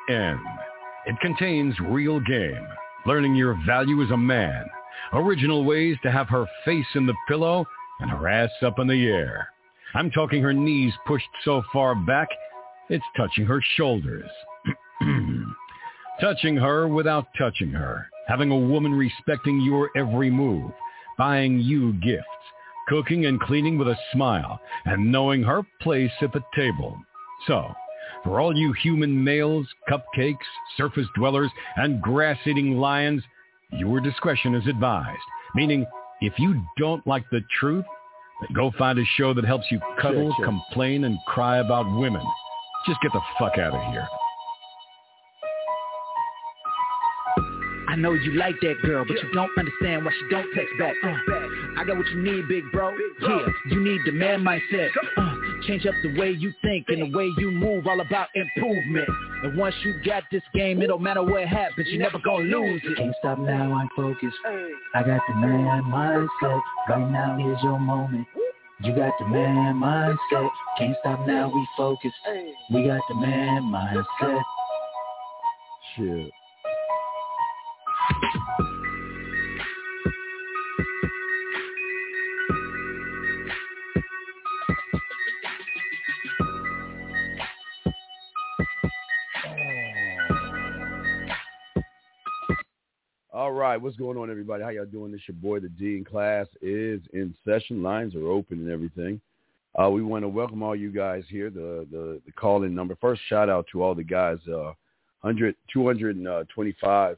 N. It contains real game, learning your value as a man, original ways to have her face in the pillow and her ass up in the air. I'm talking her knees pushed so far back, it's touching her shoulders. Touching her without touching her. Having a woman respecting your every move. Buying you gifts. Cooking and cleaning with a smile. And knowing her place at the table. So, for all you human males, cupcakes, surface dwellers, and grass-eating lions, your discretion is advised. Meaning, if you don't like the truth, then go find a show that helps you cuddle, complain, and cry about women. Just get the fuck out of here. I know you like that girl, but you don't understand why she don't text back. I got what you need, big bro. Yeah, you need the man mindset. Change up the way you think and the way you move, all about improvement. And once you got this game, it don't matter what happens, you never gonna lose it. Can't stop now, I'm focused. I got the man mindset. Right now, here's your moment. You got the man mindset. Can't stop now, we focus. We got the man mindset. Shit. All right, what's going on, everybody? How y'all doing? This your boy, the Dean. Class is in session. Lines are open and everything. We want to welcome all you guys here. The call-in number. First, shout out to all the guys. 225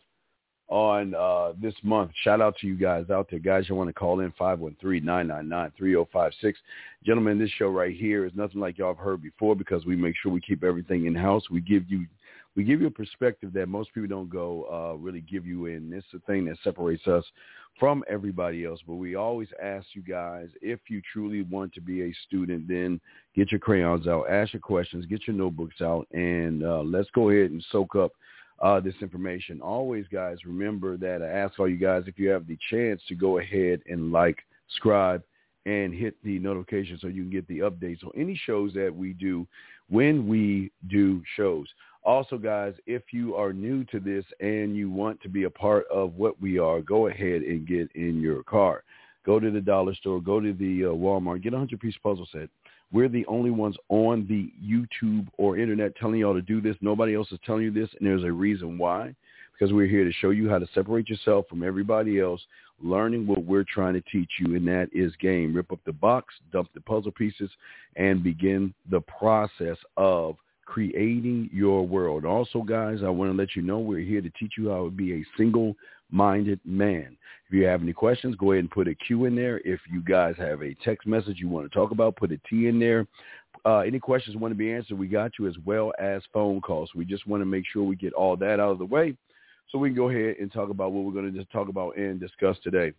on this month. Shout out to you guys out there. Guys, you want to call in 513-999-3056. Gentlemen, this show right here is nothing like y'all have heard before because we make sure we keep everything in-house. We give you a perspective that most people don't really give you in. This is the thing that separates us from everybody else. But we always ask you guys, if you truly want to be a student, then get your crayons out, ask your questions, get your notebooks out, and let's go ahead and soak up this information. Always, guys, remember that I ask all you guys, if you have the chance to go ahead and subscribe, and hit the notification so you can get the updates on any shows that we do when we do shows. Also, guys, if you are new to this and you want to be a part of what we are, go ahead and get in your car. Go to the dollar store, go to the Walmart, get a 100-piece puzzle set. We're the only ones on the YouTube or internet telling y'all to do this. Nobody else is telling you this, and there's a reason why. Because we're here to show you how to separate yourself from everybody else, learning what we're trying to teach you, and that is game. Rip up the box, dump the puzzle pieces, and begin the process of creating your world. Also, guys, I want to let you know we're here to teach you how to be a single-minded man. If you have any questions, go ahead and put a Q in there. If you guys have a text message you want to talk about, put a T in there. Any questions want to be answered, we got you, as well as phone calls. We just want to make sure we get all that out of the way so we can go ahead and talk about what we're going to just talk about and discuss today.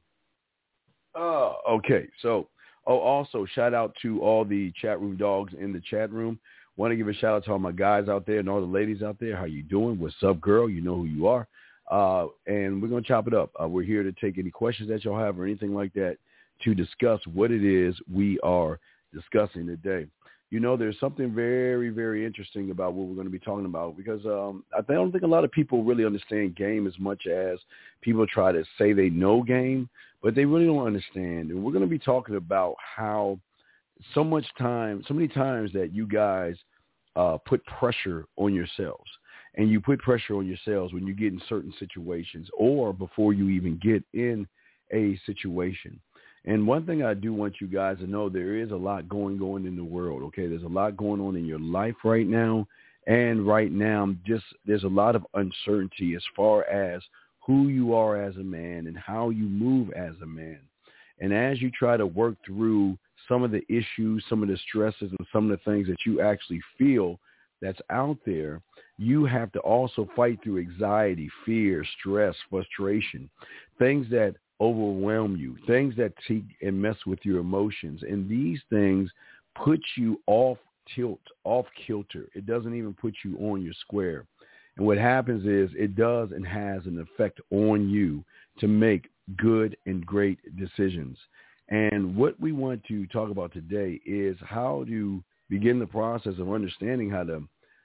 Okay, so also shout out to all the chat room dogs in the chat room. Want to give a shout out to all my guys out there and all the ladies out there. How you doing? What's up, girl? You know who you are. And we're going to chop it up. We're here to take any questions that y'all have or anything like that to discuss what it is we are discussing today. You know, there's something very, very interesting about what we're going to be talking about because I don't think a lot of people really understand game as much as people try to say they know game, but they really don't understand. And we're going to be talking about how so many times that you guys put pressure on yourselves. And you put pressure on yourselves when you get in certain situations or before you even get in a situation. And one thing I do want you guys to know, there is a lot going on in the world, okay? There's a lot going on in your life right now. And right now, there's a lot of uncertainty as far as who you are as a man and how you move as a man. And as you try to work through some of the issues, some of the stresses, and some of the things that you actually feel that's out there, you have to also fight through anxiety, fear, stress, frustration, things that overwhelm you, things that take and mess with your emotions. And these things put you off tilt, off kilter. It doesn't even put you on your square. And what happens is it does and has an effect on you to make good and great decisions. And what we want to talk about today is how to begin the process of understanding how to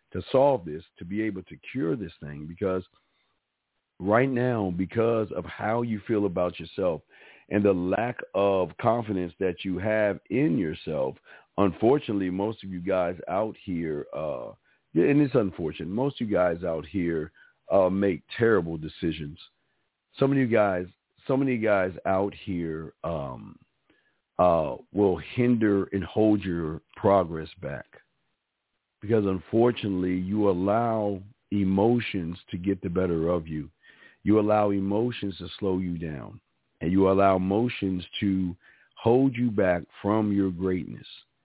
to solve this, to be able to cure this thing, because right now, because of how you feel about yourself and the lack of confidence that you have in yourself, unfortunately, most of you guys out here, and it's unfortunate, most of you guys out here make terrible decisions. So many guys out here will hinder and hold your progress back, because unfortunately you allow emotions to get the better of you. You allow emotions to slow you down, and you allow emotions to hold you back from your greatness.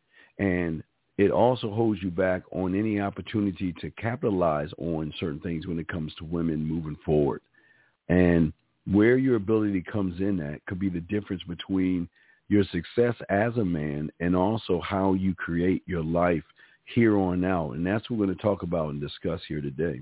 And it also holds you back on any opportunity to capitalize on certain things when it comes to women moving forward. And where your ability comes in at could be the difference between your success as a man and also how you create your life here on out. And that's what we're going to talk about and discuss here today.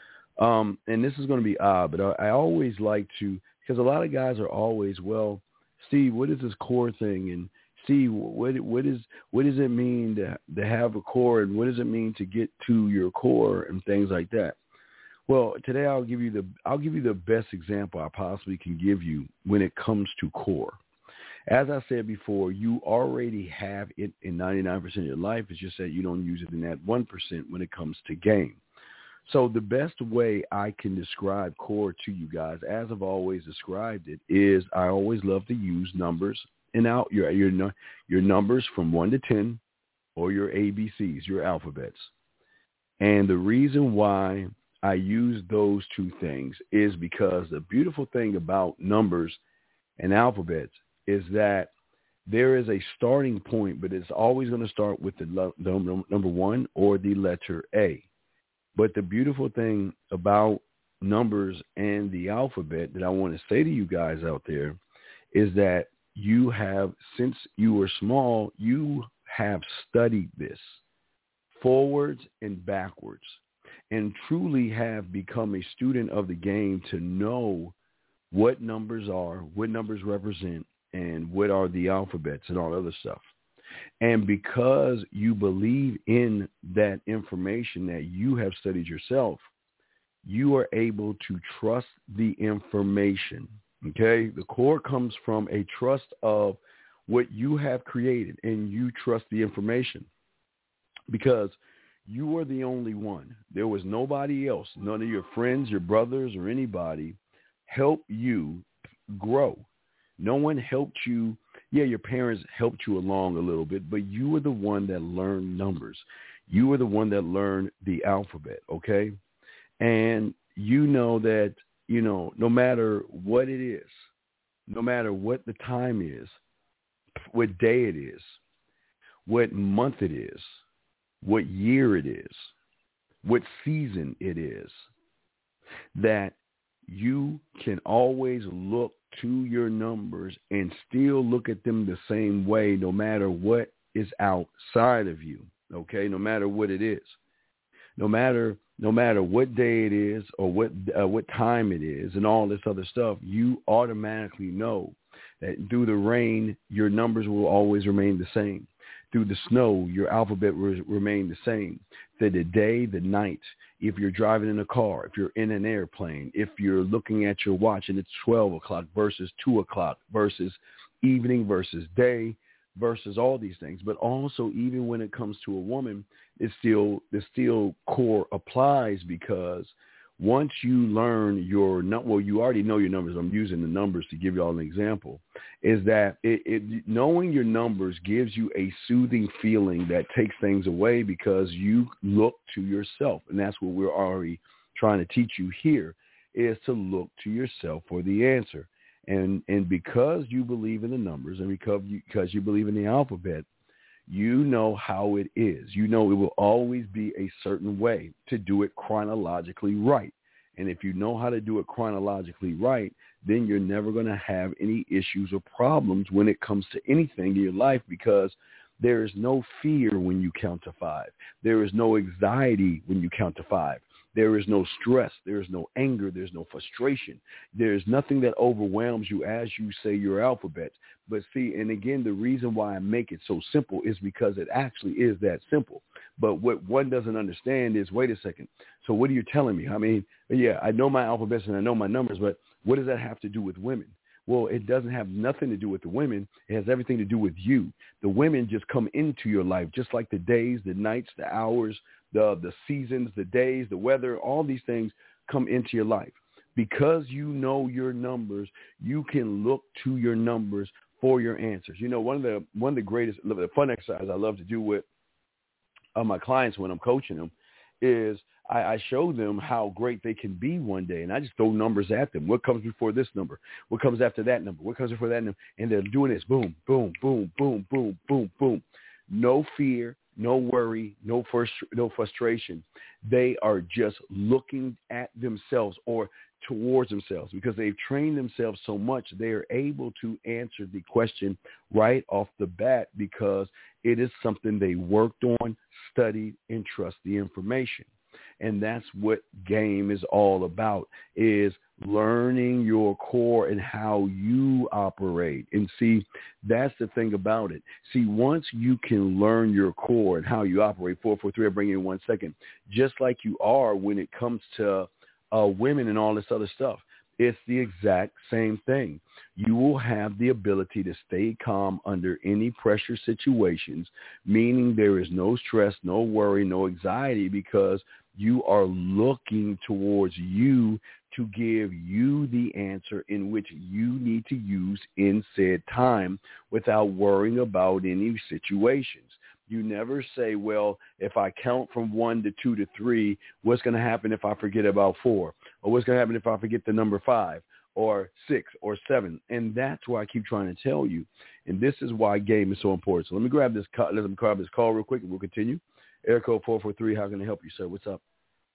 And this is going to be odd, but I always like to, because a lot of guys are always, well, Steve, what is this core thing? And Steve, what does it mean to have a core, and what does it mean to get to your core and things like that? Well, today I'll give you the best example I possibly can give you when it comes to core. As I said before, you already have it in 99% of your life. It's just that you don't use it in that 1% when it comes to game. So the best way I can describe core to you guys, as I've always described it, is I always love to use numbers and out your numbers from 1 to 10, or your ABCs, your alphabets. And the reason why I use those two things is because the beautiful thing about numbers and alphabets is that there is a starting point, but it's always going to start with the number 1 or the letter A. But the beautiful thing about numbers and the alphabet that I want to say to you guys out there is that you have, since you were small, you have studied this forwards and backwards, and truly have become a student of the game to know what numbers are, what numbers represent, and what are the alphabets and all other stuff. And because you believe in that information that you have studied yourself, you are able to trust the information. Okay? The core comes from a trust of what you have created, and you trust the information because you are the only one. There was nobody else. None of your friends, your brothers, or anybody helped you grow. No one helped you. Yeah, your parents helped you along a little bit, but you were the one that learned numbers. You were the one that learned the alphabet, okay? And you know that, no matter what it is, no matter what the time is, what day it is, what month it is, what year it is, what season it is, that you can always look to your numbers and still look at them the same way no matter what is outside of you, okay? No matter what it is. No matter what day it is or what time it is and all this other stuff, you automatically know that through the rain, your numbers will always remain the same. Through the snow, your alphabet will remain the same. The day, the night, if you're driving in a car, if you're in an airplane, if you're looking at your watch and it's 12 o'clock versus 2 o'clock versus evening versus day versus all these things. But also, even when it comes to a woman, the still core applies, because once you learn you already know your numbers. I'm using the numbers to give you all an example, is that knowing your numbers gives you a soothing feeling that takes things away, because you look to yourself. And that's what we're already trying to teach you here, is to look to yourself for the answer. And because you believe in the numbers, and because you believe in the alphabet, you know how it is. You know it will always be a certain way to do it chronologically right. And if you know how to do it chronologically right, then you're never going to have any issues or problems when it comes to anything in your life, because there is no fear when you count to 5. There is no anxiety when you count to 5. There is no stress. There is no anger. There's no frustration. There's nothing that overwhelms you as you say your alphabet. But see, and again, the reason why I make it so simple is because it actually is that simple. But what one doesn't understand is, wait a second. So what are you telling me? I mean, yeah, I know my alphabets and I know my numbers, but what does that have to do with women? Well, it doesn't have nothing to do with the women. It has everything to do with you. The women just come into your life, just like the days, the nights, the hours, the seasons, the days, the weather, all these things come into your life. Because you know your numbers, you can look to your numbers for your answers. You know, one of the greatest, the fun exercise I love to do with my clients when I'm coaching them is I show them how great they can be one day, and I just throw numbers at them. What comes before this number? What comes after that number? What comes before that number? And they're doing this, boom, boom, boom, boom, boom, boom, boom. No fear, no worry, no frustration. They are just looking at themselves or towards themselves because they've trained themselves so much they are able to answer the question right off the bat because it is something they worked on, studied, and trust the information. And that's what game is all about, is learning your core and how you operate. And see, that's the thing about it. See, once you can learn your core and how you operate, 443, I'll bring you in 1 second, just like you are when it comes to women and all this other stuff. It's the exact same thing. You will have the ability to stay calm under any pressure situations, meaning there is no stress, no worry, no anxiety, because you are looking towards you to give you the answer in which you need to use in said time without worrying about any situations. You never say, well, if I count from 1 to 2 to 3, what's going to happen if I forget about 4? Or what's going to happen if I forget the number 5 or 6 or 7? And that's why I keep trying to tell you. And this is why game is so important. So let me grab this call. Let me grab this call real quick and we'll continue. Air code 443. How can I help you, sir? What's up?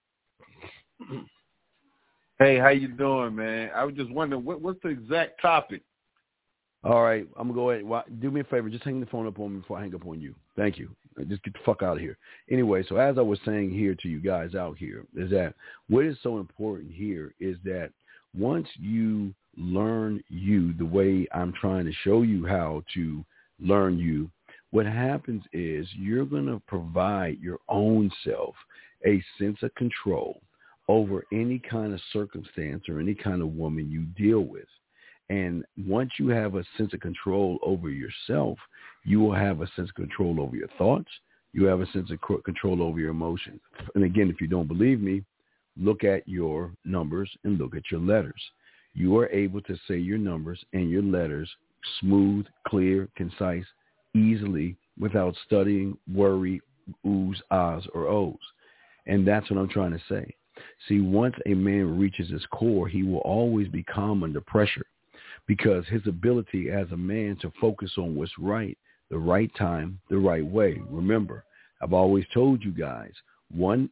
Hey, how you doing, man? I was just wondering, what's the exact topic? All right, I'm going to go ahead. Do me a favor. Just hang the phone up on me before I hang up on you. Thank you. Just get the fuck out of here. Anyway, so as I was saying here to you guys out here is that what is so important here is that once you learn you the way I'm trying to show you how to learn you, what happens is you're going to provide your own self a sense of control over any kind of circumstance or any kind of woman you deal with. And once you have a sense of control over yourself, you will have a sense of control over your thoughts. You have a sense of control over your emotions. And again, if you don't believe me, look at your numbers and look at your letters. You are able to say your numbers and your letters smooth, clear, concise, easily, without studying, worry, oohs, ahs, or ohs. And that's what I'm trying to say. See, once a man reaches his core, he will always be calm under pressure, because his ability as a man to focus on what's right, the right time, the right way. Remember, I've always told you guys, one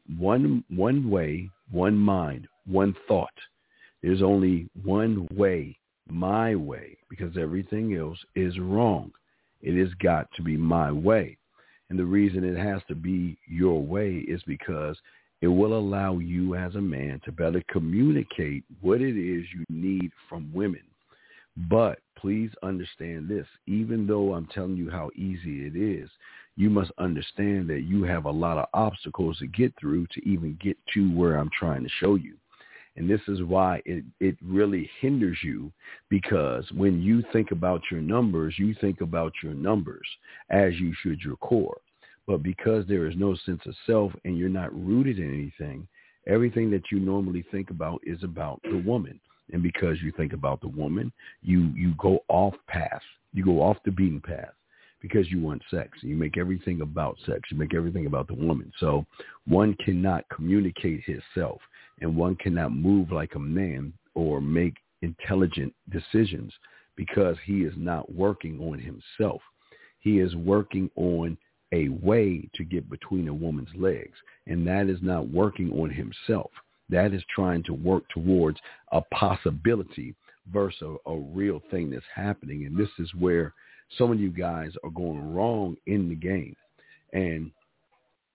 way, one mind, one thought. There's only one way, my way, because everything else is wrong. It has got to be my way. And the reason it has to be your way is because it will allow you as a man to better communicate what it is you need from women. But please understand this, even though I'm telling you how easy it is, you must understand that you have a lot of obstacles to get through to even get to where I'm trying to show you. And this is why it really hinders you, because when you think about your numbers, you think about your numbers as you should your core. But because there is no sense of self and you're not rooted in anything, everything that you normally think about is about the woman. And because you think about the woman, you go off path. You go off the beaten path because you want sex. You make everything about sex. You make everything about the woman. So one cannot communicate himself, and one cannot move like a man or make intelligent decisions because he is not working on himself. He is working on a way to get between a woman's legs, and that is not working on himself. That is trying to work towards a possibility versus a real thing that's happening. And this is where some of you guys are going wrong in the game. And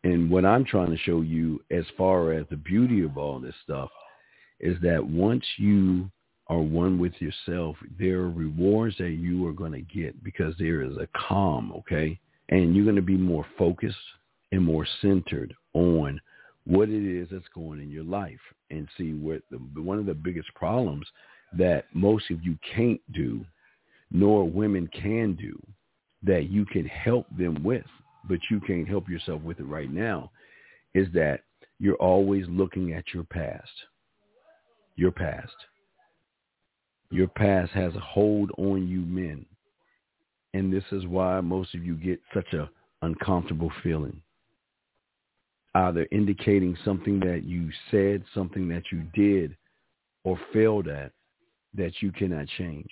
And what I'm trying to show you as far as the beauty of all this stuff is that once you are one with yourself, there are rewards that you are going to get because there is a calm, okay? And you're going to be more focused and more centered on what it is that's going in your life. And see, what one of the biggest problems that most of you can't do, nor women can do, that you can help them with, but you can't help yourself with it right now, is that you're always looking at your past. Your past. Your past has a hold on you men. And this is why most of you get such a uncomfortable feeling. Either indicating something that you said, something that you did, or failed at that you cannot change.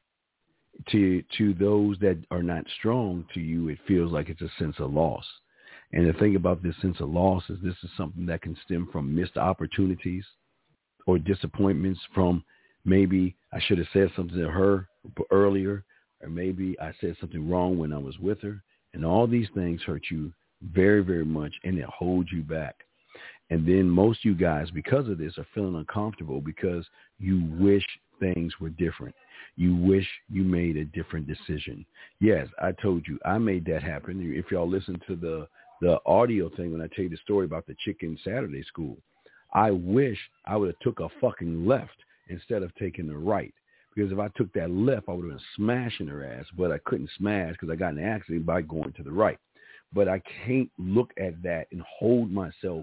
To those that are not strong, to you, it feels like it's a sense of loss. And the thing about this sense of loss is this is something that can stem from missed opportunities or disappointments from maybe I should have said something to her earlier, or maybe I said something wrong when I was with her. And all these things hurt you very, very much, and it holds you back. And then most of you guys, because of this, are feeling uncomfortable because you wish things were different. You wish you made a different decision. Yes, I told you, I made that happen. If y'all listen to the audio thing when I tell you the story about the chick in Saturday school, I wish I would have took a fucking left instead of taking the right. Because if I took that left, I would have been smashing her ass, but I couldn't smash because I got in an accident by going to the right. But I can't look at that and hold myself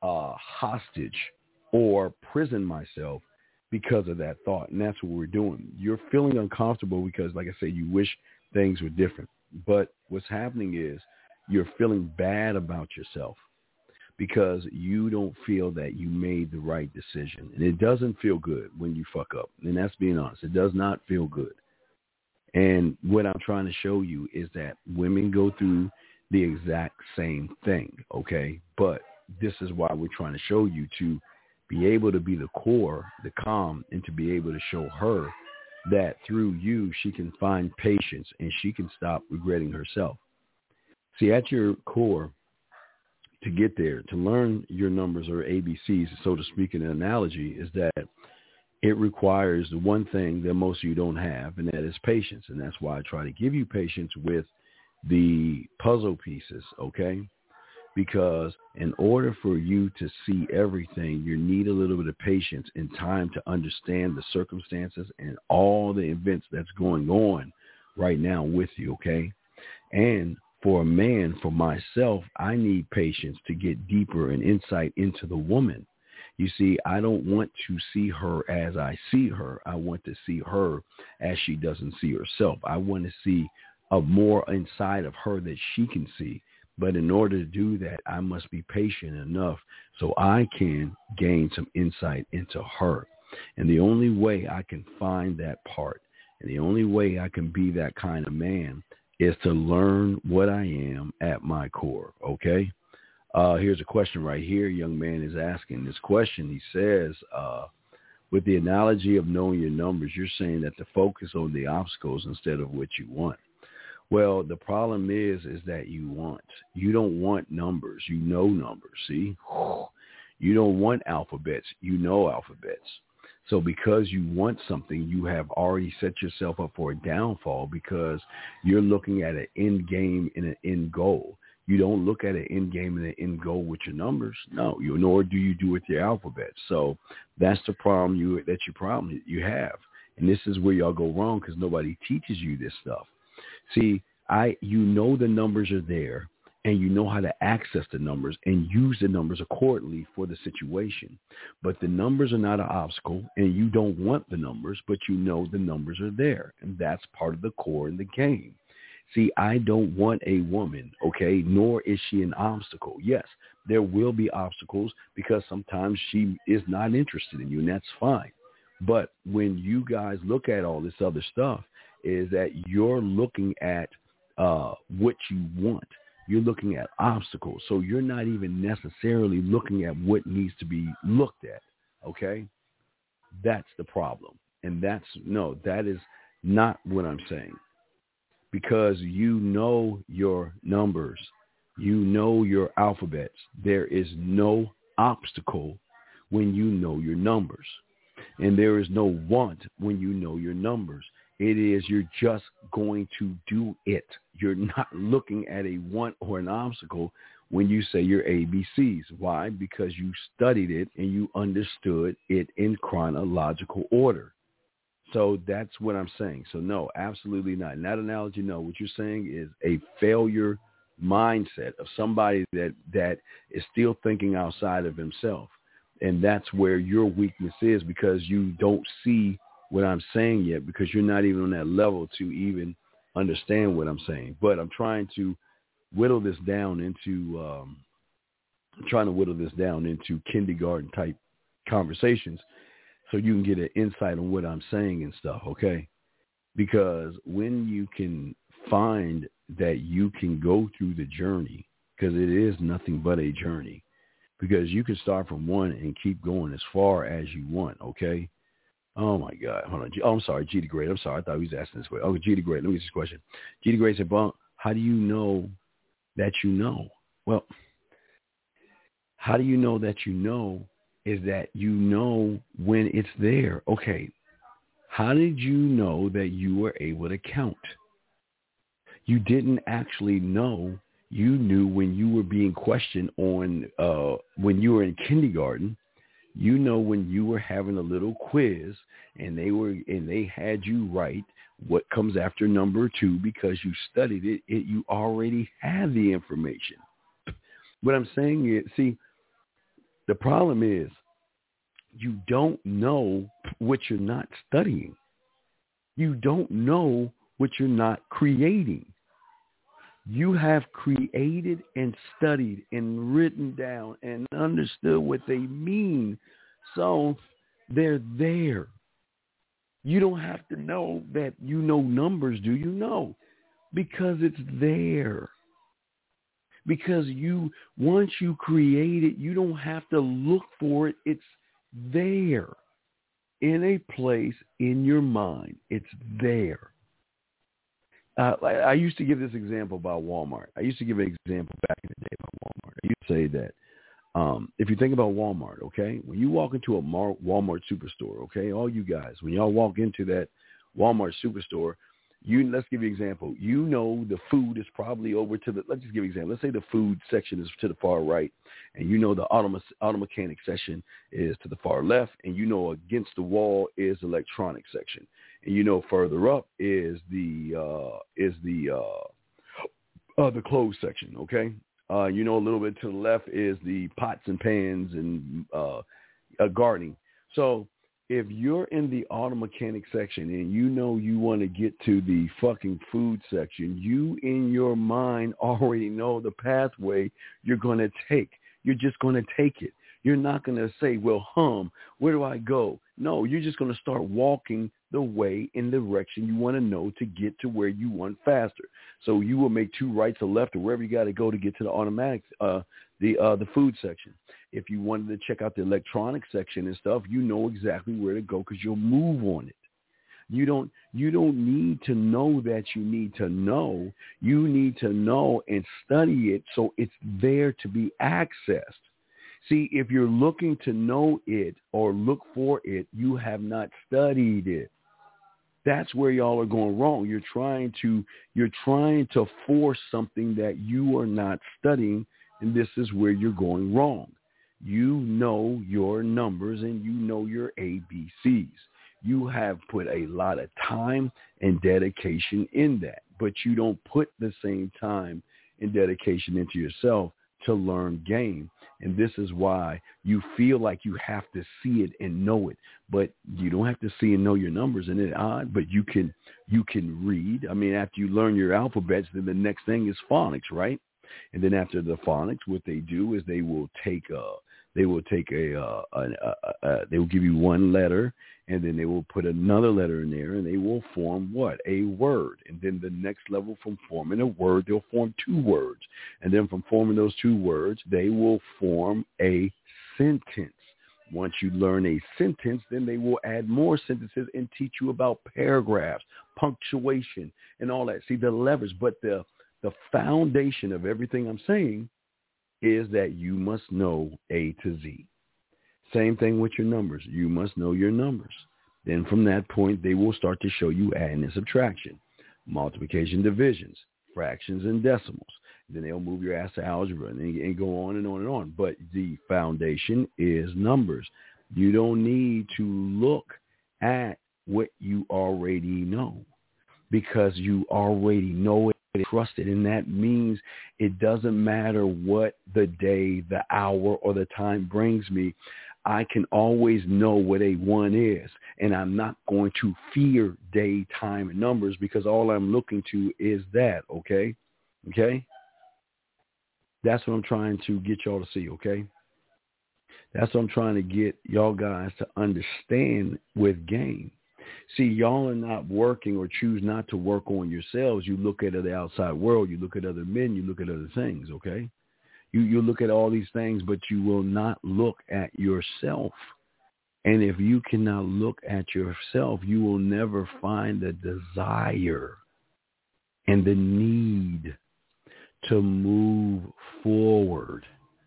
hostage or prison myself because of that thought. And that's what we're doing. You're feeling uncomfortable because, like I said, you wish things were different. But what's happening is you're feeling bad about yourself because you don't feel that you made the right decision. And it doesn't feel good when you fuck up. And that's being honest. It does not feel good. And what I'm trying to show you is that women go through the exact same thing, okay? But this is why we're trying to show you to be able to be the core, the calm, and to be able to show her that through you, she can find patience and she can stop regretting herself. See, at your core, to get there, to learn your numbers or ABCs, so to speak, in an analogy, is that it requires the one thing that most of you don't have, and that is patience. And that's why I try to give you patience with the puzzle pieces, okay? Because in order for you to see everything, you need a little bit of patience and time to understand the circumstances and all the events that's going on right now with you, okay? And for a man, for myself, I need patience to get deeper and insight into the woman. You see, I don't want to see her as I see her. I want to see her as she doesn't see herself. I want to see a more inside of her that she can see. But in order to do that, I must be patient enough so I can gain some insight into her. And the only way I can find that part, and the only way I can be that kind of man, is to learn what I am at my core, okay? Here's a question right here. A young man is asking this question. He says, with the analogy of knowing your numbers, you're saying that to focus on the obstacles instead of what you want. Well, the problem is that you want. You don't want numbers. You know numbers, see? You don't want alphabets. You know alphabets. So because you want something, you have already set yourself up for a downfall because you're looking at an end game and an end goal. You don't look at an end game and an end goal with your numbers. No, nor do you do with your alphabet. So that's the problem you have. And this is where y'all go wrong because nobody teaches you this stuff. See, you know the numbers are there, and you know how to access the numbers and use the numbers accordingly for the situation. But the numbers are not an obstacle, and you don't want the numbers, but you know the numbers are there, and that's part of the core in the game. See, I don't want a woman, okay, nor is she an obstacle. Yes, there will be obstacles because sometimes she is not interested in you, and that's fine. But when you guys look at all this other stuff, is that you're looking at what you want. You're looking at obstacles. So you're not even necessarily looking at what needs to be looked at, okay? That's the problem. And that is not what I'm saying. Because you know your numbers. You know your alphabets. There is no obstacle when you know your numbers. And there is no want when you know your numbers. It is, you're just going to do it. You're not looking at a want or an obstacle when you say your ABCs. Why? Because you studied it and you understood it in chronological order. So that's what I'm saying. So no, absolutely not. In that analogy, no. What you're saying is a failure mindset of somebody that is still thinking outside of himself. And that's where your weakness is, because you don't see what I'm saying yet, because you're not even on that level to even understand what I'm saying. But I'm trying to whittle this down into kindergarten type conversations so you can get an insight on what I'm saying and stuff, okay? Because when you can find that you can go through the journey, because it is nothing but a journey, because you can start from one and keep going as far as you want, okay? Oh, my God. Hold on. I'm sorry, G the Great. I'm sorry. I thought he was asking this way. Oh, G the Great. Let me ask this question. G the Great said, Bunk, how do you know that you know? Well, how do you know that you know is that you know when it's there. Okay, how did you know that you were able to count? You didn't actually know. You knew when you were being questioned on when you were in kindergarten. You know when you were having a little quiz and they had you write what comes after number 2 because you studied it. You already had the information. What I'm saying is, see, the problem is you don't know what you're not studying. You don't know what you're not creating. You have created and studied and written down and understood what they mean. So they're there. You don't have to know that you know numbers, do you know? Because it's there. Because once you create it, you don't have to look for it. It's there in a place in your mind. It's there. I used to give this example about Walmart. I used to give an example back in the day about Walmart. I used to say that if you think about Walmart, okay, when you walk into a Walmart superstore, okay, all you guys, when y'all walk into that Walmart superstore, let's give you an example. You know the food is probably over to let's just give you an example. Let's say the food section is to the far right, and you know the auto mechanic section is to the far left, and you know against the wall is the electronic section. And you know further up is the clothes section, okay? You know a little bit to the left is the pots and pans and gardening. So if you're in the auto mechanic section and you know you want to get to the fucking food section, you in your mind already know the pathway you're going to take. You're just going to take it. You're not going to say, well, where do I go? No, you're just going to start walking the way in the direction you want to know to get to where you want faster. So you will make 2 rights or left or wherever you got to go to get to the automatic, the food section. If you wanted to check out the electronic section and stuff, you know exactly where to go because you'll move on it. You don't need to know that you need to know. You need to know and study it so it's there to be accessed. See, if you're looking to know it or look for it, you have not studied it. That's where y'all are going wrong. You're trying to force something that you are not studying, and this is where you're going wrong. You know your numbers and you know your ABCs. You have put a lot of time and dedication in that, but you don't put the same time and dedication into yourself to learn game. And this is why you feel like you have to see it and know it, but you don't have to see and know your numbers. And it's odd, but you can read. I mean, after you learn your alphabets, then the next thing is phonics, right? And then after the phonics, what they do is they will give you one letter, and then they will put another letter in there, and they will form what? A word. And then the next level from forming a word, they'll form 2 words. And then from forming those 2 words, they will form a sentence. Once you learn a sentence, then they will add more sentences and teach you about paragraphs, punctuation, and all that. See, the levers, but the The foundation of everything I'm saying is that you must know A to Z. Same thing with your numbers. You must know your numbers. Then from that point, they will start to show you adding and subtraction, multiplication, divisions, fractions, and decimals. Then they'll move your ass to algebra and go on and on and on. But the foundation is numbers. You don't need to look at what you already know because you already know it and trust it. And that means it doesn't matter what the day, the hour, or the time brings me. I can always know what a 1 is, and I'm not going to fear day, time, and numbers because all I'm looking to is that, okay? Okay? That's what I'm trying to get y'all to see, okay? That's what I'm trying to get y'all guys to understand with game. See, y'all are not working or choose not to work on yourselves. You look at the outside world. You look at other men. You look at other things, okay? You look at all these things, but you will not look at yourself. And if you cannot look at yourself, you will never find the desire and the need to move forward.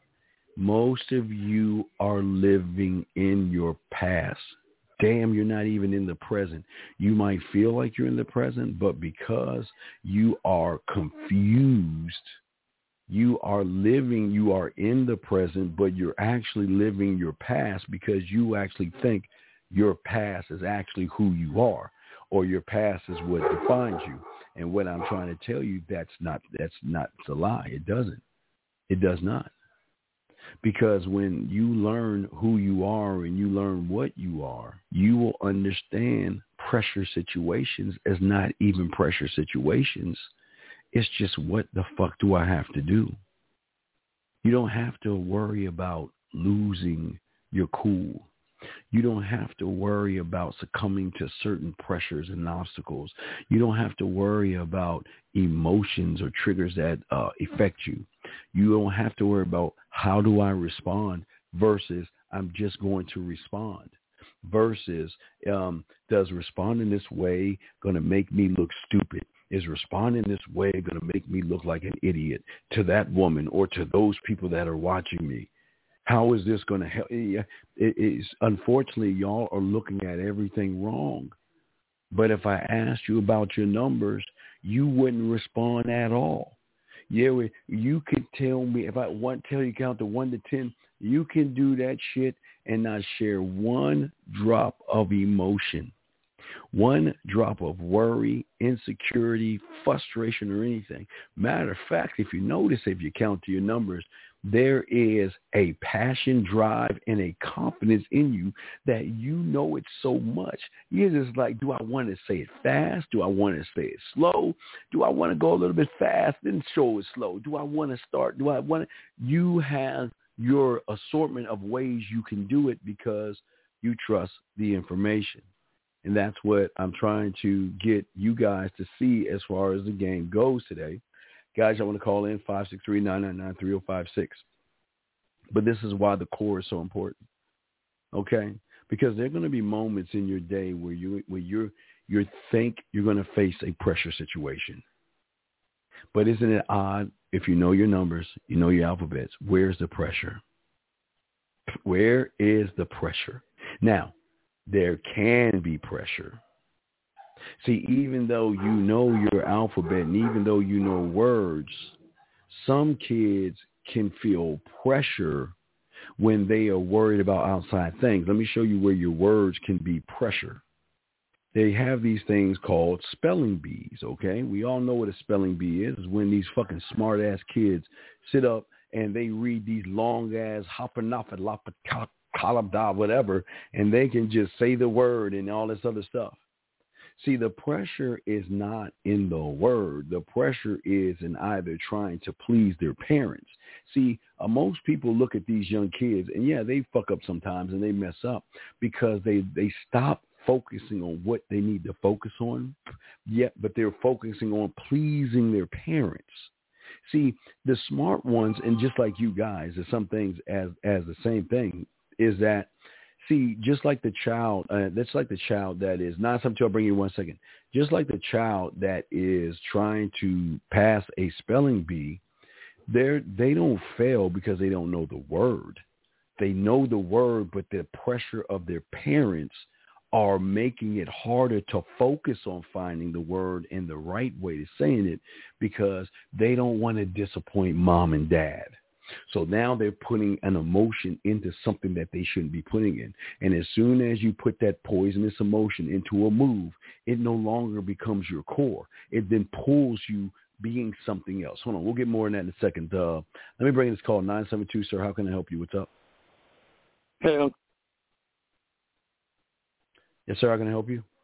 Most of you are living in your past. Damn, you're not even in the present. You might feel like you're in the present, but because you are confused, you are in the present, but you're actually living your past because you actually think your past is actually who you are, or your past is what defines you. And what I'm trying to tell you, that's a lie. It doesn't. It does not. Because when you learn who you are and you learn what you are, you will understand pressure situations as not even pressure situations. It's just, what the fuck do I have to do? You don't have to worry about losing your cool. You don't have to worry about succumbing to certain pressures and obstacles. You don't have to worry about emotions or triggers that affect you. You don't have to worry about how do I respond versus I'm just going to respond versus does responding this way going to make me look stupid? Is responding this way going to make me look like an idiot to that woman or to those people that are watching me? How is this going to help? It is, unfortunately, y'all are looking at everything wrong. But if I asked you about your numbers, you wouldn't respond at all. Yeah, you could tell me, if I tell you count to 1 to 10, you can do that shit and not share one drop of emotion, one drop of worry, insecurity, frustration, or anything. Matter of fact, if you notice, if you count to your numbers, there is a passion, drive, and a confidence in you that you know it so much. You're just like, do I want to say it fast? Do I want to say it slow? Do I want to go a little bit fast then show it slow? Do I want to start? You have your assortment of ways you can do it because you trust the information. And that's what I'm trying to get you guys to see as far as the game goes today. Guys, I want to call in 563-999-3056. But this is why the core is so important, okay? Because there are going to be moments in your day where you think you're going to face a pressure situation. But isn't it odd, if you know your numbers, you know your alphabets, where's the pressure? Where is the pressure? Now, there can be pressure. See, even though you know your alphabet and even though you know words, some kids can feel pressure when they are worried about outside things. Let me show you where your words can be pressure. They have these things called spelling bees, okay? We all know what a spelling bee is. It's when these fucking smart-ass kids sit up and they read these long-ass hopper-nopper-lopper-column-da, whatever, and they can just say the word and all this other stuff. See, the pressure is not in the word. The pressure is in either trying to please their parents. See, most people look at these young kids, and yeah, they fuck up sometimes and they mess up because they stop focusing on what they need to focus on, but they're focusing on pleasing their parents. See, the smart ones, and just like you guys, there's some things as the same thing, is that See, just like the child, that's like the child that is 972. I'll bring you 1 second. Just like the child that is trying to pass a spelling bee, they don't fail because they don't know the word. They know the word, but the pressure of their parents are making it harder to focus on finding the word and the right way to saying it because they don't want to disappoint mom and dad. So now they're putting an emotion into something that they shouldn't be putting in. And as soon as you put that poisonous emotion into a move, it no longer becomes your core. It then pulls you being something else. Hold on. We'll get more on that in a second. Let me bring this call, 972, sir. How can I help you? What's up? Hey, yes, sir. How can I help you?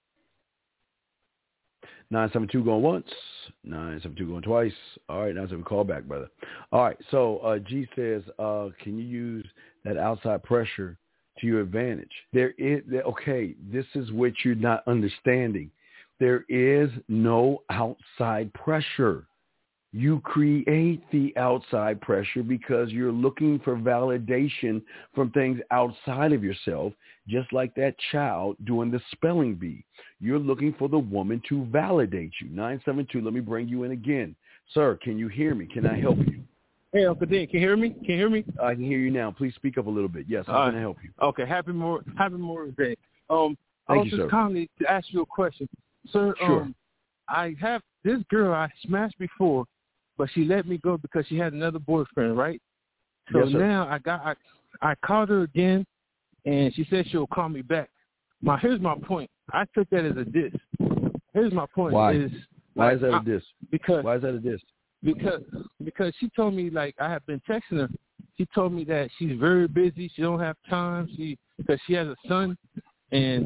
972 going once, 972 going twice. All right, 972 call back, brother. All right, so G says, can you use that outside pressure to your advantage? Okay, this is what you're not understanding. There is no outside pressure. You create the outside pressure because you're looking for validation from things outside of yourself, just like that child doing the spelling bee. You're looking for the woman to validate you. 972, let me bring you in again. Sir, can you hear me? Can I help you? Hey, Uncle Dean, can you hear me? Can you hear me? I can hear you now. Please speak up a little bit. Yes, how can I help you? Okay, happy Memorial Day. I Thank was you, just sir. calling to ask you a question. Sir, Sure. I have this girl I smashed before, but she let me go because she had another boyfriend, right? So Yes, sir. now I called her again, and she said she'll call me back. Now, here's my point. I took that as a diss. Here's my point. Why? Why is that a diss? Why is that a diss? Because she told me, like, I have been texting her. She told me that she's very busy. She don't have time. Because she has a son. And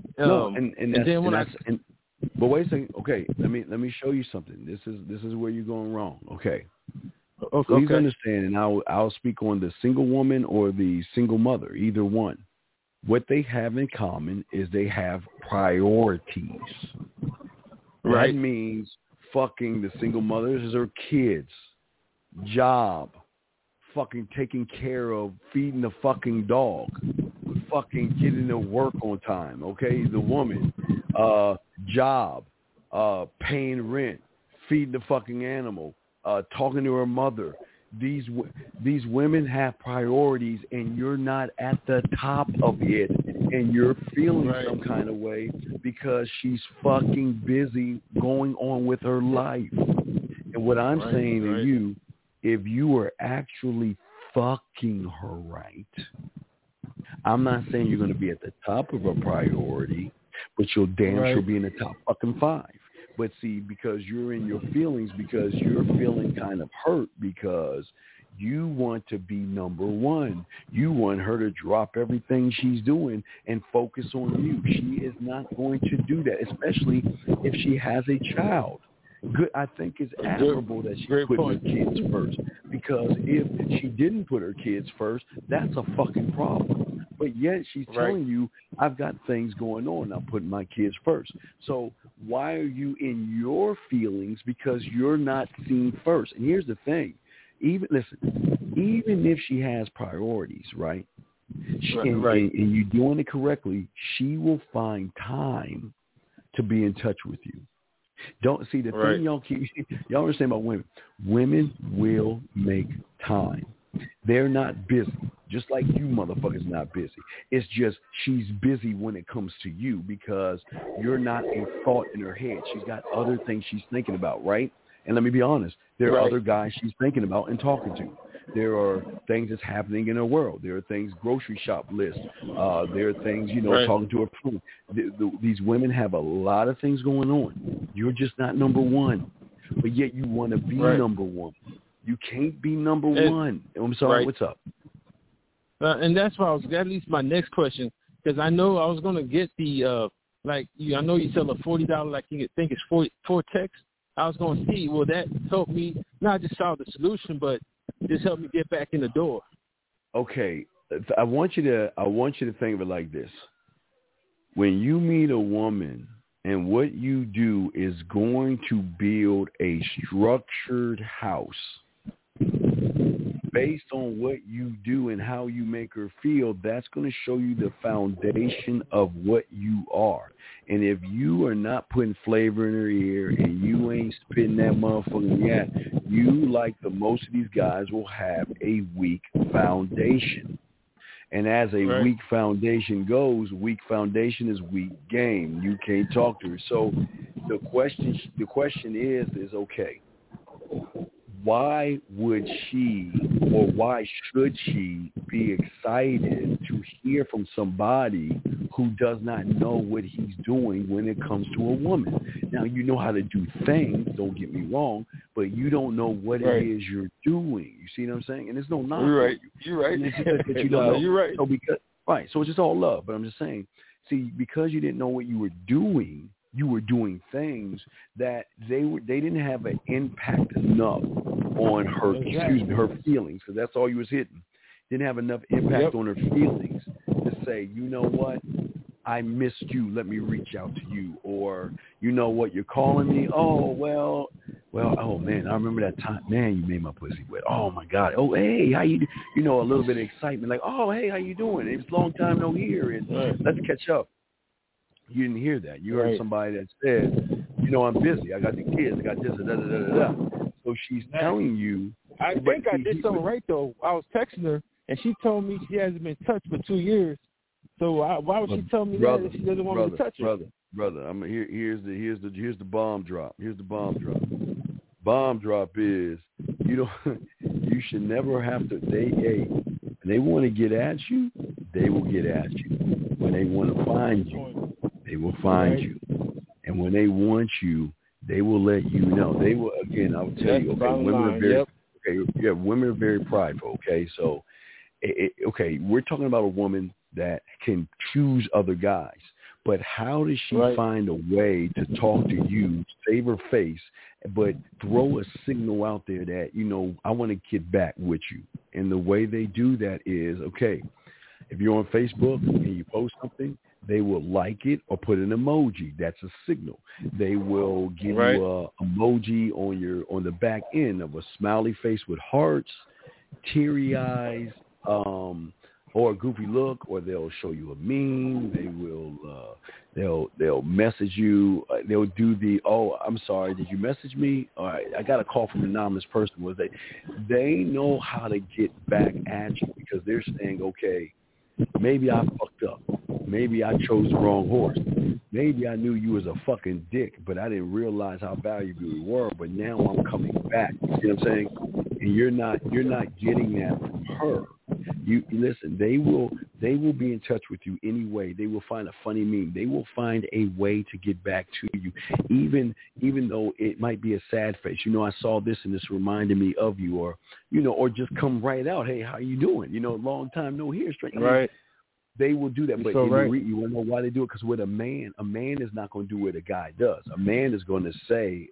but wait a second. Okay, let me show you something. This is where you're going wrong. Okay. Please understand, and I'll speak on the single woman or the single mother, either one. What they have in common is they have priorities. Right. That means fucking the single mothers is her kids, job, fucking taking care of feeding the fucking dog, fucking getting to work on time. Okay, the woman, job, paying rent, feeding the fucking animal, talking to her mother. These women have priorities, and you're not at the top of it, and you're feeling some kind of way because she's fucking busy going on with her life. And what I'm saying to you, if you were actually fucking her right, I'm not saying you're going to be at the top of her priority, but you'll damn sure be in the top fucking 5. But see, because you're in your feelings, because you're feeling kind of hurt because you want to be number one. You want her to drop everything she's doing and focus on you. She is not going to do that, especially if she has a child. Good, I think it's admirable that she put her kids first, because if she didn't put her kids first, that's a fucking problem. But yet she's telling you, I've got things going on. I'm putting my kids first. So why are you in your feelings? Because you're not seen first. And here's the thing. Even if she has priorities, right? And you're doing it correctly, she will find time to be in touch with you. Don't see the thing y'all understand about women. Women will make time. They're not busy, just like you motherfuckers not busy. It's just she's busy when it comes to you because you're not a thought in her head. She's got other things she's thinking about, right? And let me be honest, there are other guys she's thinking about and talking to. There are things that's happening in her world. There are things, grocery shop list. There are things, talking to her friend. These women have a lot of things going on. You're just not number one, but yet you want to be number one. You can't be number one. I'm sorry, what's up? And that's why that leads to my next question, because I know I was going to get the, I know you sell a $40, like you think it's four texts. I was going to see, will that help me not just solve the solution, but just help me get back in the door? Okay, I want you to think of it like this. When you meet a woman and what you do is going to build a structured house based on what you do and how you make her feel, that's going to show you the foundation of what you are. And if you are not putting flavor in her ear and you ain't spitting that motherfucking yet, you, like the most of these guys, will have a weak foundation. And as a weak foundation goes, weak foundation is weak game. You can't talk to her. So the question is okay, why would she or why should she be excited to hear from somebody who does not know what he's doing when it comes to a woman? Now, you know how to do things, don't get me wrong, but you don't know what it is you're doing. You see what I'm saying? And there's no knock. You're right. You're right. It's just that you don't know. You're right. So so it's just all love. But I'm just saying, see, because you didn't know what you were doing, you were doing things that they didn't have an impact enough on her, her feelings, because that's all you was hitting. Didn't have enough impact on her feelings to say, you know what, I missed you, let me reach out to you. Or, you know what, you're calling me, oh man, I remember that time, man, you made my pussy wet. Oh my God. Oh, hey, how you do? You know, a little bit of excitement, like, oh, hey, how you doing? It's a long time no hear, and let's catch up. You didn't hear that. You heard somebody that said, you know, I'm busy. I got the kids. I got this, da-da-da-da-da. So she's telling you. I think I did something right, though. I was texting her, and she told me she hasn't been touched for 2 years. So why would she tell me that if she doesn't want me to touch her? Brother, here's the bomb drop. Here's the bomb drop. Bomb drop is, you should never have to. When they want to get at you, they will get at you. When they want to find you, they will find you. And when they want you, they will let you know. They will, again, I'll tell you, women are very prideful, okay? So, we're talking about a woman that can choose other guys. But how does she find a way to talk to you, save her face, but throw a signal out there that, you know, I want to get back with you? And the way they do that is, okay, if you're on Facebook and you post something, they will like it or put an emoji. That's a signal. They will give you a emoji on the back end of a smiley face with hearts, teary eyes, or a goofy look, or they'll show you a meme. They will, they'll message you. They'll do the, oh, I'm sorry, did you message me? All right, I got a call from an anonymous person. They know how to get back at you because they're saying, okay, maybe I fucked up. Maybe I chose the wrong horse. Maybe I knew you was a fucking dick, but I didn't realize how valuable you were. But now I'm coming back. You see what I'm saying? And you're not getting that from her. You listen. They will be in touch with you anyway. They will find a funny meme. They will find a way to get back to you, even though it might be a sad face. You know, I saw this and this reminded me of you, or or just come right out. Hey, how you doing? Long time no hear. Right. They will do that, but you want to know why they do it? Because with a man is not going to do what a guy does. A man is going to say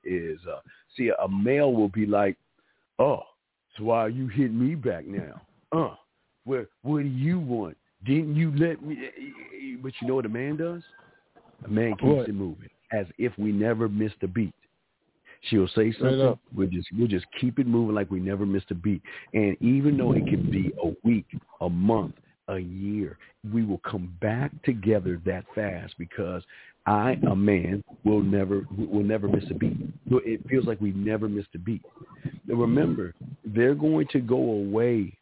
a male will be like, oh, so why are you hitting me back now? What do you want? Didn't you let me? But you know what a man does? A man keeps it moving as if we never missed a beat. She'll say something. We'll just keep it moving like we never missed a beat. And even though it could be a week, a month, a year, we will come back together that fast because a man, will never miss a beat. It feels like we've never missed a beat. Now remember, they're going to go away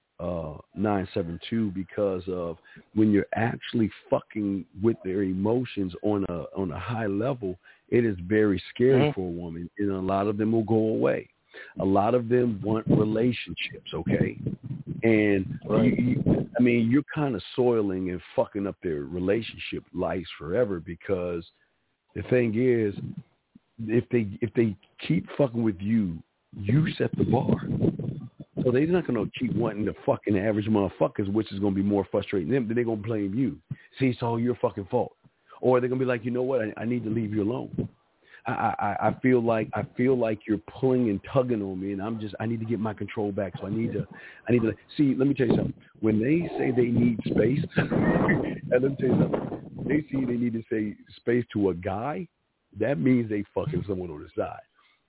972 because of when you're actually fucking with their emotions on a high level, it is very scary for a woman, and a lot of them will go away. A lot of them want relationships, okay? And you're kind of soiling and fucking up their relationship lives forever because the thing is, if they keep fucking with you, you set the bar. So they're not going to keep wanting the fucking average motherfuckers, which is going to be more frustrating them. Then they're going to blame you. See, it's all your fucking fault. Or they're going to be like, you know what? I need to leave you alone. I feel like you're pulling and tugging on me, and I need to get my control back. So I need to see. Let me tell you something. When they say they need space, and let me tell you something. They see they need to say space to a guy. That means they fucking someone on the side.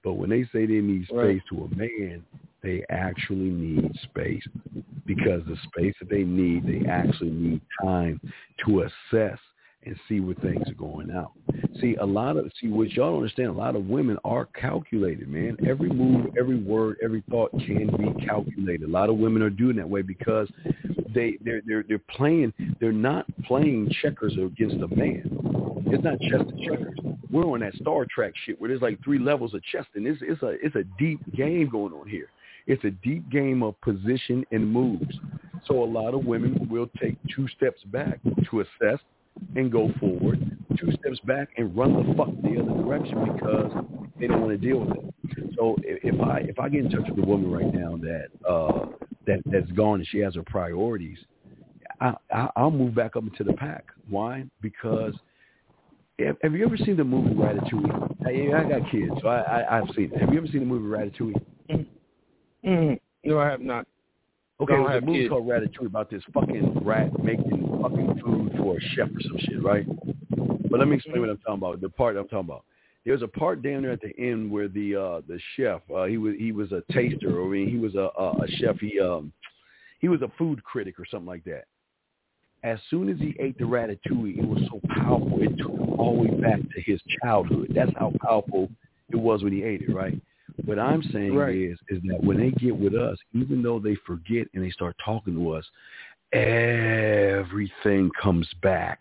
But when they say they need space to a man, they actually need space, because the space that they need, they actually need time to assess and see where things are going out. See, what y'all don't understand, a lot of women are calculated, man. Every move, every word, every thought can be calculated. A lot of women are doing that way because they're playing. They're not playing checkers against a man. It's not chess and checkers. We're on that Star Trek shit where there's like 3 levels of chess, and it's a deep game going on here. It's a deep game of position and moves. So a lot of women will take 2 steps back to assess and go forward, 2 steps back and run the fuck the other direction because they don't want to deal with it. So if I get in touch with a woman right now that's gone and she has her priorities, I'll move back up into the pack. Why? Because have you ever seen the movie Ratatouille? I got kids, so I've seen it. Have you ever seen the movie Ratatouille? No, I have not. Okay, there's a movie called Ratatouille about this fucking rat making fucking food for a chef or some shit, right? But let me explain what I'm talking about. The part I'm talking about. There's a part down there at the end where the chef, he was a taster, or he was a chef. He was a food critic or something like that. As soon as he ate the ratatouille, it was so powerful. It took him all the way back to his childhood. That's how powerful it was when he ate it, right? What I'm saying is that when they get with us, even though they forget and they start talking to us, everything comes back.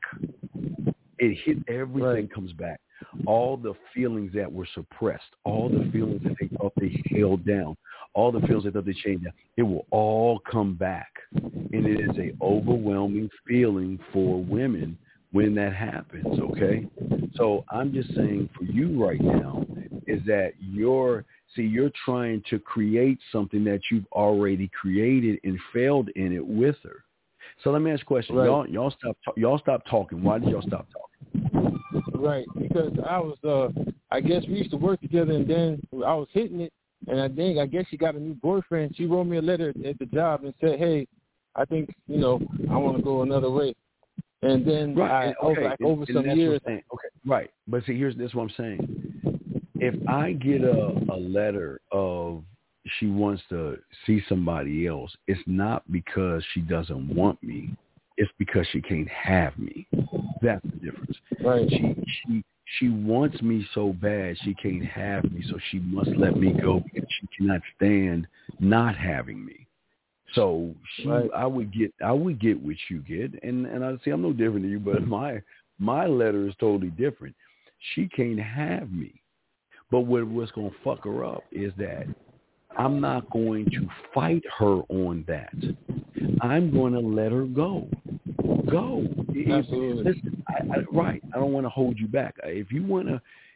Everything comes back. All the feelings that were suppressed, all the feelings that they thought they held down, all the feelings they thought they chained down, it will all come back. And it is an overwhelming feeling for women when that happens, okay? So I'm just saying for you right now is that you're trying to create something that you've already created and failed in it with her. So let me ask you a question. Y'all stop talking. Why did y'all stop talking? Right, because I was, I guess we used to work together, and then I was hitting it, and I guess she got a new boyfriend. She wrote me a letter at the job and said, hey, I think, I want to go another way. And then over some years. Okay, right. But see, this what I'm saying. If I get a letter of she wants to see somebody else, it's not because she doesn't want me. It's because she can't have me. That's the difference. Right. She wants me so bad she can't have me, so she must let me go because she cannot stand not having me. So I would get what you get, and I see I'm no different than you, but my letter is totally different. She can't have me. But what's going to fuck her up is that I'm not going to fight her on that. I'm going to let her go. Go. Absolutely. Listen, I don't want to hold you back. If you want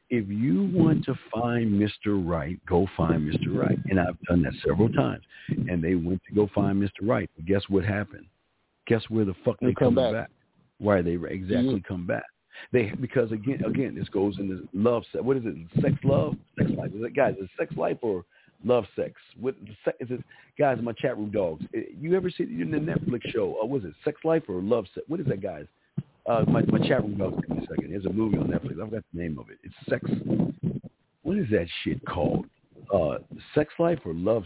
to find Mr. Right, go find Mr. Right. And I've done that several times. And they went to go find Mr. Right. But guess what happened? Guess where the fuck they come back? Why they exactly come back? Because again, this goes into love. What is it? Sex, love, sex life. Is it, guys? Is it sex life or love sex? What is it, guys? My chat room dogs. You ever see in the Netflix show? Was it Sex Life or Love Sex? What is that, guys? My chat room dogs. Give me a second. There's a movie on Netflix. I've got the name of it. It's Sex. What is that shit called? Sex Life or Love?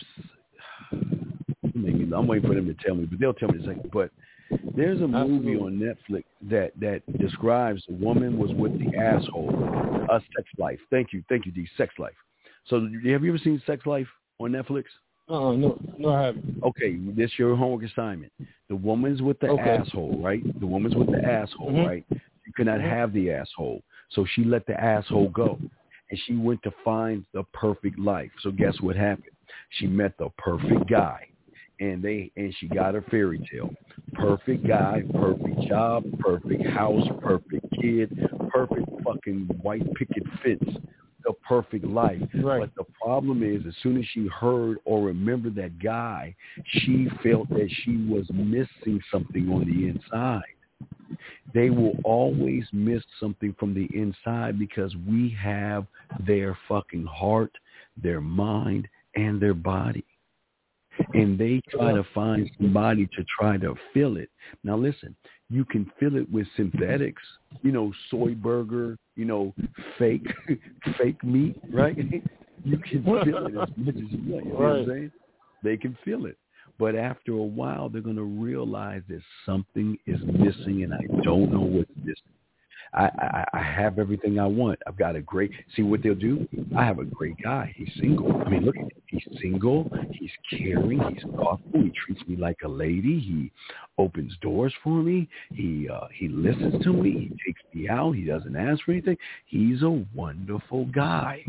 Maybe I'm waiting for them to tell me, but they'll tell me in a second. But there's a movie on Netflix that describes the woman was with the asshole. Sex Life. Thank you, D. Sex Life. So have you ever seen Sex Life on Netflix? No, I haven't. Okay, this is your homework assignment. The woman's with the asshole, right? The woman's with the asshole, right? You cannot have the asshole. So she let the asshole go. And she went to find the perfect life. So guess what happened? She met the perfect guy. And she got her fairy tale. Perfect guy, perfect job, perfect house, perfect kid, perfect fucking white picket fence, the perfect life. Right. But the problem is, as soon as she heard or remembered that guy, she felt that she was missing something on the inside. They will always miss something from the inside because we have their fucking heart, their mind, and their body. And they try to find somebody to try to fill it. Now, listen, you can fill it with synthetics, soy burger, fake meat, right? You can feel it as much as you want. You know what I'm saying? They can feel it. But after a while, they're going to realize that something is missing, and I don't know what's missing. I have everything I want. I've got a great, see what they'll do? I have a great guy. He's single. I mean, look at him. He's single. He's caring. He's thoughtful. He treats me like a lady. He opens doors for me. He listens to me. He takes me out. He doesn't ask for anything. He's a wonderful guy.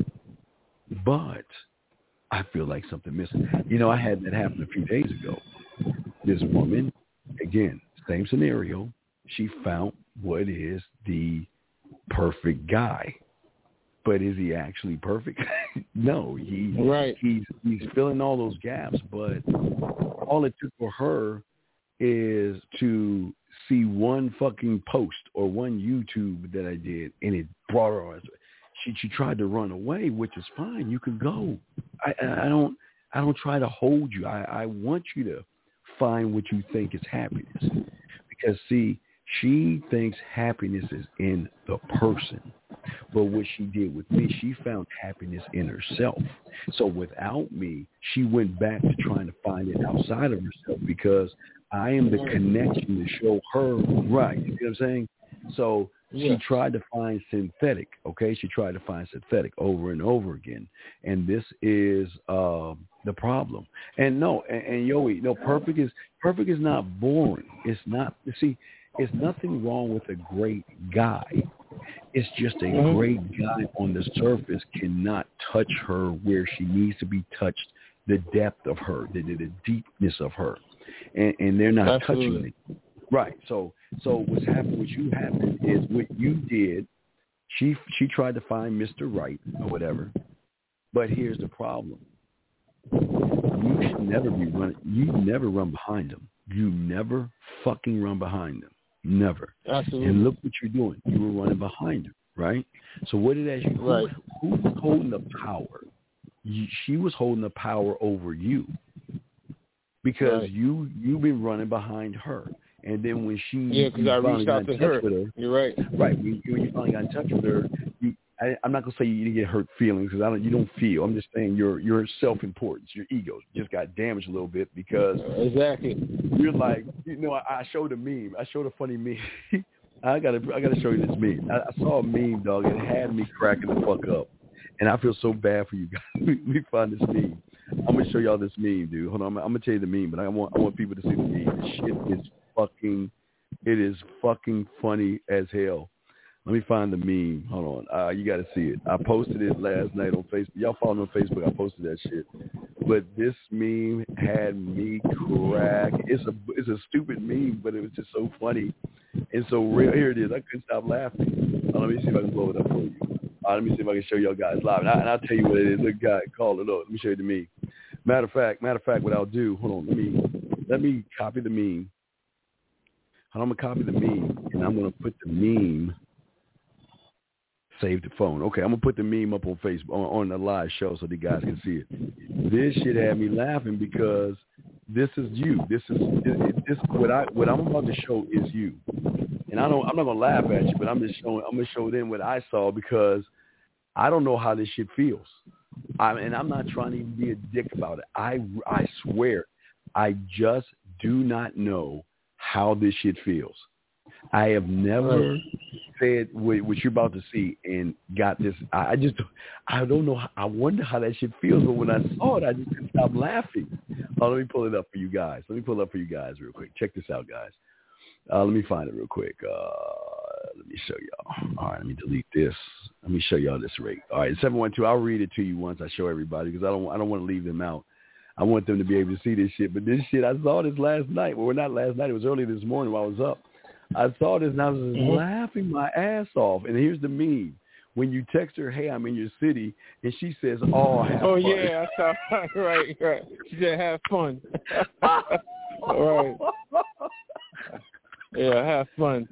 But I feel like something missing. You know, I had that happen a few days ago. This woman, again, same scenario. She found what is the perfect guy. But is he actually perfect? No, he's filling all those gaps. But all it took for her is to see one fucking post or one YouTube that I did, and it brought her on. She tried to run away, which is fine. You can go. I don't try to hold you. I want you to find what you think is happiness. Because, see, she thinks happiness is in the person. But what she did with me, she found happiness in herself. So without me, she went back to trying to find it outside of herself because I am the connection to show her right. You know what I'm saying? So she tried to find synthetic, okay? She tried to find synthetic over and over again. And this is the problem. And no, and Yoey, no, perfect is not boring. It's not, see, it's nothing wrong with a great guy. It's just a great guy on the surface cannot touch her where she needs to be touched, the depth of her, the deepness of her. And they're not touching it. Right. So what's happened, what you happened is what you did, she tried to find Mr. Right or whatever. But here's the problem. You should never be running. You never run behind them. You never fucking run behind them. Never. Absolutely. And look what you're doing. You were running behind her, right? So what did that? Right. Who was holding the power? She was holding the power over you because you've been running behind her. And then when because I reached out to her. You're right. Right. When you finally got in touch with her, I'm not gonna say you didn't get hurt feelings because you don't feel. I'm just saying your self-importance, your ego just got damaged a little bit because you're like, I showed a meme. I showed a funny meme. I gotta show you this meme. I saw a meme, dog, and it had me cracking the fuck up, and I feel so bad for you guys. Let me find this meme. I'm gonna show y'all this meme, dude. Hold on, I'm gonna tell you the meme, but I want people to see the meme. This shit is fucking funny as hell. Let me find the meme. Hold on. You got to see it. I posted it last night on Facebook. Y'all follow me on Facebook. I posted that shit. But this meme had me crack. It's a stupid meme, but it was just so funny and so real. Here it is. I couldn't stop laughing. Let me see if I can blow it up for you. Let me see if I can show y'all guys live. And I'll tell you what it is. Look, guy, call it up. Let me show you the meme. Matter of fact, what I'll do, hold on. Let me copy the meme. I'm going to copy the meme, and I'm going to put the meme. Save the phone. Okay, I'm going to put the meme up on Facebook, on the live show so the guys can see it. This shit had me laughing because this is you. This what I'm about to show is you. And I'm not going to laugh at you, but I'm going to show them what I saw because I don't know how this shit feels. And I'm not trying to be a dick about it. I swear, I just do not know how this shit feels. I have never said what you're about to see and got this. I don't know. I wonder how that shit feels. But when I saw it, I just couldn't stop laughing. Let me pull it up for you guys. Real quick. Check this out, guys. Let me find it real quick. Let me show y'all. All right, let me delete this. Let me show y'all this rate. All right, 712. I'll read it to you once I show everybody because I don't want to leave them out. I want them to be able to see this shit. But this shit, I saw this last night. Well, not last night. It was early this morning while I was up. I saw this and I was just laughing my ass off. And here's the meme. When you text her, hey, I'm in your city, and she says, oh, have fun. Yeah, I saw. Right. She said, have fun. Right. Yeah, have fun.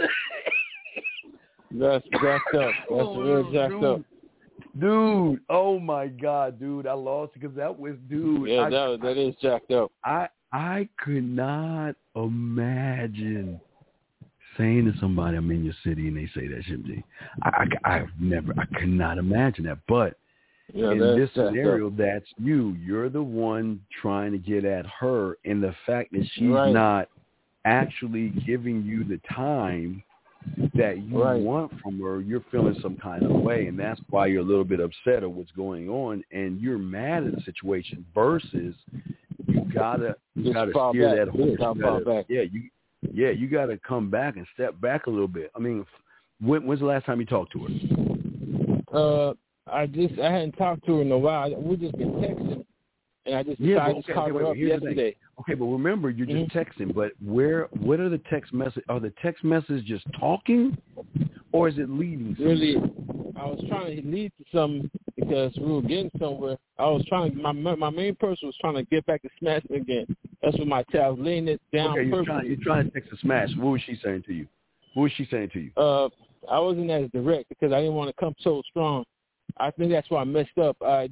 That's jacked up. That's real jacked up. Dude, oh my God, dude, I lost it because that was, dude. Yeah, that is jacked up. I could not imagine saying to somebody, I'm in your city, and they say that shit to me. I could not imagine that. But Yeah, in this scenario, that's you. You're the one trying to get at her, and the fact that she's not actually giving you the time that you want from her, you're feeling some kind of way, and that's why you're a little bit upset at what's going on, and you're mad at the situation. Versus, you gotta steer that horse. You gotta come back and step back a little bit. I mean, when's the last time you talked to her? I hadn't talked to her in a while. We've just been texting, and I just decided to call her up yesterday. Okay, but remember, you're just texting. But what are the text messages? Are the text messages just talking, or is it leading somewhere? Really, I was trying to lead to something because we were getting somewhere. I was trying. My main person was trying to get back to smashing again. That's what my child was laying it down. Okay, you're trying to text a smash. What was she saying to you? I wasn't as direct because I didn't want to come so strong. I think that's why I messed up. Wait.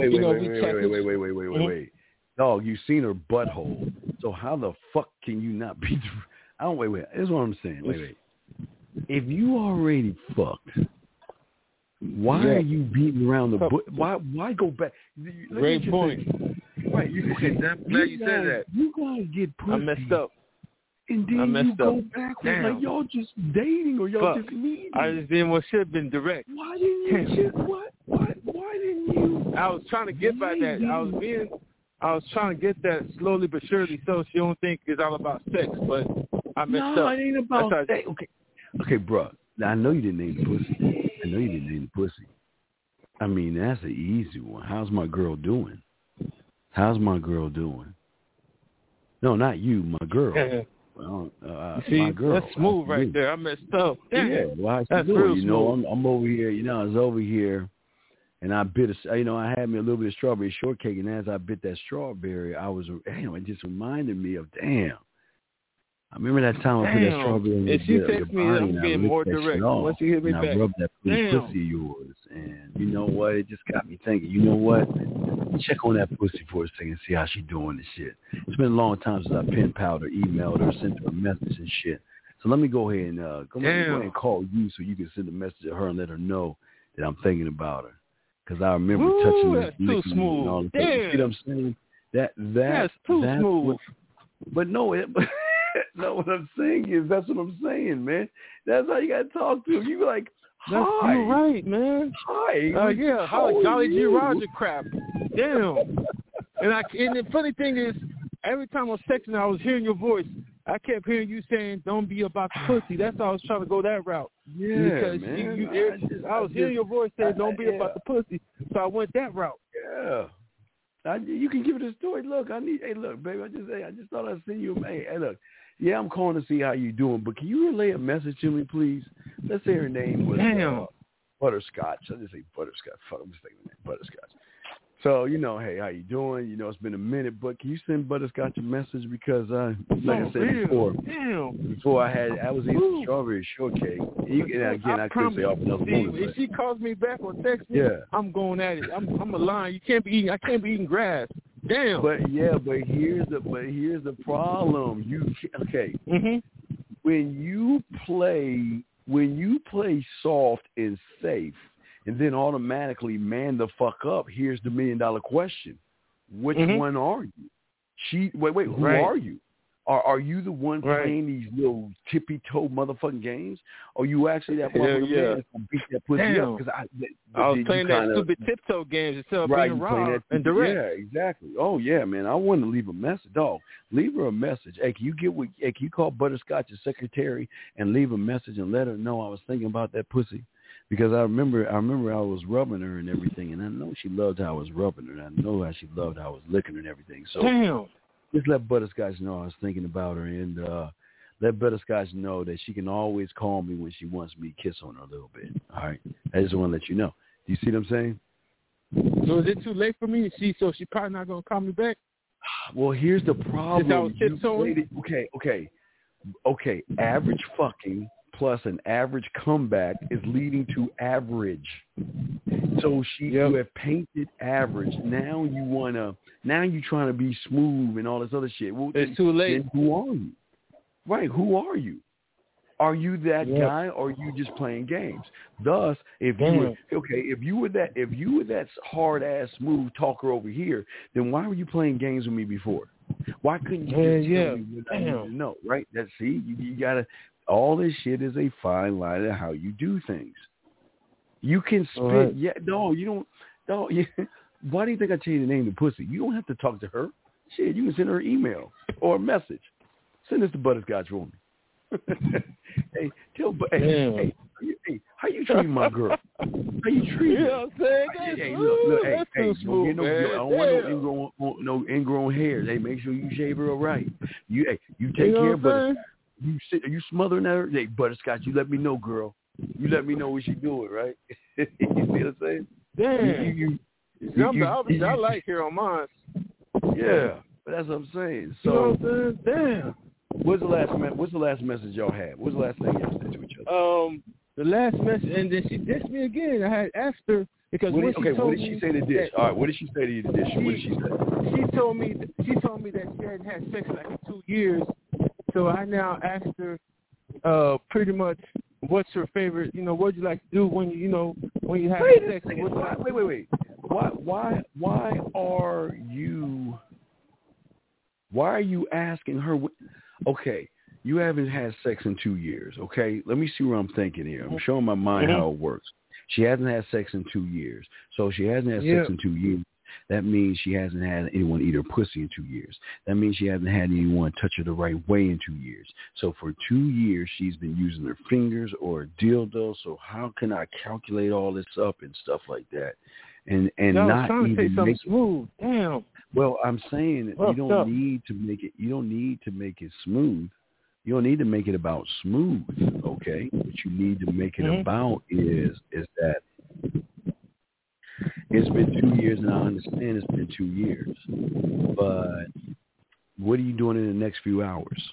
Dog, you seen her butthole. So how the fuck can you not be? Wait. This is what I'm saying. Wait. If you already fucked, why are you beating around the bush? Why go back? Great point. Right, you said that. You guys get pussy. I messed up. And then you go backwards like y'all just dating or y'all just meeting. I just didn't want should have been direct. Why didn't you Why didn't you? I was trying to get by that. I was trying to get that slowly but surely so she don't think it's all about sex, but I messed up. No, it ain't about sex. Okay, bro. Now, I know you didn't name the pussy. I mean, that's an easy one. How's my girl doing? No, not you, my girl. Well, see, my girl. That's smooth right there. I messed up. Yeah, well, that's real smooth. I'm over here. I was over here, and I bit I had me a little bit of strawberry shortcake, and as I bit that strawberry, it just reminded me of, I remember that time I put that strawberry in your texts me, I'm getting more direct. Once you hit me back. I rubbed that pussy of yours, and you know what? It just got me thinking, you know what? Check on that pussy for a second, see how she doing this shit. It's been a long time since I pen palled her, emailed her, sent her a message and shit. So let me go ahead and call you so you can send a message to her and let her know that I'm thinking about her. Because I remember touching her. That's too smooth. Damn. You see what I'm saying? That's too smooth. But no, what I'm saying is that's what I'm saying, man. That's how you got to talk to him. You be like, hi. You're right, man. Hi. How Jolly G. Roger crap. Damn. And the funny thing is, every time I was texting, I was hearing your voice. I kept hearing you saying, "Don't be about the pussy." That's how I was trying to go that route. Yeah, because man. I was hearing your voice saying, "Don't be about the pussy," so I went that route. Yeah. You can give it a story. Look, look, baby. I just thought I'd see you. Hey, look. Yeah, I'm calling to see how you doing, but can you relay a message to me, please? Let's say her name was Butterscotch. I'll just say Butterscotch. Fuck, I'm just thinking that Butterscotch. So, hey, how you doing? It's been a minute, but can you send Butterscotch a message? Because, like I said before I was eating strawberry shortcake. I couldn't say off another woman. If she calls me back or texts me, I'm going at it. I'm a lion. I can't be eating grass. Damn. But here's the problem. When you play soft and safe, and then automatically man the fuck up, here's the $1 million question: which one are you? Who are you? Are you the one playing these little tippy-toe motherfucking games? Or you actually that motherfucking man who beat that pussy up? Because I was playing that stupid tiptoe games instead of being raw and direct. Yeah, exactly. Oh, yeah, man. I wanted to leave a message. Dog, leave her a message. Hey, can you call Butterscotch's secretary and leave a message and let her know I was thinking about that pussy? Because I remember I was rubbing her and everything, and I know she loved how I was rubbing her, and I know how she loved how I was licking her and everything. So just let Butterscotch know I was thinking about her, and let Butterscotch know that she can always call me when she wants me to kiss on her a little bit. All right? I just want to let you know. Do you see what I'm saying? So is it too late for me? So she probably not going to call me back? Well, here's the problem. Okay. Average fucking plus an average comeback is leading to average. So you have painted average. Now you're trying to be smooth and all this other shit. Well, it's too late. Then who are you? Right, who are you? Are you that guy, or are you just playing games? Thus, if you were that hard ass smooth talker over here, then why were you playing games with me before? Why couldn't you just tell me what I need to know? Right? You gotta. All this shit is a fine line of how you do things. You can spit. Right. Yeah, no, you don't. No, yeah. Why do you think I changed the name to Pussy? You don't have to talk to her. Shit, you can send her an email or a message. Send this to Butterscotch for me. Hey, how you treating my girl? How you treating her? You know what I'm saying? Look, I don't want no ingrown hair. Hey, make sure you shave her right. You take care of Butterscotch. Are you smothering at her? Hey, Butterscotch, you let me know, girl. You let me know what she's doing, right? You see what I'm saying? Damn. I like hair on mine. Yeah, that's what I'm saying. So, you know what I'm saying? Damn. What's the last message y'all had? What's the last thing y'all said to each other? The last message, and then she dissed me again. I had asked her because what did she say to dish? All right, what did she say to you to dish? What did she say? She told me that she hadn't had sex like in 2 years. So I now asked her, pretty much, what's her favorite? You know, what do you like to do when you have sex? Wait. Why are you asking her? Okay, you haven't had sex in 2 years. Okay, let me see where I'm thinking here. I'm showing my mind how it works. She hasn't had sex in 2 years. So she hasn't had sex in 2 years. That means she hasn't had anyone eat her pussy in 2 years. That means she hasn't had anyone touch her the right way in 2 years. So for 2 years, she's been using her fingers or a dildo. So how can I calculate all this up and stuff like that? And not even say something smooth. Damn. Well, I'm saying you don't need to make it. You don't need to make it smooth. You don't need to make it about smooth. Okay, what you need to make it about is that it's been 2 years, and I understand it's been 2 years. But what are you doing in the next few hours?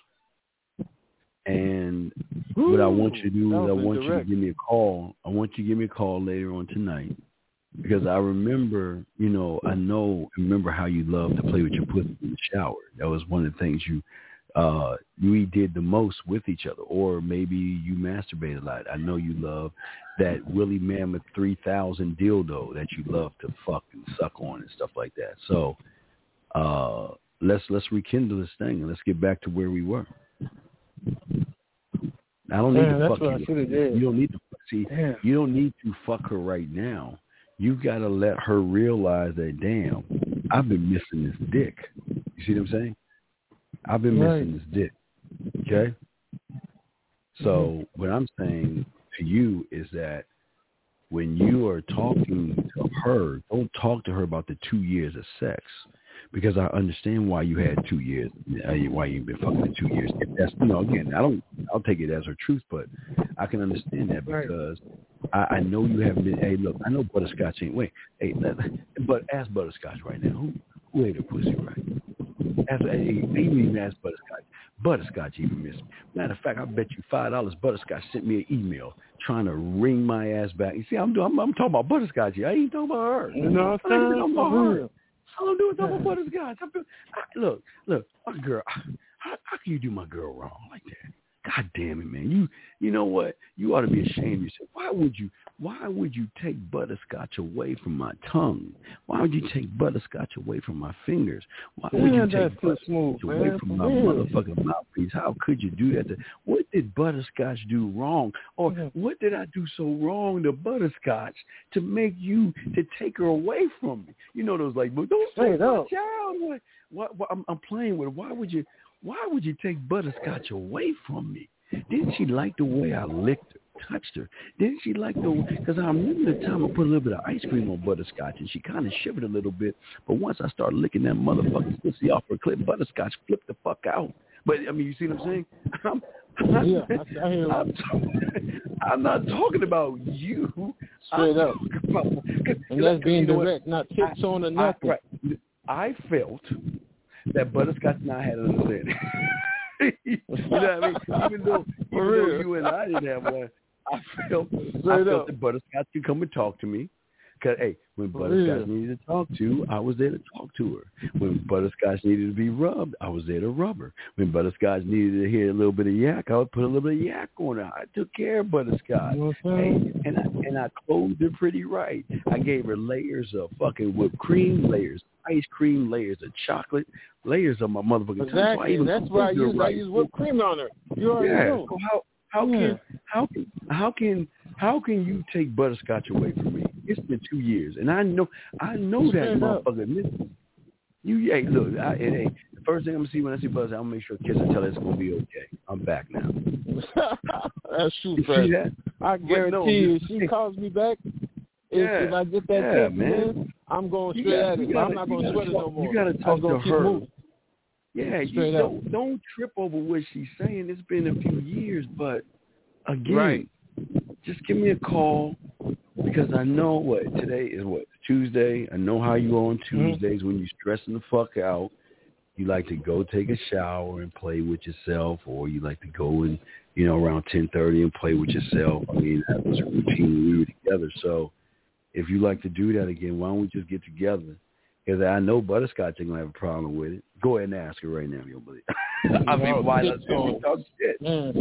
And what I want you to do is I want you to give me a call. I want you to give me a call later on tonight. Because I remember, remember how you loved to play with your pussy in the shower. That was one of the things we did the most with each other. Or maybe you masturbated a lot. I know you love that Willie Mammoth 3000 dildo that you love to fuck and suck on and stuff like that. So let's rekindle this thing and let's get back to where we were. I don't need to fuck you. You don't need to see. You don't need to fuck her right now. You got to let her realize that, damn, I've been missing this dick. You see what I'm saying? I've been missing this dick. Okay? So what I'm saying to you is that when you are talking to her, don't talk to her about the 2 years of sex. Because I understand why you had 2 years, why you've been fucking in 2 years. If that's, again, I'll take it as her truth, but I can understand that because I know you haven't been. Hey, look, I know Butterscotch ain't. Wait, hey, but ask Butterscotch right now. Who ate her pussy right? Even ask Butterscotch. Butterscotch even missed me. Matter of fact, I bet you $5 Butterscotch sent me an email trying to ring my ass back. You see, I'm talking about Butterscotch here. I ain't talking about her. You know what I'm saying? I don't do it about Butterscotch. Look, my girl. How can you do my girl wrong like that? God damn it, man. You know what? You ought to be ashamed of yourself. Why would you take Butterscotch away from my tongue? Why would you take Butterscotch away from my fingers? Why would you take Butterscotch away from my motherfucking mouthpiece? How could you do that? What did Butterscotch do wrong? Or what did I do so wrong to Butterscotch to make you to take her away from me? You know those like, don't take my child. What I'm playing with. Why would you take Butterscotch away from me? Didn't she like the way I licked her, touched her? Didn't she like the way? Because I remember the time I put a little bit of ice cream on Butterscotch, and she kind of shivered a little bit. But once I started licking that motherfucking pussy off her clip, Butterscotch flipped the fuck out. But, I mean, you see what I'm saying? I'm not talking about you. Straight up. And that's being direct, not tips on or nothing. I felt that Butterscotch and I had an understanding. You know what I mean? Even though you and I didn't have one, I felt that Butterscotch could come and talk to me. Cause hey, when Butterscotch needed to talk to, I was there to talk to her. When Butterscotch needed to be rubbed, I was there to rub her. When Butterscotch needed to hear a little bit of yak, I would put a little bit of yak on her. I took care of Butterscotch. Hey, and I clothed her pretty right. I gave her layers of fucking whipped cream, layers of ice cream, layers of chocolate, layers of my motherfucking exactly. So that's why I use whipped cream on her. You already know. So how can you take Butterscotch away from me? It's been 2 years, and I know that motherfucker. Hey, look, the first thing I'm gonna see when I see Butterscotch, I'm gonna make sure kids and tell her it's gonna be okay. I'm back now. That's true, see that? I guarantee you, if she calls me back, if I get that text, man, I'm going straight at it. I'm not gonna sweat it no more. You gotta talk to her. Moving. Yeah, don't trip over what she's saying. It's been a few years, but again, just give me a call because I know today is Tuesday. I know how you are on Tuesdays when you're stressing the fuck out. You like to go take a shower and play with yourself, or you like to go and around 10:30 and play with yourself. I mean, that was a routine we were together. So if you like to do that again, why don't we just get together? Because I know Butterscotch ain't gonna have a problem with it. Go ahead and ask her right now, you'll believe. I mean, why not talk shit?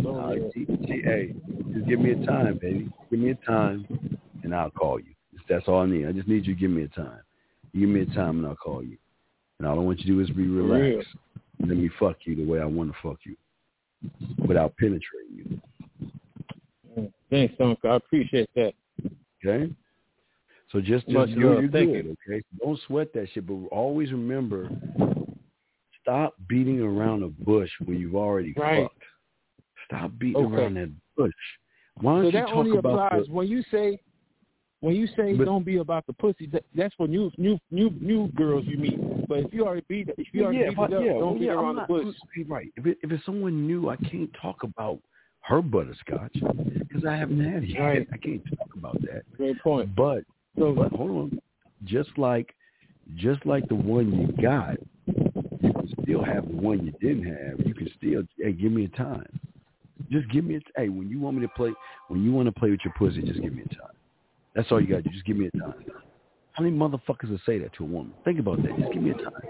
Hey, just give me a time, baby. Give me a time, and I'll call you. That's all I need. I just need you to give me a time. You give me a time, and I'll call you. And all I want you to do is be relaxed. And let me fuck you the way I want to fuck you, without penetrating you. Thanks, Uncle. I appreciate that. Okay. So just you're good, okay? So don't sweat that shit, but always remember, stop beating around a bush when you've already fucked. Stop beating around that bush. Why don't you that talk only about applies when you say don't be about the pussy. That's for new girls you meet. But if you already beat it up, don't beat around the bush. Right. If it's someone new, I can't talk about her Butterscotch because I haven't had it yet. Right. I can't talk about that. Great point. But hold on. Just like the one you got, you can still have the one you didn't have. You can still, give me a time. Just give me when you want me to play, when you want to play with your pussy, just give me a time. That's all you got to do. Just give me a time. How many motherfuckers will say that to a woman? Think about that. Just give me a time.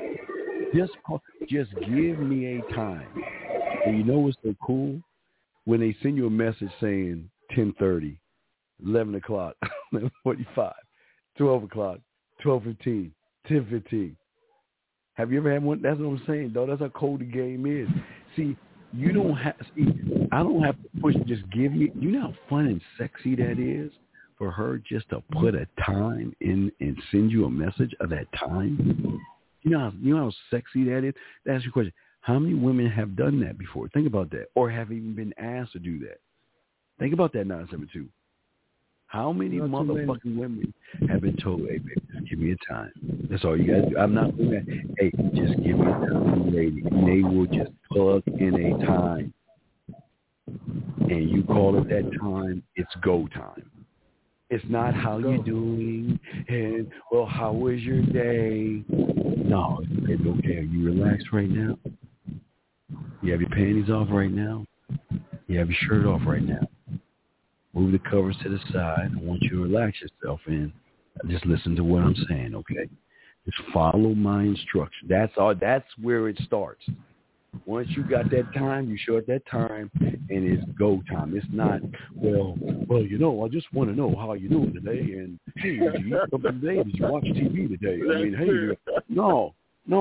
Just give me a time. And you know what's so cool? When they send you a message saying 10:30, 11 o'clock, 11:45, 12 o'clock, 12:15, 10:15. Have you ever had one? That's what I'm saying, though. That's how cold the game is. See, I don't have to push. Just give me. You know how fun and sexy that is for her just to put a time in and send you a message of that time. You know how sexy that is. To ask you a question. How many women have done that before? Think about that, or have even been asked to do that. Think about that 972. How many motherfucking women have been told, hey, baby, just give me a time. That's all you got to do. I'm not doing that. Hey, just give me a time, lady. And they will just plug in a time. And you call it that time, it's go time. It's not how you doing and, well, how was your day? No, it's okay. Are you relaxed right now? You have your panties off right now? You have your shirt off right now? Move the covers to the side. I want you to relax yourself and just listen to what I'm saying, okay? Just follow my instructions. That's all. That's where it starts. Once you got that time, you show at that time, and it's go time. It's not, well, I just want to know how you're doing today, and hey, did you eat something today? Did you watch TV today? I mean, hey, no.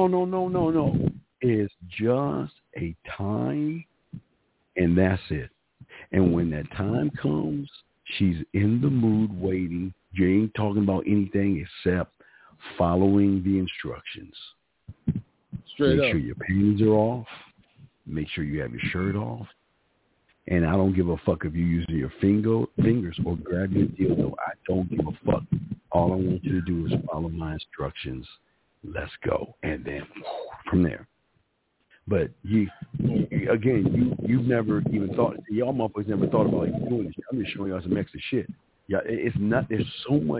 It's just a time, and that's it. And when that time comes, she's in the mood waiting. You ain't talking about anything except following the instructions. Make sure your panties are off. Make sure you have your shirt off. And I don't give a fuck if you're using your fingers or grab your dildo. I don't give a fuck. All I want you to do is follow my instructions. Let's go. And then from there. But you've never even thought, y'all motherfuckers never thought about even doing this. I'm just showing y'all some extra shit. Yeah, it's not. There's so much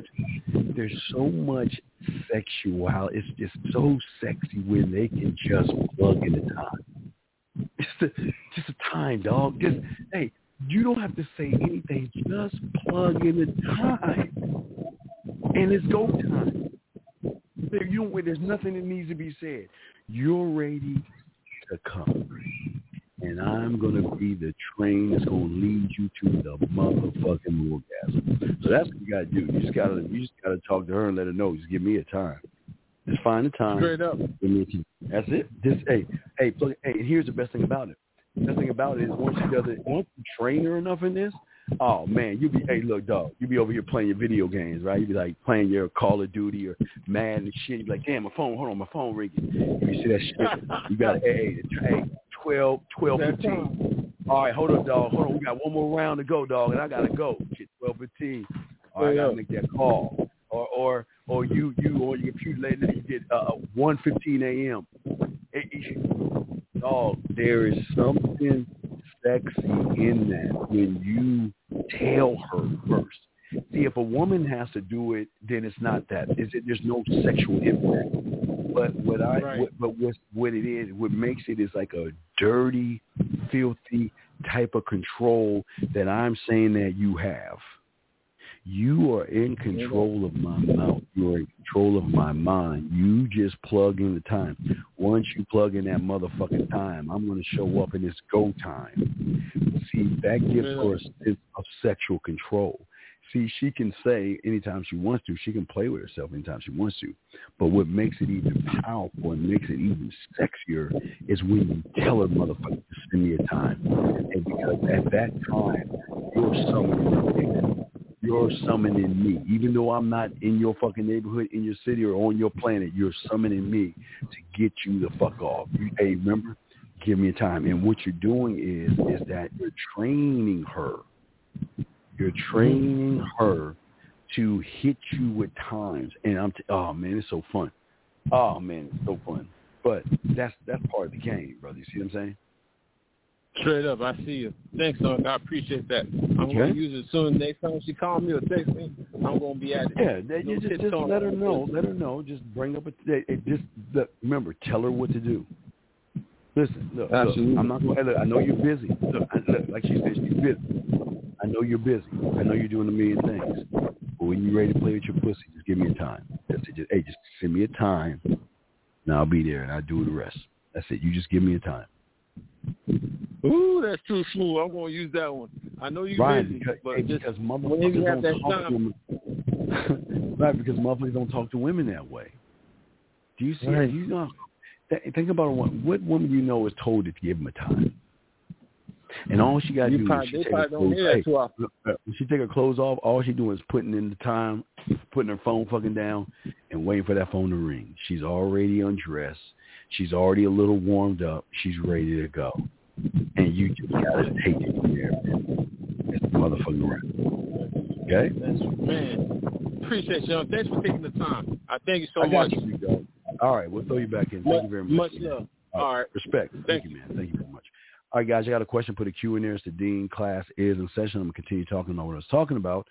sexuality. It's just so sexy when they can just plug in the time. Just a time, dog. Just hey, you don't have to say anything. Just plug in the time. And it's go time. There's nothing that needs to be said. You're ready to come. And I'm going to be the train that's going to lead you to the motherfucking orgasm. So that's what you got to do. You just got to talk to her and let her know. Just give me a time. Just find a time. Straight up. That's it. Just, here's the best thing about it. The best thing about it is once you train her enough in this, oh man, look, dog, you be over here playing your video games, right? You be like playing your Call of Duty or Madden and shit. You be like, damn, my phone ringing. You see that shit? You got 12, 15. All right, hold up, dog. Hold on, we got one more round to go, dog, and I gotta go. Shit, 12, 15. All right, I gotta make that call. Or you on your computer later, you get 1:15 a.m. Dog, there is something sexy in that when you tell her first. See, if a woman has to do it, then it's not that. There's no sexual impact. But what it is, what makes it is like a dirty, filthy type of control that I'm saying that you have. You are in control of my mouth. You are in control of my mind. You just plug in the time. Once you plug in that motherfucking time, I'm going to show up and it's go time. See, that gives her a sense of sexual control. See, she can say anytime she wants to. She can play with herself anytime she wants to. But what makes it even powerful and makes it even sexier is when you tell her, motherfucker, to send me a time. And because at that time, you're summoning me. Even though I'm not in your fucking neighborhood, in your city, or on your planet, you're summoning me to get you the fuck off. Hey, remember? Give me a time. And what you're doing is that you're training her. You're training her to hit you with times. And oh, man, it's so fun. Oh, man, it's so fun. But that's part of the game, brother. You see what I'm saying? Straight up, I see you. Thanks, son. I appreciate that. I'm going to use it soon. Next time she calls me or text me, I'm going to be at it. Yeah, you just let her know. Let her know. Just bring up remember, tell her what to do. Listen, look, I'm not going to. I know you're busy. Look, like she said, she's busy. I know you're busy. I know you're doing a million things. But when you're ready to play with your pussy, just give me a time. That's it. Just send me a time, and I'll be there, and I'll do the rest. That's it. You just give me a time. Ooh, that's too smooth. I'm going to use that one. I know you're busy, because motherfuckers don't talk to women. Right, because motherfuckers don't talk to women that way. Do you see? Right. You know, think about what woman you know is told to give them a time. And all she got to do is she take her clothes off. All she doing is putting in the time, putting her phone fucking down, and waiting for that phone to ring. She's already undressed. She's already a little warmed up. She's ready to go. And you just got to take it from there. It's the motherfucking round. Okay? Man, appreciate you. Thanks for taking the time. I thank you so much. I got you, dog. All right, we'll throw you back in. Thank you very much. Much love. All right. Respect. Thank you, man. Thank you very much. All right, guys, I got a question. Put a Q in there. It's the Dean. Class is in session. I'm going to continue talking about what I was talking about.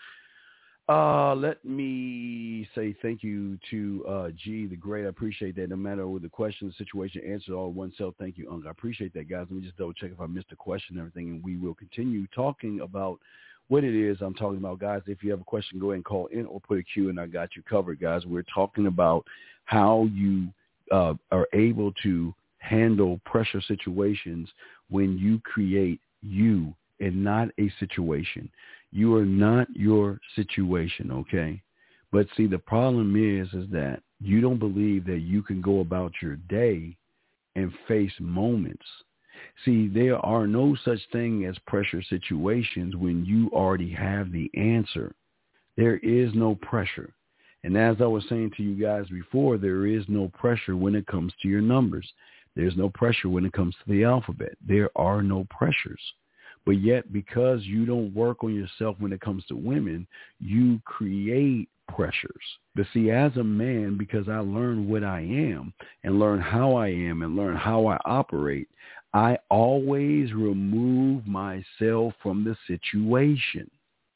Let me say thank you to G, the great. I appreciate that. No matter what the question, the situation, answer all oneself. Thank you, Unc. I appreciate that, guys. Let me just double check if I missed a question and everything, and we will continue talking about what it is I'm talking about. Guys, if you have a question, go ahead and call in or put a Q, and I got you covered, guys. We're talking about how you are able to handle pressure situations when you create you and not a situation. You are not your situation, okay? But see, the problem is that you don't believe that you can go about your day and face moments. See, there are no such thing as pressure situations when you already have the answer. There is no pressure. And as I was saying to you guys before, there is no pressure when it comes to your numbers. There's no pressure when it comes to the alphabet. There are no pressures. But yet, because you don't work on yourself when it comes to women, you create pressures. But see, as a man, because I learned what I am and learn how I am and learn how I operate, I always remove myself from the situation.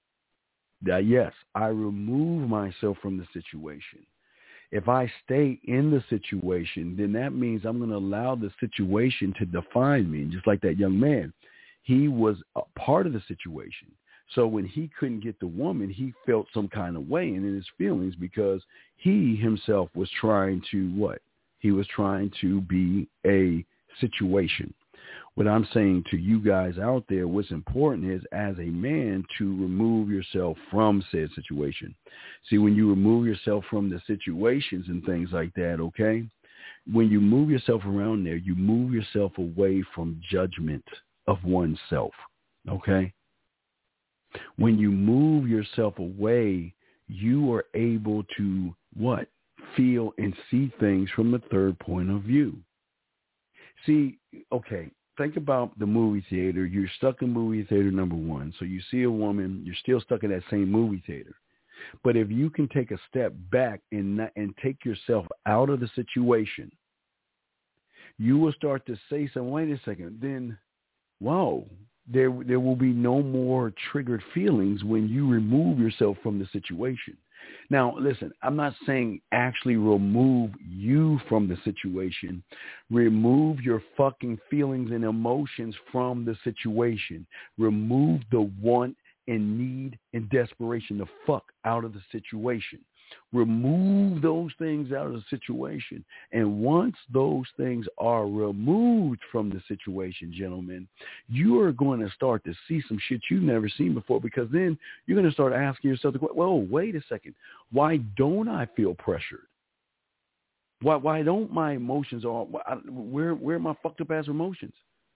Yes, I remove myself from the situation. If I stay in the situation, then that means I'm going to allow the situation to define me. And just like that young man, he was a part of the situation. So when he couldn't get the woman, he felt some kind of way in his feelings because he himself was trying to what? He was trying to be a situation. What I'm saying to you guys out there, what's important is as a man to remove yourself from said situation. See, when you remove yourself from the situations and things like that, okay, when you move yourself around there, you move yourself away from judgment of oneself, okay? When you move yourself away, you are able to what? Feel and see things from the third point of view. See, okay, think about the movie theater. You're stuck in movie theater number one. So you see a woman, you're still stuck in that same movie theater. But if you can take a step back and take yourself out of the situation, you will start to say, so wait a second, then, whoa, there will be no more triggered feelings when you remove yourself from the situation. Now, listen, I'm not saying actually remove you from the situation. Remove your fucking feelings and emotions from the situation. Remove the want and need and desperation to fuck out of the situation. Remove those things out of the situation. And once those things are removed from the situation, gentlemen, you are going to start to see some shit you've never seen before, because then you're going to start asking yourself, well, wait a second. Why don't I feel pressured? Why don't my emotions where are my fucked up ass emotions?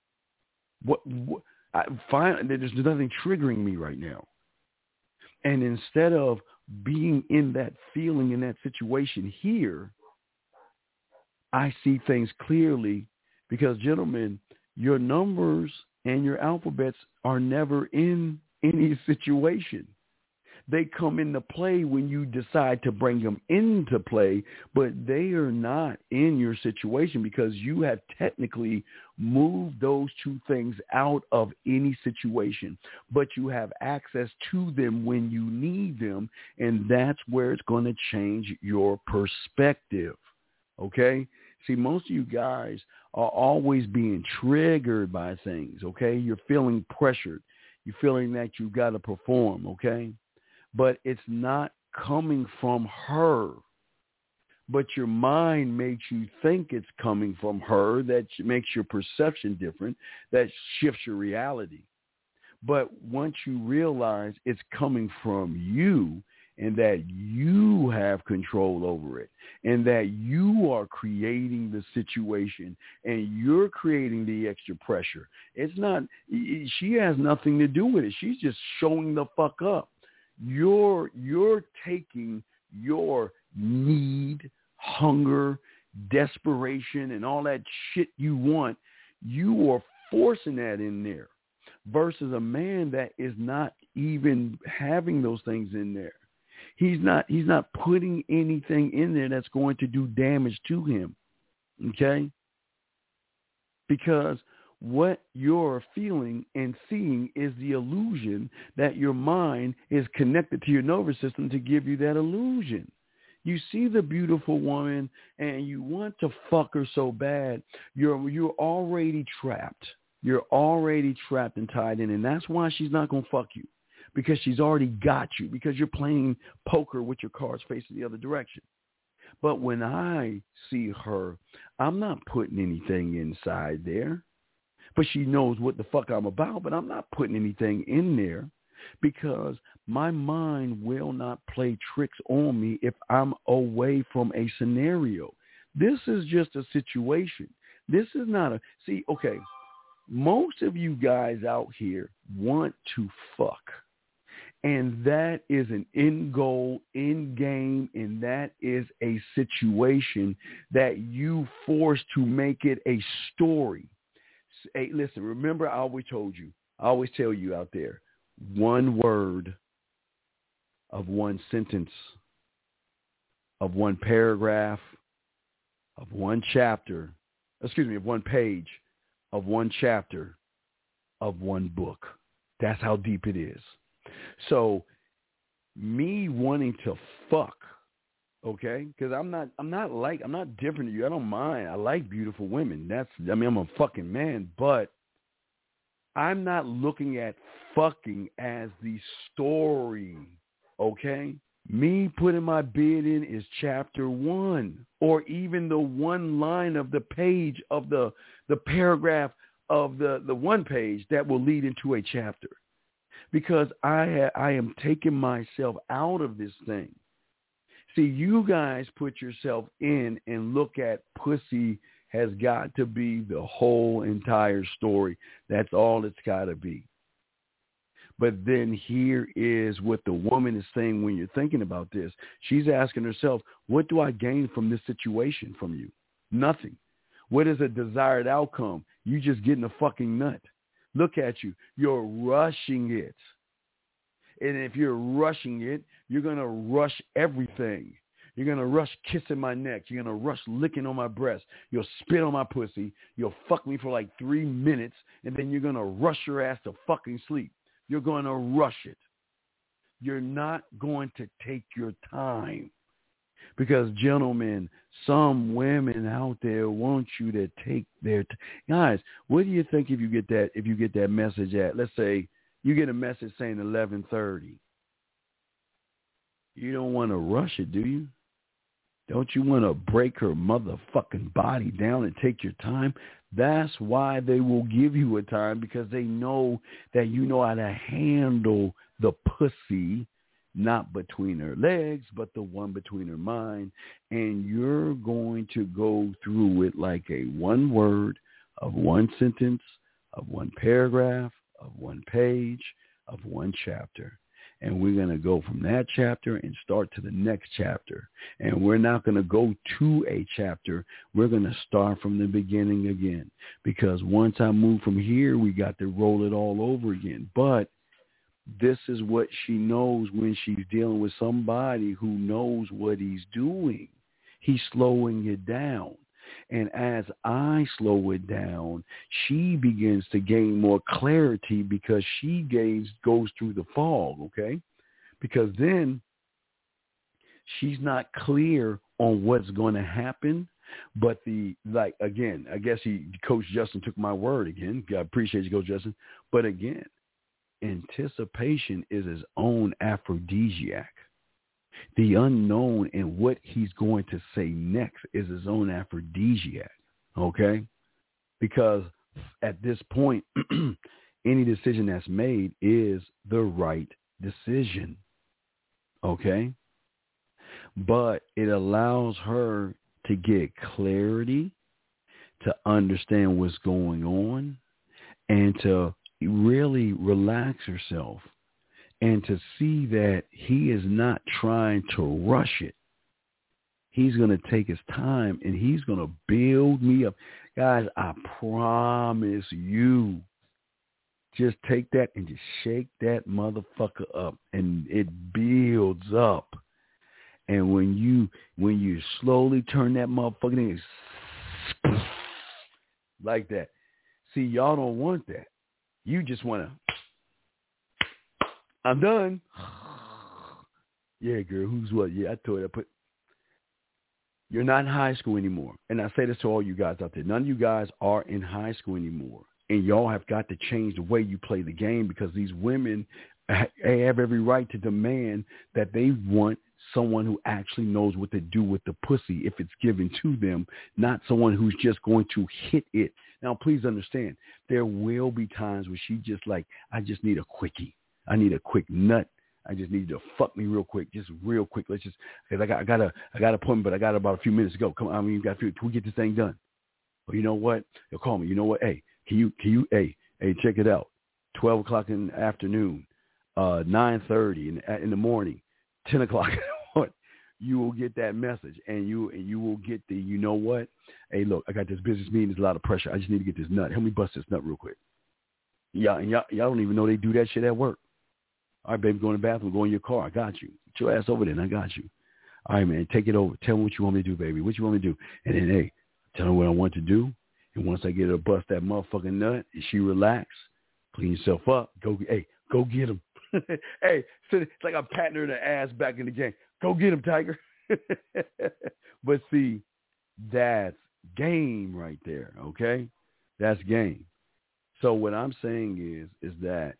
There's nothing triggering me right now. And instead of being in that feeling, in that situation here, I see things clearly because, gentlemen, your numbers and your alphabets are never in any situation. They come into play when you decide to bring them into play, but they are not in your situation because you have technically moved those two things out of any situation, but you have access to them when you need them, and that's where it's going to change your perspective, okay? See, most of you guys are always being triggered by things, okay? You're feeling pressured. You're feeling that you got to perform, okay? But it's not coming from her. But your mind makes you think it's coming from her. That makes your perception different. That shifts your reality. But once you realize it's coming from you and that you have control over it and that you are creating the situation and you're creating the extra pressure, it's not, she has nothing to do with it. She's just showing the fuck up. You're taking your need, hunger, desperation, and all that shit you want. You are forcing that in there versus a man that is not even having those things in there. He's not putting anything in there that's going to do damage to him. Okay? Because what you're feeling and seeing is the illusion that your mind is connected to your nervous system to give you that illusion. You see the beautiful woman and you want to fuck her so bad, you're already trapped. You're already trapped and tied in, and that's why she's not going to fuck you, because she's already got you, because you're playing poker with your cards facing the other direction. But when I see her, I'm not putting anything inside there. But she knows what the fuck I'm about, but I'm not putting anything in there because my mind will not play tricks on me if I'm away from a scenario. This is just a situation. This is not okay, most of you guys out here want to fuck. And that is an end goal, end game, and that is a situation that you force to make it a story. Hey, listen, remember I always tell you out there, one word of one sentence, of one paragraph, of one chapter, of one page, of one chapter, of one book. That's how deep it is. So me wanting to fuck, okay, because I'm not different than you. I don't mind. I like beautiful women. I'm a fucking man, but I'm not looking at fucking as the story, okay? Me putting my bid in is chapter 1, or even the one line of the page of the paragraph of the one page that will lead into a chapter. Because I am taking myself out of this thing. See, you guys put yourself in and look at pussy has got to be the whole entire story. That's all it's got to be. But then here is what the woman is saying when you're thinking about this. She's asking herself, what do I gain from this situation from you? Nothing. What is a desired outcome? You just getting a fucking nut. Look at you. You're rushing it. And if you're rushing it, you're going to rush everything. You're going to rush kissing my neck. You're going to rush licking on my breast. You'll spit on my pussy. You'll fuck me for like 3 minutes. And then you're going to rush your ass to fucking sleep. You're going to rush it. You're not going to take your time. Because, gentlemen, some women out there want you to take their time. Guys, what do you think if you get that message at, let's say, you get a message saying 11:30. You don't want to rush it, do you? Don't you want to break her motherfucking body down and take your time? That's why they will give you a time, because they know that you know how to handle the pussy, not between her legs, but the one between her mind. And you're going to go through it like a one word of one sentence, of one paragraph, of one page, of one chapter. And we're going to go from that chapter and start to the next chapter. And we're not going to go to a chapter. We're going to start from the beginning again. Because once I move from here, we got to roll it all over again. But this is what she knows when she's dealing with somebody who knows what he's doing. He's slowing it down. And as I slow it down, she begins to gain more clarity, because she goes through the fog, okay? Because then she's not clear on what's going to happen. But again, I guess Coach Justin took my word again. I appreciate you, Coach Justin. But again, anticipation is his own aphrodisiac. The unknown and what he's going to say next is his own aphrodisiac, okay? Because at this point, any decision that's made is the right decision, okay? But it allows her to get clarity, to understand what's going on, and to really relax herself. And to see that he is not trying to rush it. He's going to take his time, and he's going to build me up. Guys, I promise you, just take that and just shake that motherfucker up, and it builds up. And when you slowly turn that motherfucker in, like that. See, y'all don't want that. You just want to, I'm done. Yeah, girl, who's what? Yeah, I told you. You're not in high school anymore. And I say this to all you guys out there. None of you guys are in high school anymore. And y'all have got to change the way you play the game, because these women have every right to demand that they want someone who actually knows what to do with the pussy if it's given to them, not someone who's just going to hit it. Now, please understand, there will be times where she just like, I just need a quickie. I need a quick nut. I just need you to fuck me real quick, just real quick. Let's just, because I got an appointment, but I got about a few minutes to go. Come on, you got a few. Can we get this thing done? Well, you know what? They'll call me. You know what? Hey, can you, hey, check it out. 12 o'clock in the afternoon, 9:30 in the morning, 10 o'clock in the morning. You will get that message, and you will get the, you know what? Hey, look, I got this business meeting. There's a lot of pressure. I just need to get this nut. Help me bust this nut real quick. Y'all don't even know they do that shit at work. All right, baby, go in the bathroom, go in your car. I got you. Get your ass over there, and I got you. All right, man, take it over. Tell me what you want me to do, baby. What you want me to do? And then, hey, tell her what I want to do. And once I get her to bust that motherfucking nut and she relax, clean yourself up, go get him. Hey, it's like I'm patting her in the ass back in the game. Go get him, Tiger. But see, that's game right there, okay? That's game. So what I'm saying is that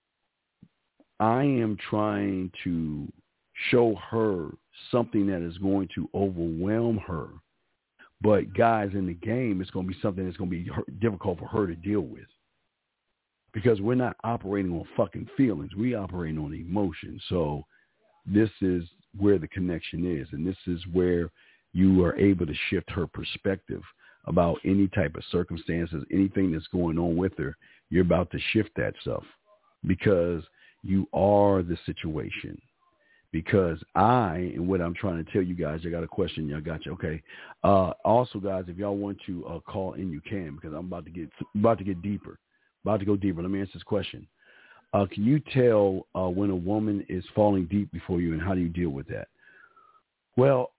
I am trying to show her something that is going to overwhelm her. But guys, in the game, it's going to be something that's going to be difficult for her to deal with. Because we're not operating on fucking feelings. We operating on emotion. So this is where the connection is. And this is where you are able to shift her perspective about any type of circumstances, anything that's going on with her. You're about to shift that stuff because you are the situation. Because and what I'm trying to tell you guys, I got a question. I got you. Okay. Also, guys, if y'all want to call in, you can, because I'm about to get deeper. About to go deeper. Let me answer this question. Can you tell when a woman is falling deep before you, and how do you deal with that? Well,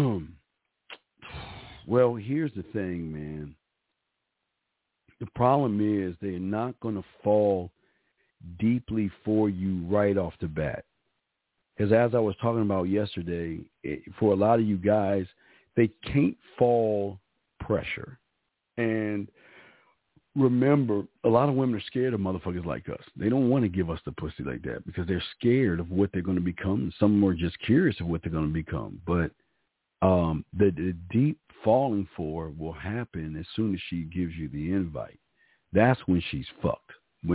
well, here's the thing, man. The problem is they're not going to fall deeply for you right off the bat. Because as I was talking about yesterday, for a lot of you guys, they can't fall pressure. And remember, a lot of women are scared of motherfuckers like us. They don't want to give us the pussy like that because they're scared of what they're going to become. Some are just curious of what they're going to become. But the deep falling for will happen as soon as she gives you the invite. That's when she's fucked.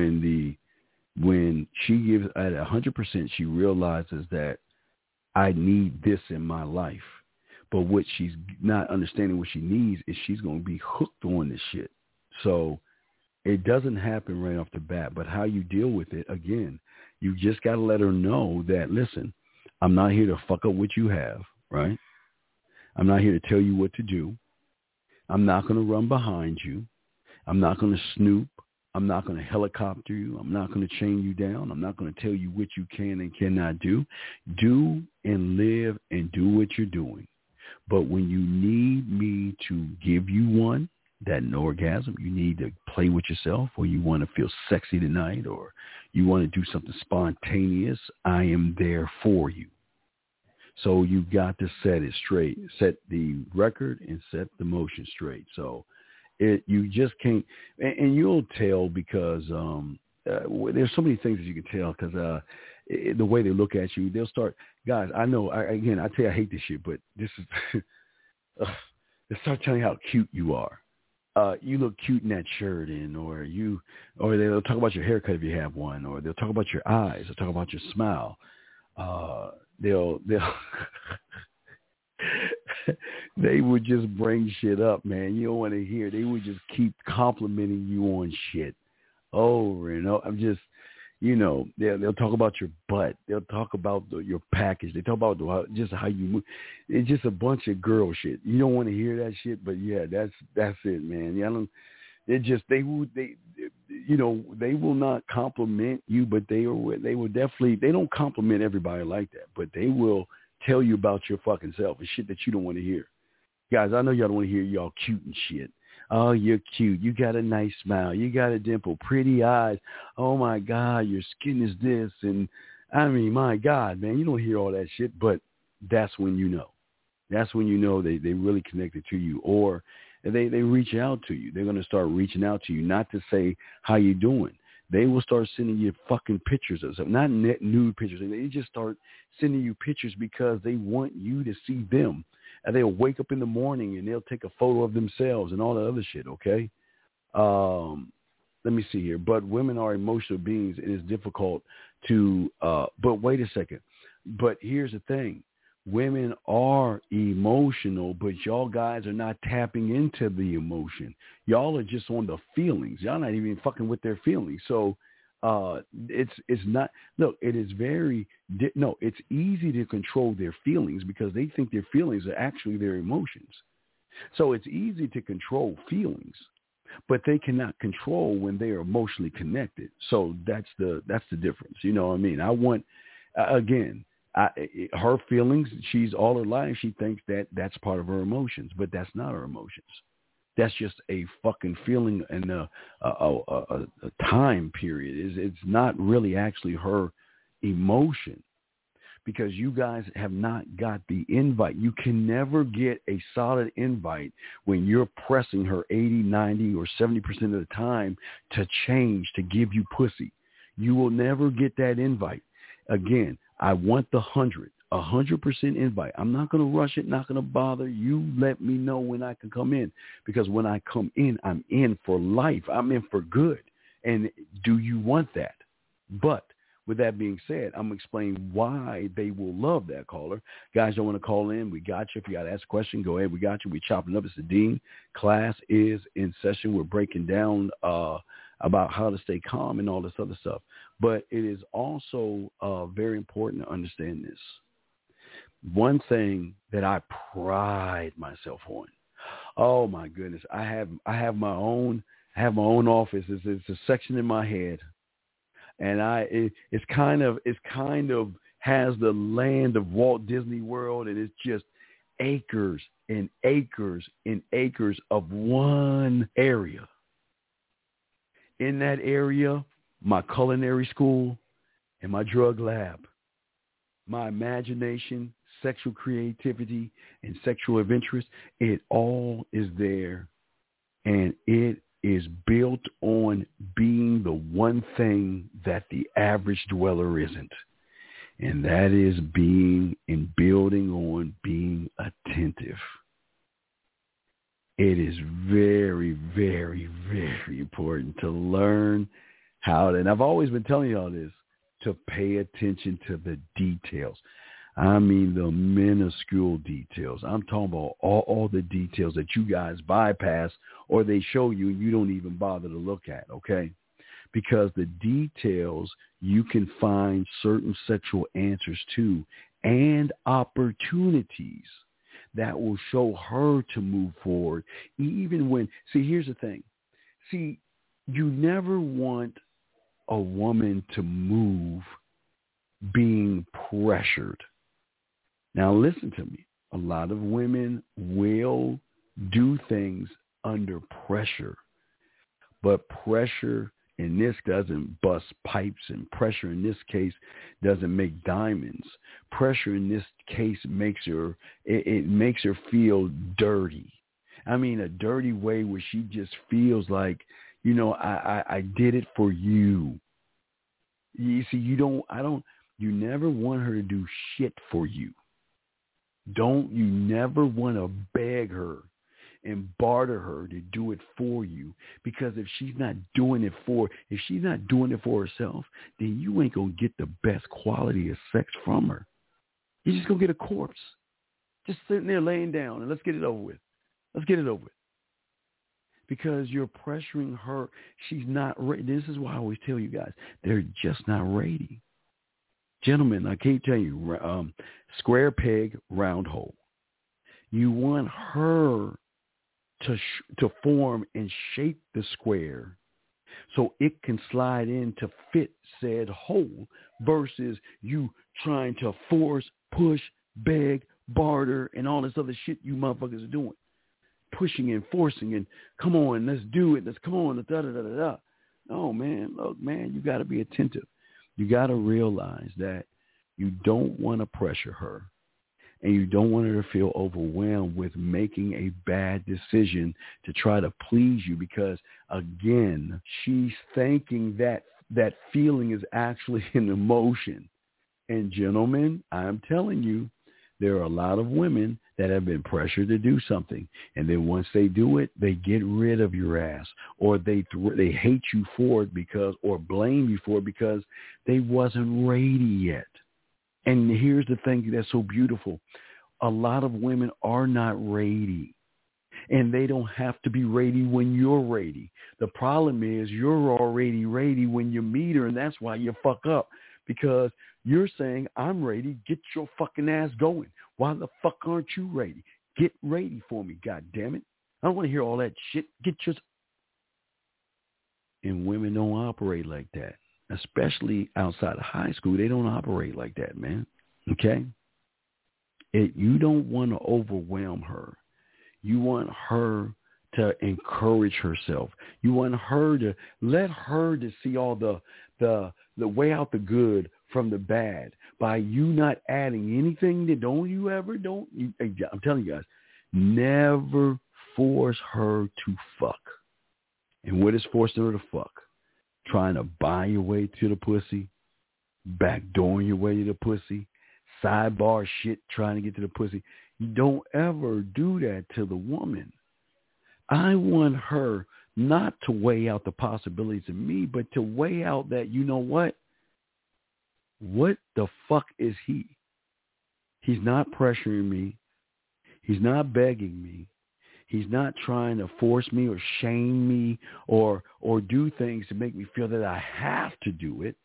When she gives at 100%, she realizes that I need this in my life. But what she's not understanding what she needs is she's going to be hooked on this shit. So it doesn't happen right off the bat. But how you deal with it, again, you just got to let her know that, listen, I'm not here to fuck up what you have, right? I'm not here to tell you what to do. I'm not going to run behind you. I'm not going to snoop. I'm not going to helicopter you. I'm not going to chain you down. I'm not going to tell you what you can and cannot do. Do and live and do what you're doing. But when you need me to give you one, that an orgasm, you need to play with yourself, or you want to feel sexy tonight, or you want to do something spontaneous, I am there for you. So you got to set it straight, set the record and set the motion straight. So you just can't, and you'll tell because there's so many things that you can tell because the way they look at you, they'll start, guys, I know, I tell you I hate this shit, but this is, they start telling you how cute you are. You look cute in that shirt, or they'll talk about your haircut if you have one, or they'll talk about your eyes, they'll talk about your smile. They'll they would just bring shit up, man. You don't want to hear. They would just keep complimenting you on shit over and over. I'm just, they'll talk about your butt. They'll talk about your package. They talk about just how you move. It's just a bunch of girl shit. You don't want to hear that shit, but yeah, that's it, man. They will not compliment you, but they will definitely, they don't compliment everybody like that, but they will tell you about your fucking self and shit that you don't want to hear. Guys, I know y'all don't want to hear y'all cute and shit. Oh, you're cute. You got a nice smile. You got a dimple, pretty eyes. Oh my God, your skin is this. And I mean, my God, man, you don't hear all that shit, but that's when you know. That's when you know they really connected to you, or they reach out to you. They're going to start reaching out to you, not to say how you doing. They will start sending you fucking pictures of something, not nude pictures. They just start sending you pictures because they want you to see them. And they'll wake up in the morning and they'll take a photo of themselves and all that other shit, okay? Let me see here. But women are emotional beings. It is difficult to, but wait a second. But here's the thing. Women are emotional, but y'all guys are not tapping into the emotion. Y'all are just on the feelings. Y'all not even fucking with their feelings. So it's not, look, it is it's easy to control their feelings because they think their feelings are actually their emotions. So it's easy to control feelings, but they cannot control when they are emotionally connected. So that's the difference. You know what I mean? I want, again, her feelings, she's all her life, she thinks that that's part of her emotions, but that's not her emotions. That's just a fucking feeling and a time period. It's not really actually her emotion. because you guys have not got the invite. You can never get a solid invite when you're pressing her 80, 90, or 70% of the time to change, to give you pussy. You will never get that invite. Again, I want the 100% invite. I'm not going to rush it, not going to bother. You let me know when I can come in, because when I come in, I'm in for life. I'm in for good. And do you want that? But with that being said, I'm going to explain why they will love that caller. Guys, don't want to call in. We got you. If you got to ask a question, go ahead. We got you. We're chopping up. It's the Dean. Class is in session. We're breaking down about how to stay calm and all this other stuff. But it is also very important to understand this. One thing that I pride myself on. Oh my goodness, I have my own office. It's a section in my head, and it's kind of has the land of Walt Disney World, and it's just acres and acres and acres of one area. In that area, my culinary school and my drug lab, my imagination, sexual creativity, and sexual interest, it all is there. And it is built on being the one thing that the average dweller isn't. And that is being and building on being attentive. It is very, very, very important to learn how to, and I've always been telling y'all this, to pay attention to the details. I mean the minuscule details. I'm talking about all the details that you guys bypass or they show you and you don't even bother to look at, okay? Because the details you can find certain sexual answers to and opportunities that will show her to move forward. Even when, see, here's the thing. See, you never want a woman to move being pressured. Now, listen to me. A lot of women will do things under pressure, but pressure in this doesn't bust pipes, and pressure in this case doesn't make diamonds. Pressure in this case makes her, it makes her feel dirty. I mean, a dirty way where she just feels like, you know, I did it for you. You see, you never want her to do shit for you. You never want to beg her and barter her to do it for you, because if she's not doing it for herself, then you ain't going to get the best quality of sex from her. You're just going to get a corpse. Just sitting there laying down and let's get it over with. Let's get it over with. Because you're pressuring her. She's not ready. This is why I always tell you guys, they're just not ready. Gentlemen, I can't tell you, square peg, round hole. You want her to form and shape the square so it can slide in to fit said hole, versus you trying to force, push, beg, barter, and all this other shit you motherfuckers are doing. Pushing and forcing and come on, let's do it. Let's come on, da-da-da-da-da. No, man, look, man, you got to be attentive. You got to realize that you don't want to pressure her, and you don't want her to feel overwhelmed with making a bad decision to try to please you, because, again, she's thinking that that feeling is actually an emotion. And, gentlemen, I'm telling you, there are a lot of women that have been pressured to do something, and then once they do it, they get rid of your ass, or they hate you for it because, or blame you for it because they wasn't ready yet. And here's the thing that's so beautiful. A lot of women are not ready, and they don't have to be ready when you're ready. The problem is you're already ready when you meet her, and that's why you fuck up, because you're saying, I'm ready, get your fucking ass going. Why the fuck aren't you ready? Get ready for me, God damn it. I don't want to hear all that shit. And women don't operate like that. Especially outside of high school, they don't operate like that, man. Okay? You don't want to overwhelm her. You want her to encourage herself. You want her to let her to see all the weigh out the good from the bad by you not adding anything that I'm telling you guys, never force her to fuck. And what is forcing her to fuck? Trying to buy your way to the pussy, backdooring your way to the pussy, sidebar shit trying to get to the pussy. You don't ever do that to the woman. I want her not to weigh out the possibilities of me, but to weigh out that, you know what? What the fuck is he? He's not pressuring me. He's not begging me. He's not trying to force me or shame me or do things to make me feel that I have to do it.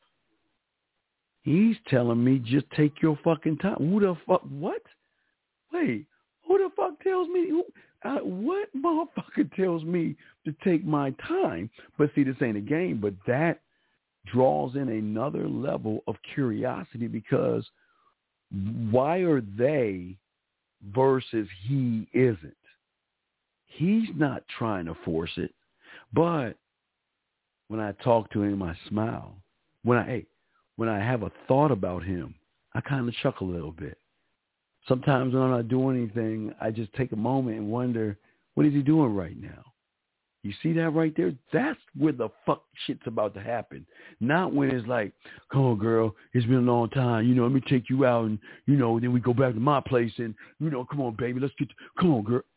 He's telling me just take your fucking time. Who the fuck? What? Wait, who the fuck tells me? What motherfucker tells me to take my time? But see, this ain't a game, but that draws in another level of curiosity, because why are they versus he isn't? He's not trying to force it, but when I talk to him, I smile. When I have a thought about him, I kind of chuckle a little bit. Sometimes when I'm not doing anything, I just take a moment and wonder, what is he doing right now? You see that right there? That's where the fuck shit's about to happen. Not when it's like, come on, girl, it's been a long time. Let me take you out and, then we go back to my place and, come on, baby, come on, girl.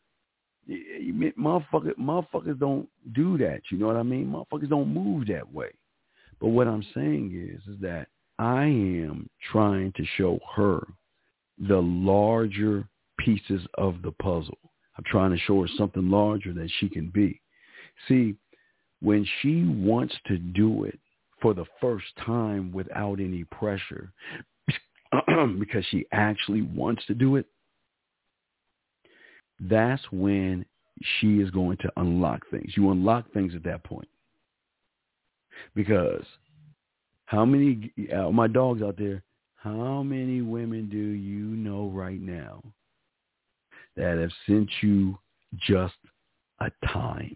Motherfuckers don't do that. You know what I mean? Motherfuckers don't move that way. But what I'm saying is that I am trying to show her the larger pieces of the puzzle. I'm trying to show her something larger that she can be. See, when she wants to do it for the first time without any pressure, because she actually wants to do it, that's when she is going to unlock things. You unlock things at that point. Because how many, my dogs out there, how many women do you know right now that have sent you just a time?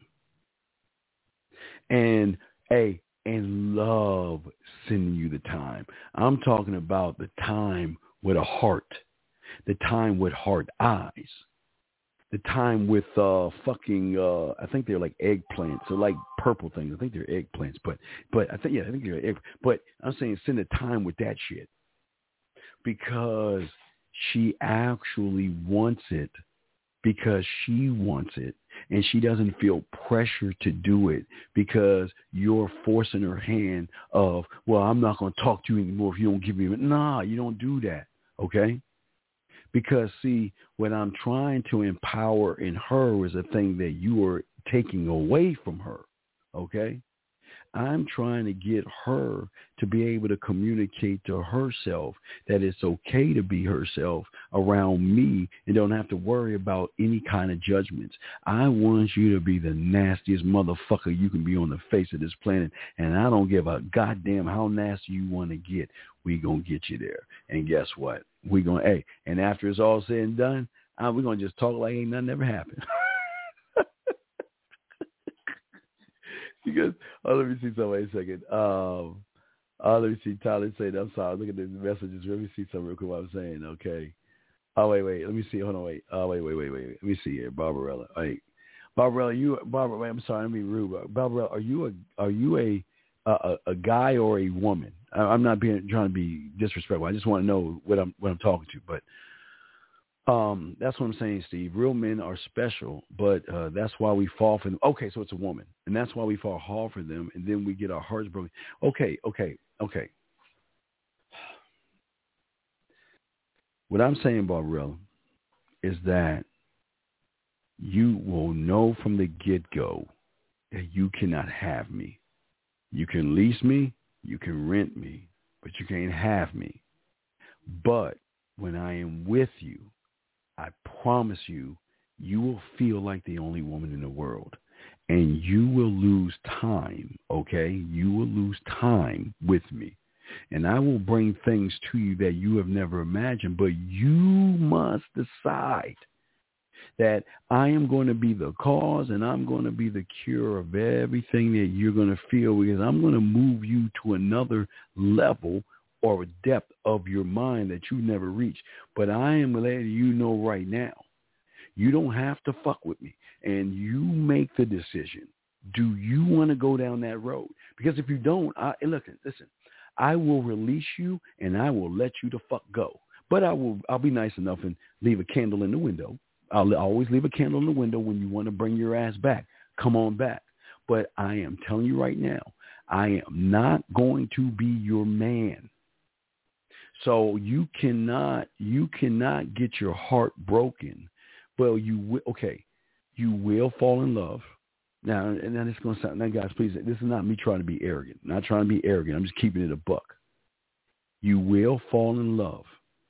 And love sending you the time. I'm talking about the time with a heart, the time with heart eyes, the time with I think they're like eggplants. They're like purple things. I think they're eggplants, but I think they're egg. But I'm saying send a time with that shit, because she actually wants it, because she wants it, and she doesn't feel pressure to do it because you're forcing her hand of, well, I'm not going to talk to you anymore if you don't give me. Nah, you don't do that, okay? Because, see, what I'm trying to empower in her is a thing that you are taking away from her, okay? I'm trying to get her to be able to communicate to herself that it's okay to be herself around me and don't have to worry about any kind of judgments. I want you to be the nastiest motherfucker you can be on the face of this planet, and I don't give a goddamn how nasty you want to get. We going to get you there. And guess what? And after it's all said and done, we're going to just talk like ain't nothing ever happened. Because, let me see something. Wait a second. Let me see. Tyler said, I'm sorry. Look at the messages. Let me see something real quick what I'm saying. Okay. Oh, wait. Let me see. Hold on. Wait. Wait. Let me see here. Barbarella. Wait. Barbarella, wait, I'm sorry. I'm being rude. Barbarella, are you a guy or a woman? I'm not trying to be disrespectful. I just want to know what I'm talking to. But that's what I'm saying, Steve. Real men are special, but that's why we fall for them. Okay, so it's a woman, and that's why we fall hard for them, and then we get our hearts broken. Okay. What I'm saying, Barbarella, is that you will know from the get-go that you cannot have me. You can lease me, you can rent me, but you can't have me. But when I am with you, I promise you, you will feel like the only woman in the world. And you will lose time, okay? You will lose time with me. And I will bring things to you that you have never imagined. But you must decide that I am going to be the cause and I'm going to be the cure of everything that you're going to feel, because I'm going to move you to another level or a depth of your mind that you never reached. But I am letting you know right now, you don't have to fuck with me. And you make the decision. Do you want to go down that road? Because if you don't, listen, I will release you and I will let you the fuck go. But I'll be nice enough and leave a candle in the window. I'll always leave a candle in the window when you want to bring your ass back. Come on back. But I am telling you right now, I am not going to be your man. So you cannot get your heart broken. Well, you will fall in love. Now, and then it's going to sound, now guys, please, this is not me trying to be arrogant. I'm not trying to be arrogant. I'm just keeping it a buck. You will fall in love.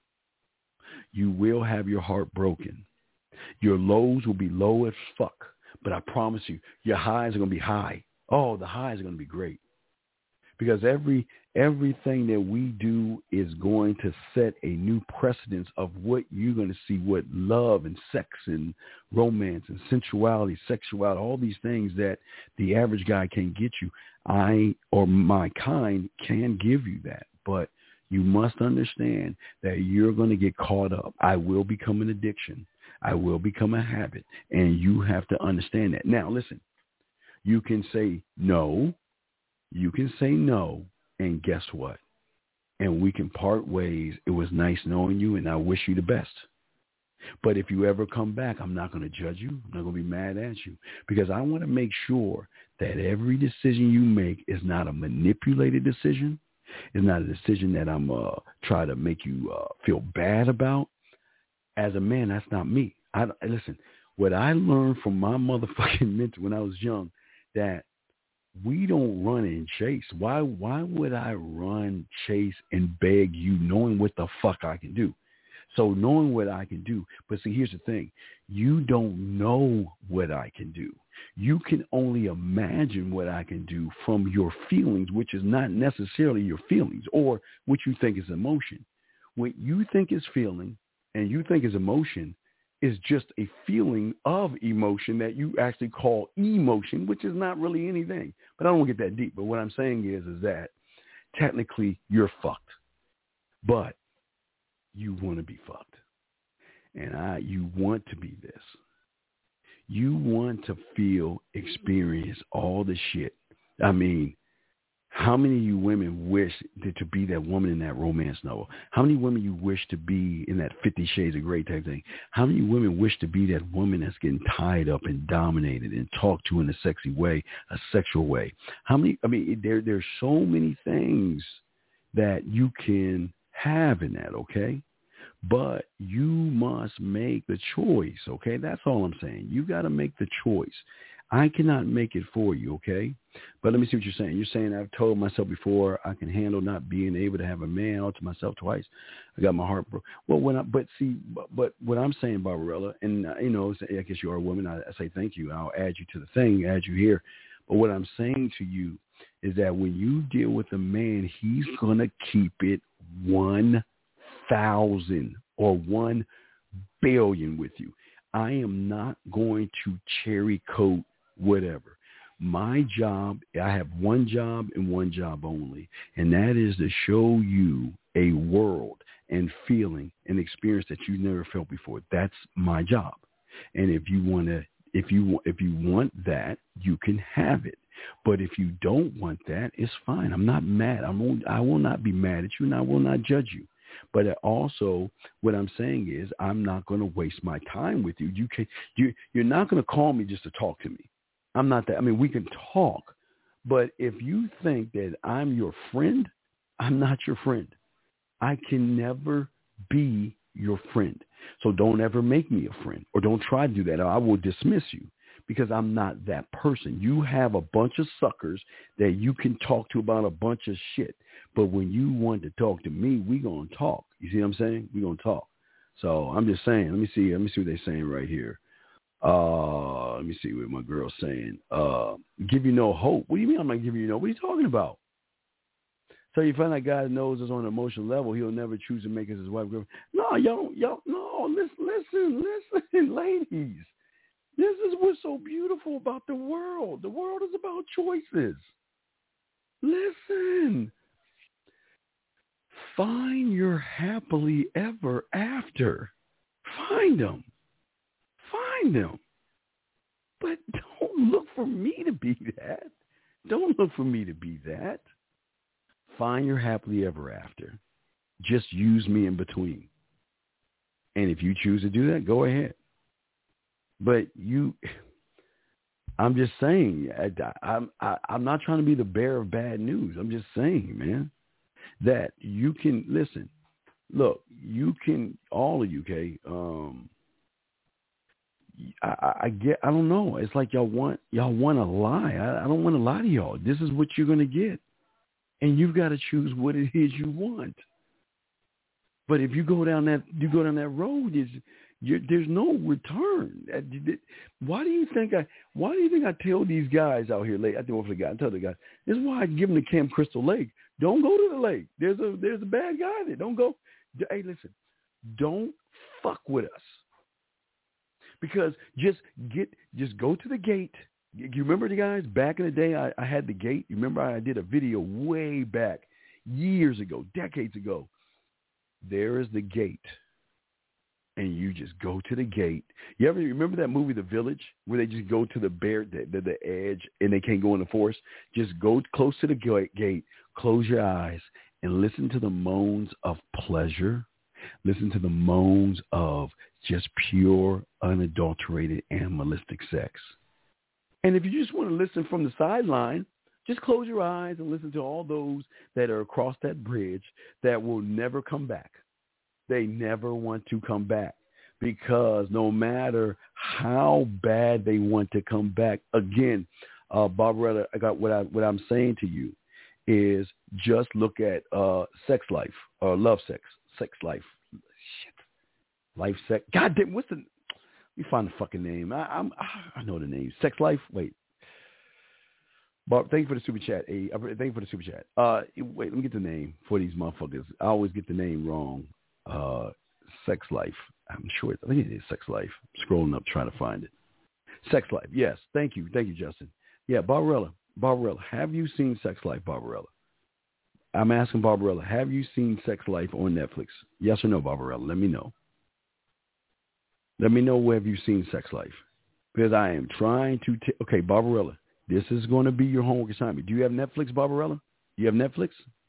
You will have your heart broken. Your lows will be low as fuck. But I promise you, your highs are going to be high. Oh, the highs are going to be great. Because everything that we do is going to set a new precedence of what you're going to see, what love and sex and romance and sensuality, sexuality, all these things that the average guy can't get you. I or my kind can give you that. But you must understand that you're going to get caught up. I will become an addiction. I will become a habit. And you have to understand that. Now, listen, you can say no. You can say no, and guess what? And we can part ways. It was nice knowing you, and I wish you the best. But if you ever come back, I'm not going to judge you. I'm not going to be mad at you because I want to make sure that every decision you make is not a manipulated decision. It's not a decision that I'm trying to make you feel bad about. As a man, that's not me. Listen, what I learned from my motherfucking mentor when I was young, that we don't run and chase. Why would I run, chase, and beg you knowing what the fuck I can do? So knowing what I can do. But see, here's the thing. You don't know what I can do. You can only imagine what I can do from your feelings, which is not necessarily your feelings or what you think is emotion. What you think is feeling and you think is emotion is just a feeling of emotion that you actually call emotion, which is not really anything. But I don't want to get that deep. But what I'm saying is that technically you're fucked, but you want to be fucked. And you want to be this. You want to feel, experience all the shit. I mean, how many of you women wish to be that woman in that romance novel? How many women you wish to be in that 50 Shades of Grey type thing? How many women wish to be that woman that's getting tied up and dominated and talked to in a sexy way, a sexual way? How many? I mean, there's so many things that you can have in that, okay? But you must make the choice, okay? That's all I'm saying. You got to make the choice. I cannot make it for you, okay? But let me see what you're saying. You're saying I've told myself before I can handle not being able to have a man, all to myself twice. I got my heart broke. Well, but what I'm saying, Barbarella, and you know, I guess you are a woman. I say thank you. I'll add you to the thing, add you here. But what I'm saying to you is that when you deal with a man, he's gonna keep it 1,000 or 1 billion with you. I am not going to cherry coat whatever. My job, I have one job and one job only, and that is to show you a world and feeling and experience that you never felt before. That's my job. And if you want that, you can have it. But if you don't want that, it's fine. I'm not mad. I will not be mad at you, and I will not judge you. But also, what I'm saying is, I'm not going to waste my time with you. You're not going to call me just to talk to me. I'm not that. I mean, we can talk, but if you think that I'm your friend, I'm not your friend. I can never be your friend. So don't ever make me a friend, or don't try to do that, or I will dismiss you, because I'm not that person. You have a bunch of suckers that you can talk to about a bunch of shit. But when you want to talk to me, we going to talk. You see what I'm saying? We going to talk. So I'm just saying, let me see what they're saying right here. Let me see what my girl's saying. Give you no hope. What do you mean I'm not giving you no? What are you talking about? So you find that guy knows us on an emotional level. He'll never choose to make us his wife. No, y'all, no, listen, ladies. This is what's so beautiful about the world. The world is about choices. Listen. find your happily ever after. Find them. Find them. But don't look for me to be that. Don't look for me to be that. Find your happily ever after. Just use me in between. And if you choose to do that, go ahead. But I'm just saying, I'm not trying to be the bearer of bad news. I'm just saying, man, that you can, listen, look, you can, all of you, okay, I don't know. It's like y'all want to lie. I don't want to lie to y'all. This is what you're going to get. And you've got to choose what it is you want. But if you go down that road, there's no return. Why do you think I tell these guys out here late? I tell the guys, this is why I give them to Camp Crystal Lake. Don't go to the lake. There's a bad guy there. Don't go. Hey, listen, don't fuck with us. Because just go to the gate. You remember the guys back in the day? I had the gate. You remember I did a video way back, years ago, decades ago. There is the gate, and you just go to the gate. You ever remember that movie, The Village, where they just go to the edge, and they can't go in the forest? Just go close to the gate, close your eyes, and listen to the moans of pleasure. Listen to the moans of just pure, unadulterated, animalistic sex. And if you just want to listen from the sideline, just close your eyes and listen to all those that are across that bridge that will never come back. They never want to come back because no matter how bad they want to come back, again, Barbarella, I got what I'm saying to you is just look at sex life or love sex life. Shit. Life sex. God damn, what's the... Let me find the fucking name. I know the name. Sex life? Wait. Bob, thank you for the super chat. Thank you for the super chat. Wait, let me get the name for these motherfuckers. I always get the name wrong. Sex life. I'm sure. I think it is sex life. I'm scrolling up trying to find it. Sex life. Yes. Thank you. Thank you, Justin. Yeah, Barbarella, have you seen Sex Life, Barbarella? I'm asking Barbarella, have you seen Sex Life on Netflix? Yes or no, Barbarella? Let me know. Let me know where have you seen Sex Life. Because I am trying to... Okay, Barbarella, this is going to be your homework assignment. Do you have Netflix, Barbarella? Do you have Netflix?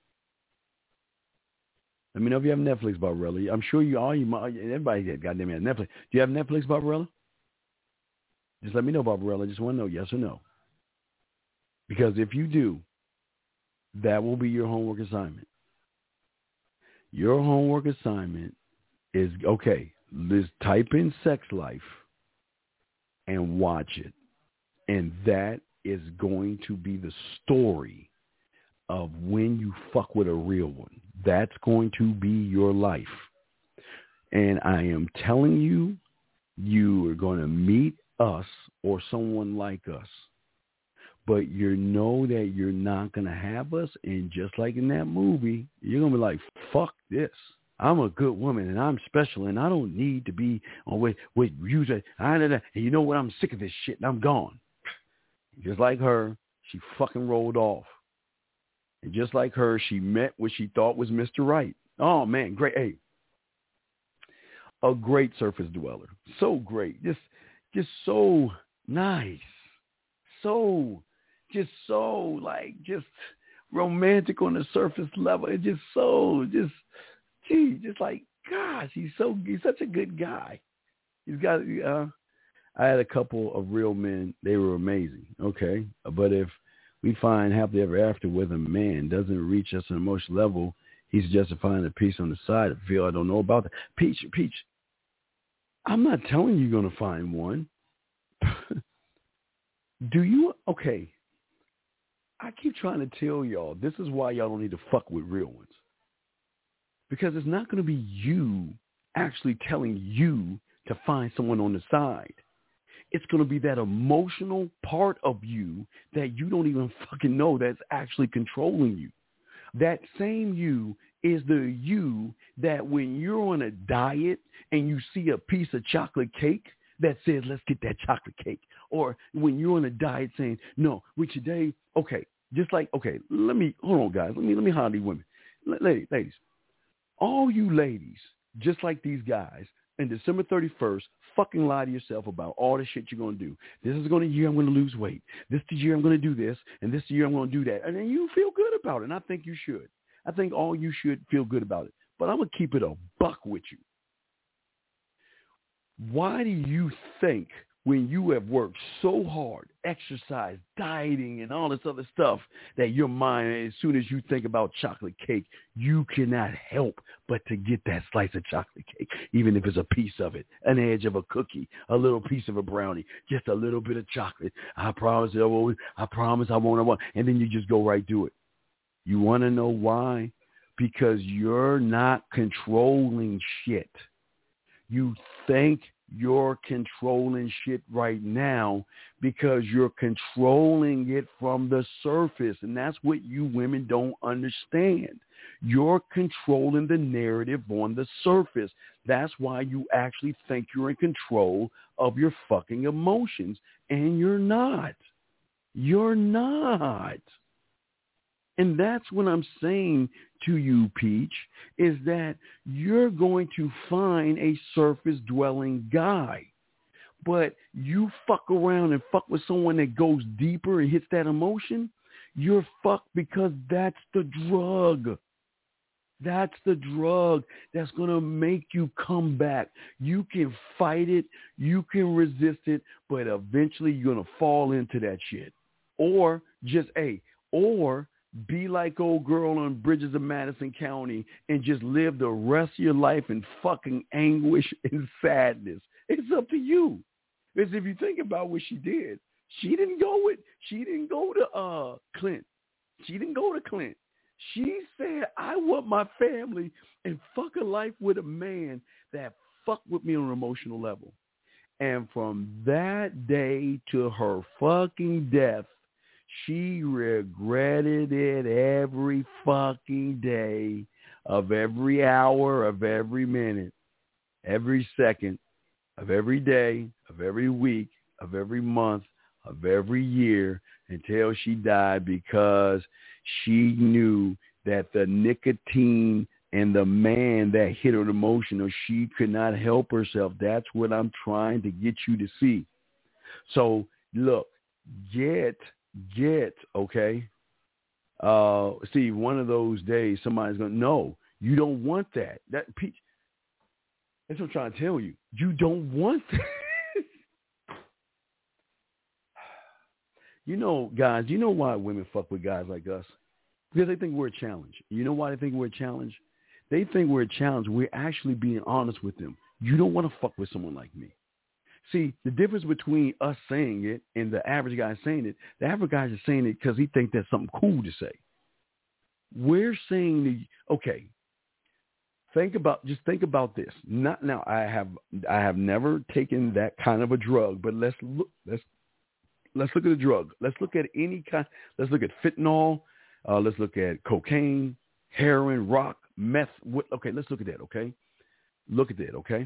Let me know if you have Netflix, Barbarella. I'm sure everybody has goddamn Netflix. Do you have Netflix, Barbarella? Just let me know, Barbarella. I just want to know, yes or no. Because if you do, that will be your homework assignment. Your homework assignment is, okay, let's type in Sex Life and watch it. And that is going to be the story of when you fuck with a real one. That's going to be your life. And I am telling you, you are going to meet us or someone like us. But you know that you're not going to have us. And just like in that movie, you're going to be like, fuck this. I'm a good woman and I'm special and I don't need to be on with you. And you know what? I'm sick of this shit and I'm gone. Just like her, she fucking rolled off. And just like her, she met what she thought was Mr. Right. Oh, man, great. Hey, a great surface dweller. So great. Just so nice. Just romantic on the surface level. It's just like, gosh, he's such a good guy. He's got, I had a couple of real men. They were amazing. Okay. But if we find happily ever after with a man doesn't reach us on an emotional level, he's justifying a piece on the side. I feel I don't know about that. Peach, I'm not telling you you're going to find one. Do you? Okay. I keep trying to tell y'all, this is why y'all don't need to fuck with real ones. Because it's not going to be you actually telling you to find someone on the side. It's going to be that emotional part of you that you don't even fucking know that's actually controlling you. That same you is the you that when you're on a diet and you see a piece of chocolate cake that says, let's get that chocolate cake. Or when you're on a diet saying, no, today, okay, just like, okay, hold on, guys. Let me holler these women. Ladies, all you ladies, just like these guys, and December 31st, fucking lie to yourself about all the shit you're going to do. This is going to year I'm going to lose weight. This is the year I'm going to do this, and this year I'm going to do that. And then you feel good about it, and I think you should. I think all you should feel good about it. But I'm going to keep it a buck with you. Why do you think when you have worked so hard, exercise, dieting, and all this other stuff, that your mind, as soon as you think about chocolate cake, you cannot help but to get that slice of chocolate cake, even if it's a piece of it, an edge of a cookie, a little piece of a brownie, just a little bit of chocolate. I promise I won't. And then you just go right do it. You want to know why? Because you're not controlling shit. You think you're controlling shit right now because you're controlling it from the surface. And that's what you women don't understand. You're controlling the narrative on the surface. That's why you actually think you're in control of your fucking emotions. And you're not. You're not. And that's what I'm saying to you, Peach, is that you're going to find a surface-dwelling guy. But you fuck around and fuck with someone that goes deeper and hits that emotion, you're fucked because that's the drug. That's the drug that's going to make you come back. You can fight it. You can resist it. But eventually you're going to fall into that shit. Or just, or be like old girl on Bridges of Madison County and just live the rest of your life in fucking anguish and sadness. It's up to you. Because if you think about what she did, she didn't go to Clint. She didn't go to Clint. She said, I want my family and fuck a life with a man that fuck with me on an emotional level. And from that day to her fucking death, she regretted it every fucking day of every hour, of every minute, every second, of every day, of every week, of every month, of every year until she died, because she knew that the nicotine and the man that hit her emotional, she could not help herself. That's what I'm trying to get you to see. So look, okay. See, one of those days somebody's going to, no, you don't want that. That's what I'm trying to tell you. You don't want that. You know, guys, you know why women fuck with guys like us? Because they think we're a challenge. You know why they think we're a challenge? They think we're a challenge. We're actually being honest with them. You don't want to fuck with someone like me. See, the difference between us saying it and the average guy saying it, the average guy is saying it because he thinks that's something cool to say. We're saying, okay, think about this. Not now. I have never taken that kind of a drug, but let's look at a drug. Let's look at any kind. Let's look at fentanyl. Let's look at cocaine, heroin, rock, meth. Okay, let's look at that. Okay, look at that. Okay.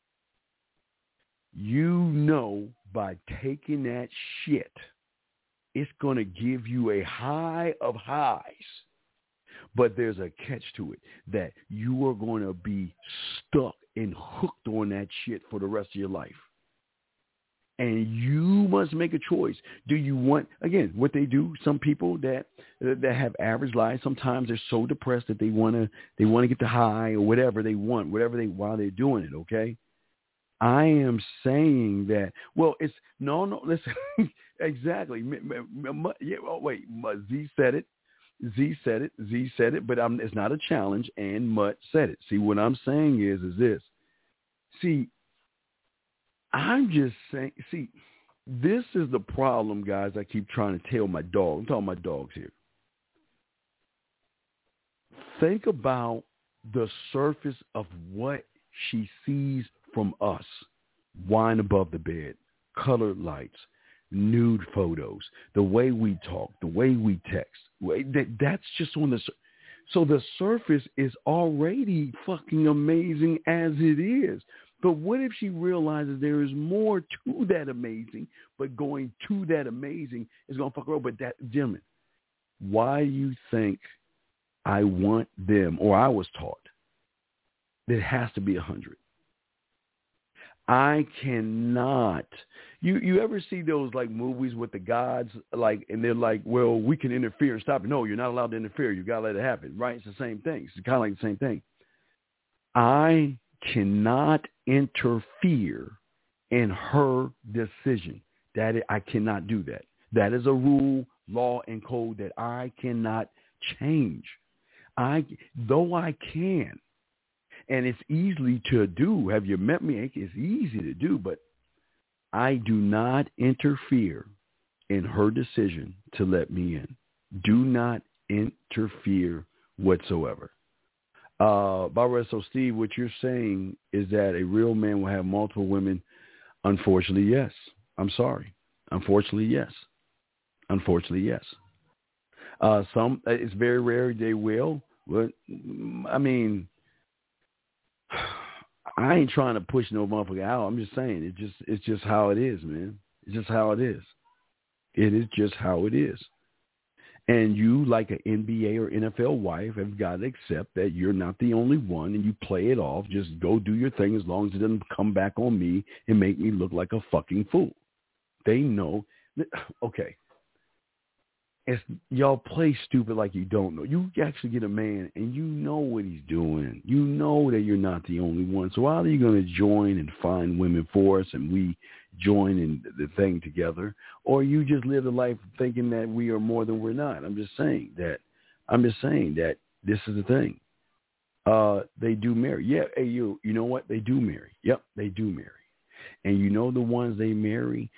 You know, by taking that shit, it's going to give you a high of highs. But there's a catch to it, that you are going to be stuck and hooked on that shit for the rest of your life. And you must make a choice. Do you want, again, what they do, some people that have average lives, sometimes they're so depressed that they want to get the high or whatever they want, while they're doing it, okay? I am saying that, well, it's, no, listen, exactly. Yeah, oh, wait, Z said it, but it's not a challenge, and Mutt said it. See, what I'm saying is this. See, I'm just saying, see, this is the problem, guys. I keep trying to tell my dog. I'm talking my dogs here. Think about the surface of what she sees from us. Wine above the bed, colored lights, nude photos, the way we talk, the way we text. That's just on the so the surface is already fucking amazing as it is. But what if she realizes there is more to that amazing, but going to that amazing is going to fuck her up? But that, gentlemen, why you think I want them, or I was taught It has to be 100. I cannot. You ever see those like movies with the gods, like, and they're like, well, we can interfere and stop it. No, you're not allowed to interfere. You got to let it happen, right? It's the same thing. It's kind of like the same thing. I cannot interfere in her decision. I cannot do that. That is a rule, law, and code that I cannot change. Though I can, and it's easily to do. Have you met me? It's easy to do, but I do not interfere in her decision to let me in. Do not interfere whatsoever. Barbara, so Steve, what you're saying is that a real man will have multiple women. Unfortunately, yes. I'm sorry. Unfortunately, yes. Unfortunately, yes. Some, it's very rare they will. But, I mean, I ain't trying to push no motherfucker out. I'm just saying it's just how it is, man. It's just how it is. It is just how it is. And you, like an NBA or NFL wife, have got to accept that you're not the only one, and you play it off. Just go do your thing as long as it doesn't come back on me and make me look like a fucking fool. They know. Okay. Y'all play stupid like you don't know. You actually get a man, and you know what he's doing. You know that you're not the only one. So either you're going to join and find women for us, and we join in the thing together, or you just live a life thinking that we are more than we're not. I'm just saying that this is the thing. They do marry. Yeah, hey, you know what? They do marry. Yep, they do marry. And you know the ones they marry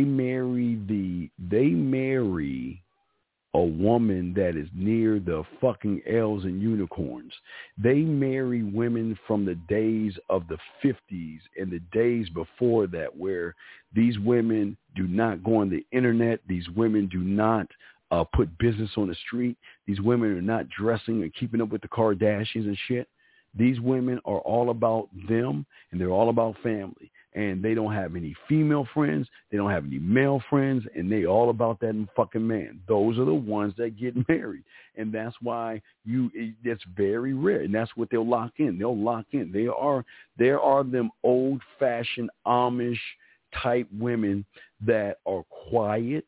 a woman that is near the fucking elves and unicorns. They marry women from the days of the 50s and the days before that, where these women do not go on the internet. These women do not put business on the street. These women are not dressing and keeping up with the Kardashians and shit. These women are all about them, and they're all about family. And they don't have any female friends. They don't have any male friends. And they all about that fucking man. Those are the ones that get married. And that's why it's very rare. And that's what they'll lock in. They'll lock in. There are them old-fashioned Amish type women that are quiet.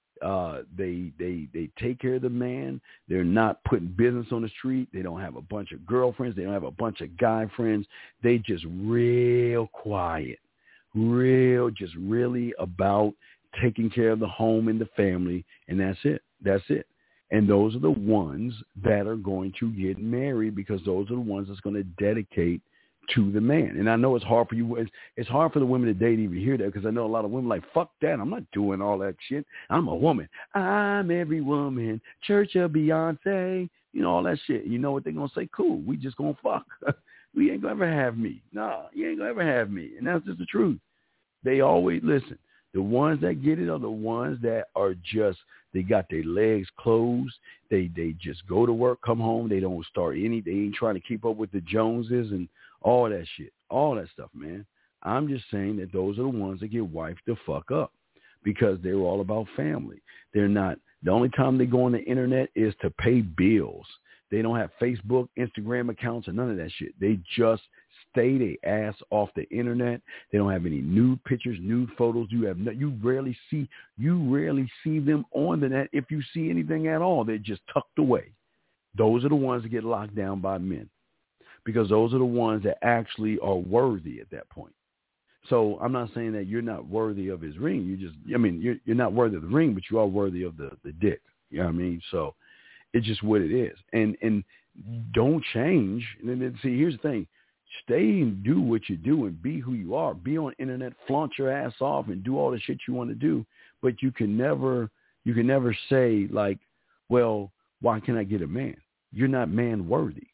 They take care of the man. They're not putting business on the street. They don't have a bunch of girlfriends. They don't have a bunch of guy friends. They just real quiet. Just really about taking care of the home and the family, and that's it. And those are the ones that are going to get married, because those are the ones that's going to dedicate to the man. And I know it's hard for you. It's hard for the women to date even hear that, because I know a lot of women like, fuck that. I'm not doing all that shit. I'm a woman. I'm every woman. Church of Beyonce. You know, all that shit. You know what they're going to say? Cool. We just going to fuck. We ain't going to ever have me. Nah, you ain't going to ever have me. And that's just the truth. They always listen. The ones that get it are the ones that are just, they got their legs closed. They just go to work, come home. They don't start they ain't trying to keep up with the Joneses and all that shit, all that stuff, man. I'm just saying that those are the ones that get wifed the fuck up, because they're all about family. They're not, the only time they go on the internet is to pay bills. They don't have Facebook, Instagram accounts, or none of that shit. They just stay their ass off the internet. They don't have any nude pictures, nude photos. You rarely see them on the net. If you see anything at all, they're just tucked away. Those are the ones that get locked down by men, because those are the ones that actually are worthy at that point. So I'm not saying that you're not worthy of his ring. You're not worthy of the ring, but you are worthy of the dick. You know what I mean? So it's just what it is. And don't change. And then see, here's the thing. Stay and do what you do and be who you are. Be on the internet, flaunt your ass off and do all the shit you want to do. But you can never say like, well, why can't I get a man? You're not man worthy.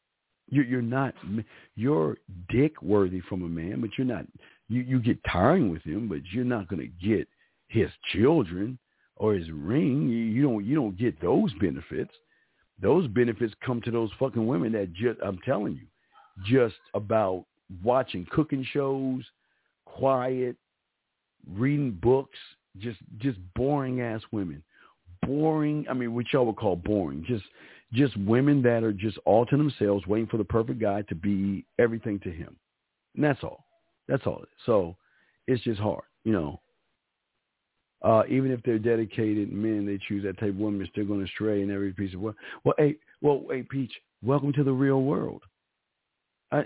You're dick worthy from a man, but you're not, you get tiring with him, but you're not going to get his children or his ring. You don't get those benefits. Those benefits come to those fucking women that I'm telling you, just about watching cooking shows, quiet, reading books, just boring ass women. Boring. I mean, what y'all would call boring. just women that are just all to themselves, waiting for the perfect guy to be everything to him. And that's all. That's all. So it's just hard, you know. Even if they're dedicated men, they choose that type of woman, they're still going to stray in every piece of work. Well, hey, Peach, welcome to the real world. I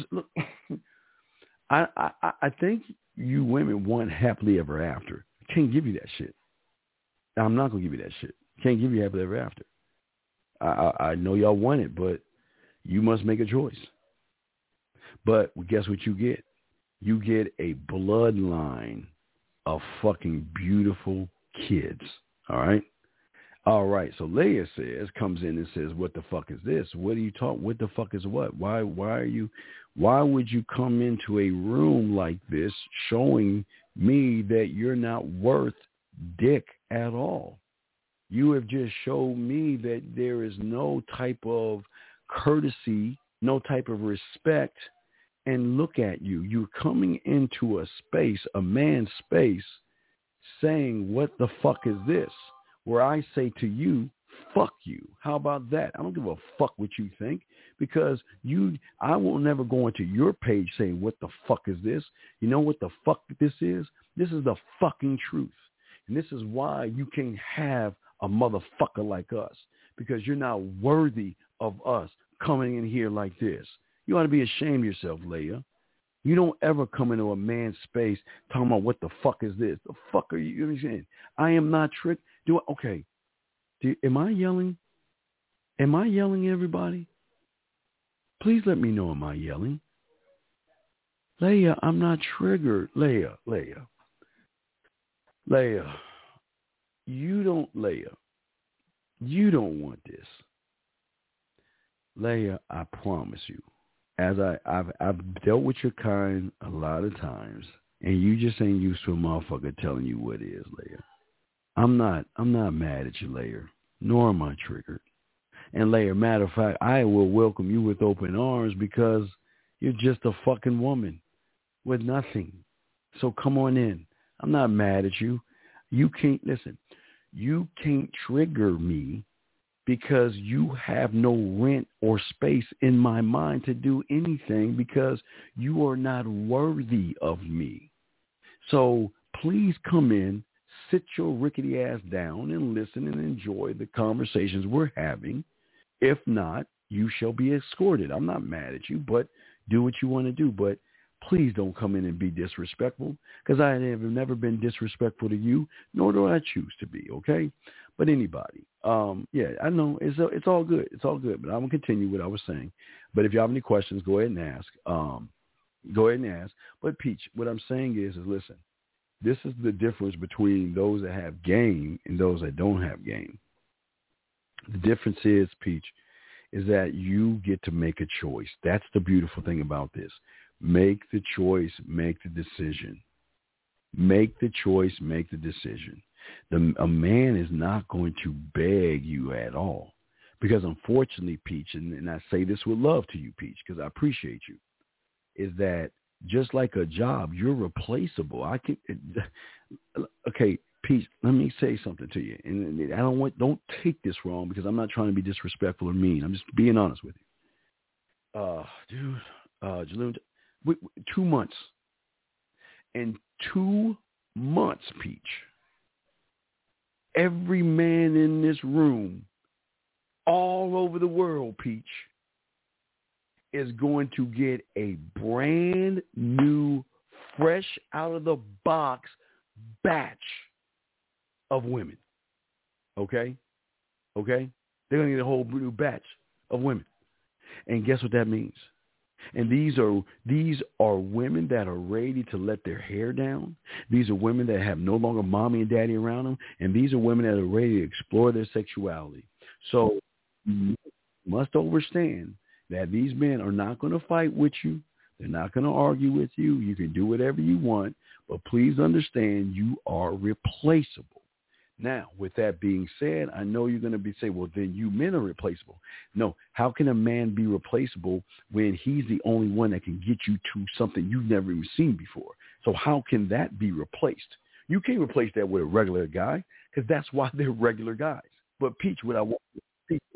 think you women want happily ever after. I can't give you that shit. I'm not going to give you that shit. Can't give you happily ever after. I know y'all want it, but you must make a choice. But guess what you get? You get a bloodline of fucking beautiful kids. All right? All right. So Leia comes in and says, what the fuck is this? What are you talking? What the fuck is what? Why would you come into a room like this showing me that you're not worth dick at all? You have just showed me that there is no type of courtesy, no type of respect. And look at you. You're coming into a space, a man's space, saying, what the fuck is this? Where I say to you, fuck you. How about that? I don't give a fuck what you think, because I will never go into your page saying, what the fuck is this? You know what the fuck this is? This is the fucking truth. And this is why you can't have a motherfucker like us, because you're not worthy of us coming in here like this. You ought to be ashamed of yourself, Leia. You don't ever come into a man's space talking about what the fuck is this? The fuck are you saying? I am not tricked. Am I yelling? Am I yelling, everybody? Please let me know, am I yelling? Leia, I'm not triggered. Leia. You don't want this. Leia, I promise you, as I've dealt with your kind a lot of times, and you just ain't used to a motherfucker telling you what it is, Leia. I'm not mad at you, Leia, nor am I triggered. And Leia, matter of fact, I will welcome you with open arms, because you're just a fucking woman with nothing. So come on in. I'm not mad at you. You can't trigger me, because you have no rent or space in my mind to do anything, because you are not worthy of me. So please come in, sit your rickety ass down and listen and enjoy the conversations we're having. If not, you shall be escorted. I'm not mad at you, but do what you want to do. But please don't come in and be disrespectful, because I have never been disrespectful to you, nor do I choose to be, okay? But anybody, I know it's all good. It's all good, but I'm going to continue what I was saying. But if you have any questions, go ahead and ask. But Peach, what I'm saying is listen, this is the difference between those that have game and those that don't have game. The difference is, Peach, is that you get to make a choice. That's the beautiful thing about this. Make the choice, make the decision. Make the choice, make the decision. A man is not going to beg you at all, because unfortunately, Peach, and I say this with love to you, Peach, because I appreciate you, is that just like a job, you're replaceable. Okay, Peach, let me say something to you, and don't take this wrong, because I'm not trying to be disrespectful or mean. I'm just being honest with you. Jaloon, 2 months. In 2 months, Peach, every man in this room, all over the world, Peach, is going to get a brand new, fresh out of the box batch of women. Okay? They're going to get a whole new batch of women. And guess what that means? And these are women that are ready to let their hair down. These are women that have no longer mommy and daddy around them. And these are women that are ready to explore their sexuality. So you must understand that these men are not going to fight with you. They're not going to argue with you. You can do whatever you want. But please understand, you are replaceable. Now, with that being said, I know you're going to be saying, well, then you men are replaceable. No, how can a man be replaceable when he's the only one that can get you to something you've never even seen before? So how can that be replaced? You can't replace that with a regular guy, because that's why they're regular guys. But Peach, what I want you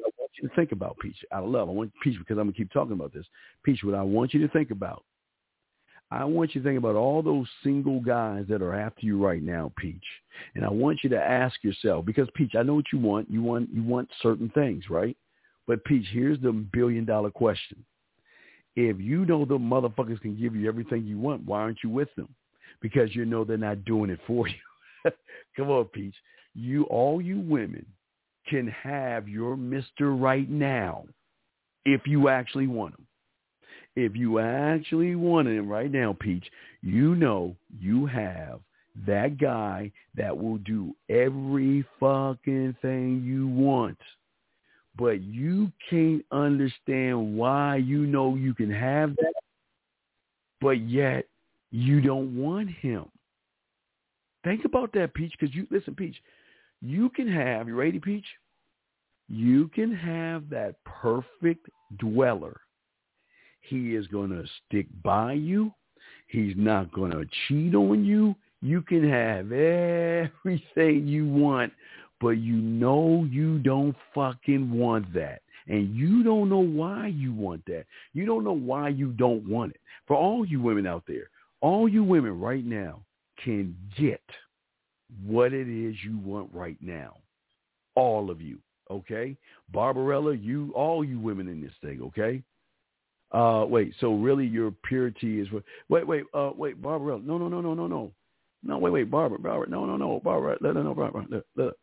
you to think about, Peach, out of love. I want Peach, because I'm going to keep talking about this. Peach, what I want you to think about, I want you to think about all those single guys that are after you right now, Peach. And I want you to ask yourself, because Peach, I know what you want. You want certain things, right? But Peach, here's the $1 billion question. If you know the motherfuckers can give you everything you want, why aren't you with them? Because you know they're not doing it for you. Come on, Peach. All you women can have your Mr. right now if you actually want him. If you actually want him right now, Peach, you know you have that guy that will do every fucking thing you want. But you can't understand why you know you can have that, but yet you don't want him. Think about that, Peach, because listen, Peach, you can have, you ready, Peach? You can have that perfect dweller. He is going to stick by you. He's not going to cheat on you. You can have everything you want, but you know you don't fucking want that. And you don't know why you want that. You don't know why you don't want it. For all you women out there, all you women right now can get what it is you want right now. All of you, okay? Barbarella, all you women in this thing, okay? Wait, so really your purity is wait, Barbarella. No. No, wait, Barbara, no, Barbara, no, Barbara, look.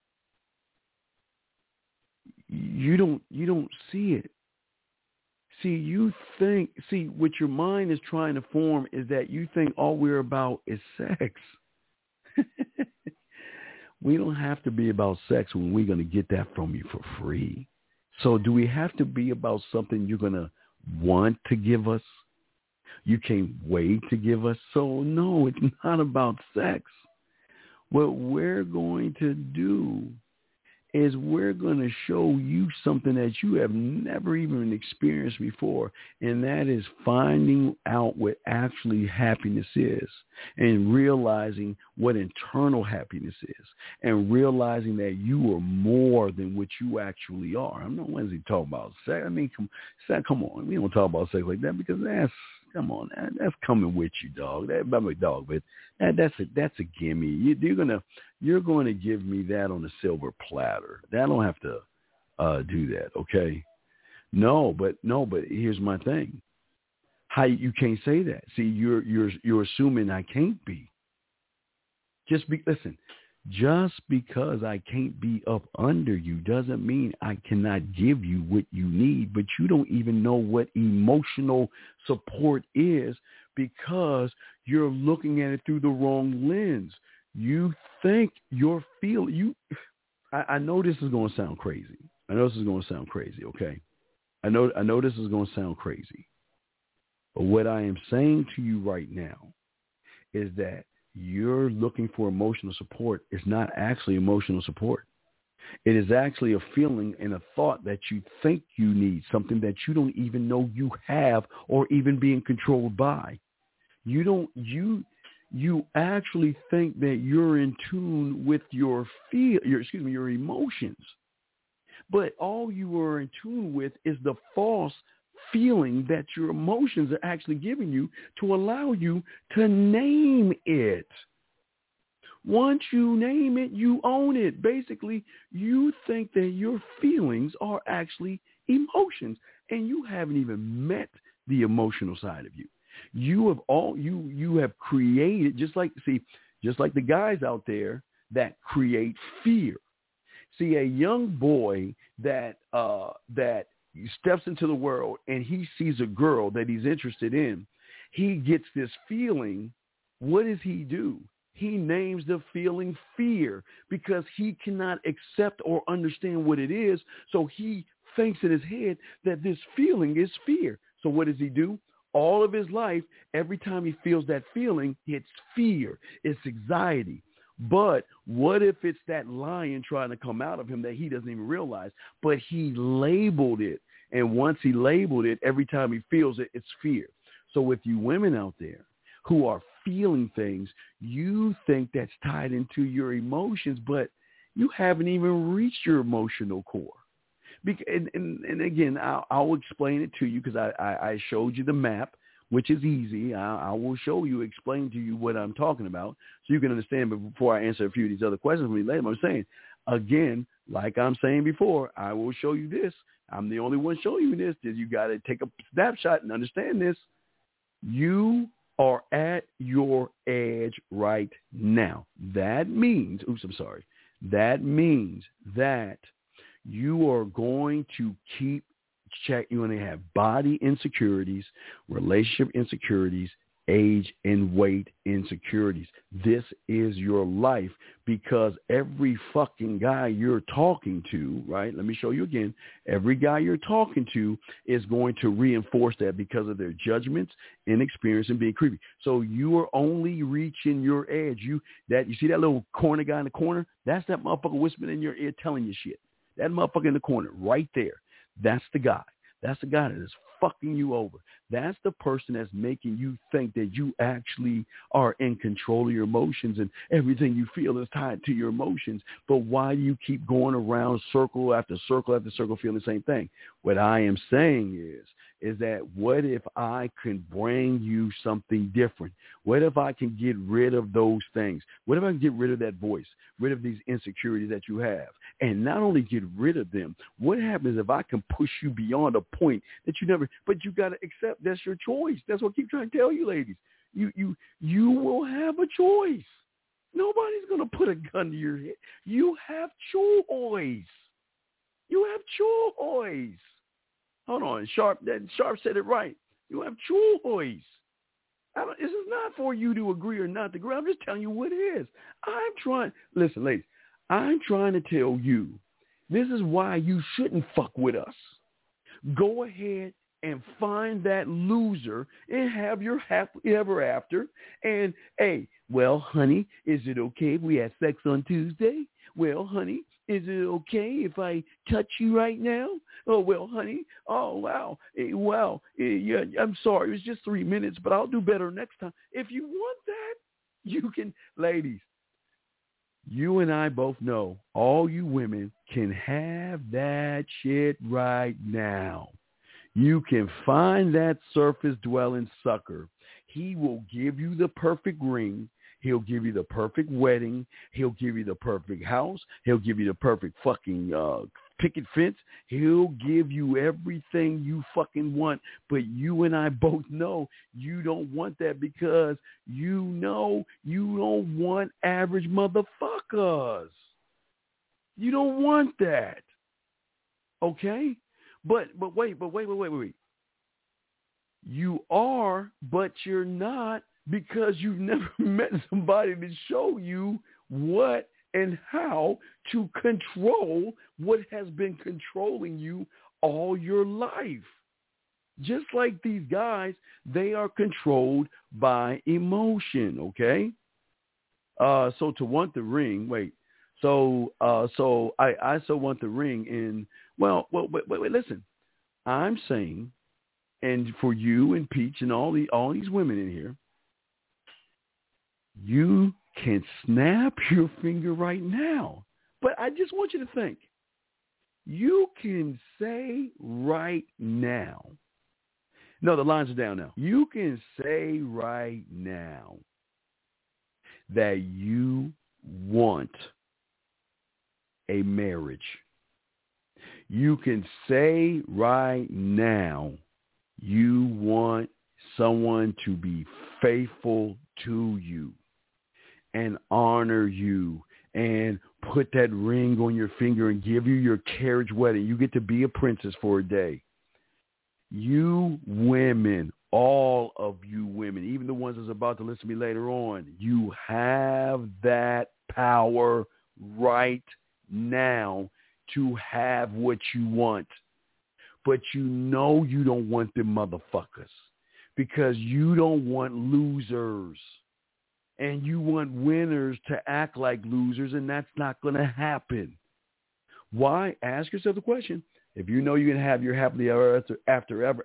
You don't see it. See, what your mind is trying to form is that you think all we're about is sex. We don't have to be about sex when we're going to get that from you for free. So do we have to be about something you're going to want to give us? You can't wait to give us. So no, it's not about sex. What we're going to do is we're going to show you something that you have never even experienced before, and that is finding out what actually happiness is and realizing what internal happiness is and realizing that you are more than what you actually are. I'm not when he talking about sex. I mean, come on. We don't talk about sex like that because that's coming with you, dog. That's a gimme. You're going to give me that on a silver platter. I don't have to do that, okay? No, but here's my thing. How you can't say that? See, you're assuming I can't be. Listen. Just because I can't be up under you doesn't mean I cannot give you what you need, but you don't even know what emotional support is because you're looking at it through the wrong lens. You think I know this is going to sound crazy. Okay? I know this is going to sound crazy. But what I am saying to you right now is that you're looking for emotional support. It's not actually emotional support. It is actually a feeling and a thought that you think you need, something that you don't even know you have or even being controlled by. You actually think that you're in tune with your emotions. But all you are in tune with is the false feeling that your emotions are actually giving you to allow you to name it. Once you name it, you own it. Basically, you think that your feelings are actually emotions, and you haven't even met the emotional side of you. You have created, just like the guys out there that create fear. See, a young boy that he steps into the world and he sees a girl that he's interested in, he gets this feeling. What does he do? He names the feeling fear because he cannot accept or understand what it is. So he thinks in his head that this feeling is fear. So what does he do? All of his life, every time he feels that feeling, it's fear. It's anxiety. But what if it's that lion trying to come out of him that he doesn't even realize? But he labeled it. And once he labeled it, every time he feels it, it's fear. So with you women out there who are feeling things, you think that's tied into your emotions, but you haven't even reached your emotional core. And again, I'll explain it to you because I showed you the map, which is easy. I will explain to you what I'm talking about so you can understand. But before I answer a few of these other questions for me later, I'm saying, again, like I'm saying before, I will show you this. I'm the only one showing you this. You got to take a snapshot and understand this. You are at your edge right now. That means that you are going to keep check. You're going to have body insecurities, relationship insecurities, age and weight insecurities. This is your life because every fucking guy you're talking to, right? Let me show you again. Every guy you're talking to is going to reinforce that because of their judgments, inexperience, and being creepy. So you are only reaching your edge. You see that little corner guy in the corner? That's that motherfucker whispering in your ear telling you shit. That motherfucker in the corner right there. That's the guy. That's the guy that is fucking you over. That's the person that's making you think that you actually are in control of your emotions and everything you feel is tied to your emotions. But why do you keep going around circle after circle after circle feeling the same thing? What I am saying is that what if I can bring you something different? What if I can get rid of those things? What if I can get rid of that voice, rid of these insecurities that you have? And not only get rid of them, what happens if I can push you beyond a point that you never, but you got to accept that's your choice. That's what I keep trying to tell you, ladies. You will have a choice. Nobody's going to put a gun to your head. You have choice. You have choice. Hold on, Sharp said it right. You have choice. This is not for you to agree or not to agree. I'm just telling you what it is. Listen, ladies, I'm trying to tell you, this is why you shouldn't fuck with us. Go ahead and find that loser and have your happily ever after. And, hey, well, honey, is it okay if we have sex on Tuesday? Well, honey, is it okay if I touch you right now? Oh, well, honey, oh, wow. Yeah, I'm sorry. It was just 3 minutes, but I'll do better next time. If you want that, you can, ladies, you and I both know all you women can have that shit right now. You can find that surface-dwelling sucker. He will give you the perfect ring. He'll give you the perfect wedding. He'll give you the perfect house. He'll give you the perfect fucking picket fence. He'll give you everything you fucking want. But you and I both know you don't want that because you know you don't want average motherfuckers. You don't want that. Okay? But wait. You are, but you're not, because you've never met somebody to show you what and how to control what has been controlling you all your life. Just like these guys, they are controlled by emotion, okay? So to want the ring, I want the ring in, wait, listen. I'm saying, and for you and Peach and all these women in here, you can snap your finger right now. But I just want you to think. You can say right now. No, the lines are down now. You can say right now that you want a marriage. You can say right now you want someone to be faithful to you and honor you and put that ring on your finger and give you your carriage wedding. You get to be a princess for a day. You women, all of you women, even the ones that's about to listen to me later on, you have that power right now to have what you want. But you know you don't want them motherfuckers because you don't want losers. And you want winners to act like losers, and that's not going to happen. Why? Ask yourself the question. If you know you're going to have your happily ever after,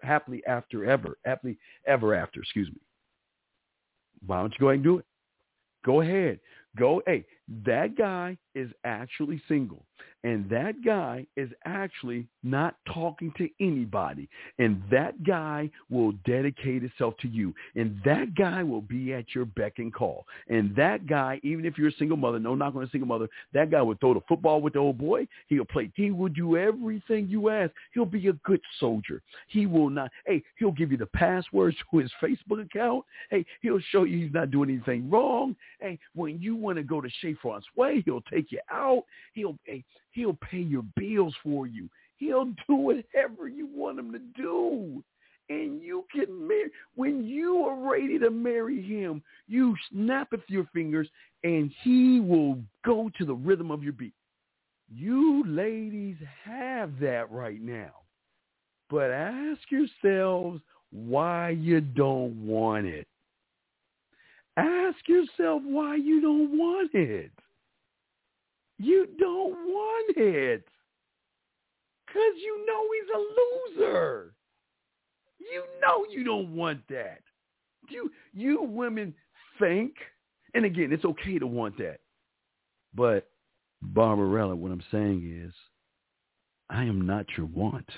why don't you go ahead and do it? Go ahead. Hey, that guy is actually single, and that guy is actually not talking to anybody, and that guy will dedicate himself to you, and that guy will be at your beck and call, and that guy, even if you're a single mother, no knock on a single mother, that guy will throw the football with the old boy. He'll play. He will do everything you ask. He'll be a good soldier. He will not. Hey, he'll give you the passwords to his Facebook account. Hey, he'll show you he's not doing anything wrong. Hey, when you want to go to Chez Francois, he'll take you out. He'll pay your bills for you. He'll do whatever you want him to do. And you can marry. When you are ready to marry him, you snap with your fingers and he will go to the rhythm of your beat. You ladies have that right now. But ask yourselves why you don't want it. Ask yourself why you don't want it. You don't want it. Because you know he's a loser. You know you don't want that. You women think, and again, it's okay to want that. But, Barbarella, what I'm saying is, I am not your want.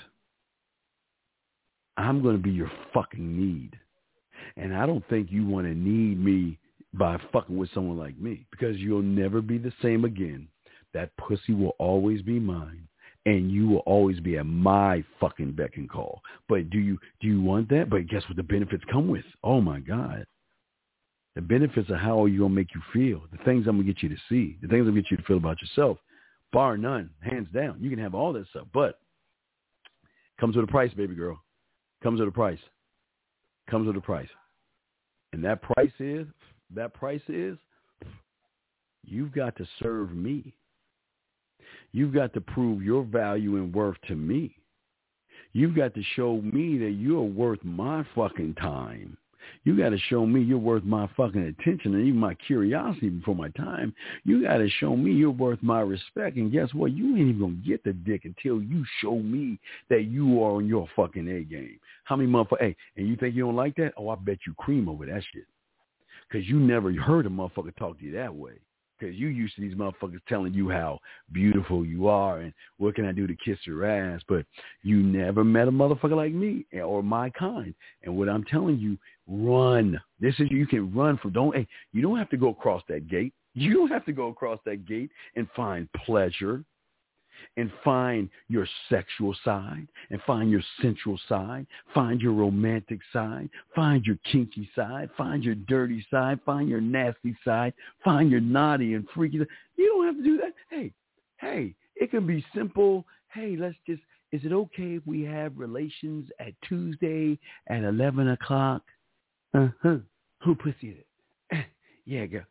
I'm going to be your fucking need. And I don't think you want to need me by fucking with someone like me, because you'll never be the same again. That pussy will always be mine, and you will always be at my fucking beck and call. But do you want that? But guess what the benefits come with? Oh, my God. The benefits of how are you going to make you feel, the things I'm going to get you to see, the things I'm going to get you to feel about yourself, bar none, hands down. You can have all that stuff, but comes with a price, baby girl. Comes with a price. Comes with a price. And that price is you've got to serve me. You've got to prove your value and worth to me. You've got to show me that you're worth my fucking time. You got to show me you're worth my fucking attention and even my curiosity before my time. You got to show me you're worth my respect. And guess what? You ain't even going to get the dick until you show me that you are on your fucking A game. How many motherfuckers? Hey, and you think you don't like that? Oh, I bet you cream over that shit. Because you never heard a motherfucker talk to you that way. Because you used to these motherfuckers telling you how beautiful you are and what can I do to kiss your ass. But you never met a motherfucker like me or my kind. And what I'm telling you, run. This is, you can run from, you don't have to go across that gate. You don't have to go across that gate and find pleasure and find your sexual side and find your sensual side, find your romantic side, find your kinky side, find your dirty side, find your nasty side, find your naughty and freaky side. You don't have to do that. Hey, it can be simple. Hey, is it okay if we have relations at Tuesday at 11 o'clock? Who pussy is it? Yeah, girl.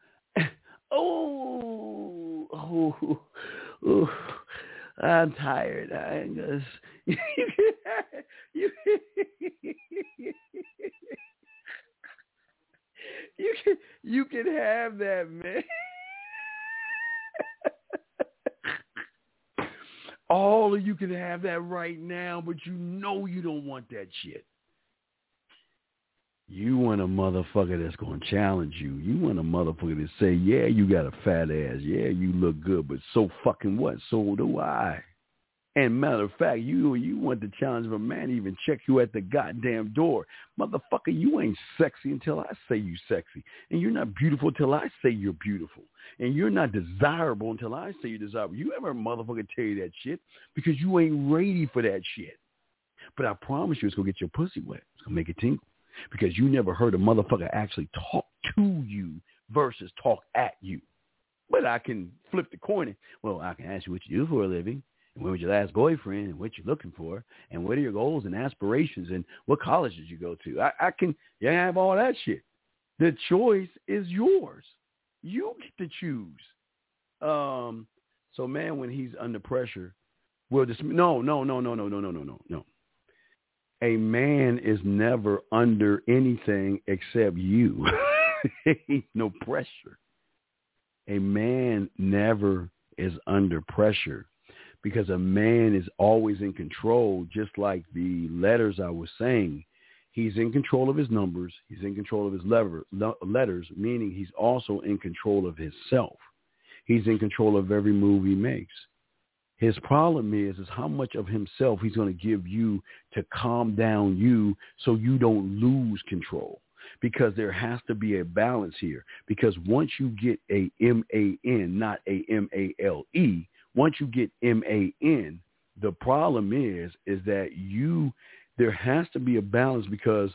Oh. I'm tired. You can have that, man. All of you can have that right now, but you know you don't want that shit. You want a motherfucker that's going to challenge you. You want a motherfucker to say, yeah, you got a fat ass. Yeah, you look good, but so fucking what? So do I. And matter of fact, you want the challenge of a man to even check you at the goddamn door. Motherfucker, you ain't sexy until I say you sexy. And you're not beautiful until I say you're beautiful. And you're not desirable until I say you're desirable. You ever a motherfucker tell you that shit? Because you ain't ready for that shit. But I promise you it's going to get your pussy wet. It's going to make it tingle. Because you never heard a motherfucker actually talk to you versus talk at you. But I can flip the coin. Well, I can ask you what you do for a living, and when was your last boyfriend, and what you're looking for, and what are your goals and aspirations, and what college did you go to? I can have all that shit. The choice is yours. You get to choose. So, man, when he's under pressure, no. A man is never under anything except you. Ain't no pressure. A man never is under pressure because a man is always in control, just like the letters I was saying. He's in control of his numbers. He's in control of his letters, meaning he's also in control of himself. He's in control of every move he makes. His problem is how much of himself he's going to give you to calm down you so you don't lose control. Because there has to be a balance here. Because once you get a M-A-N, not a M-A-L-E, once you get M-A-N, the problem is that there has to be a balance, because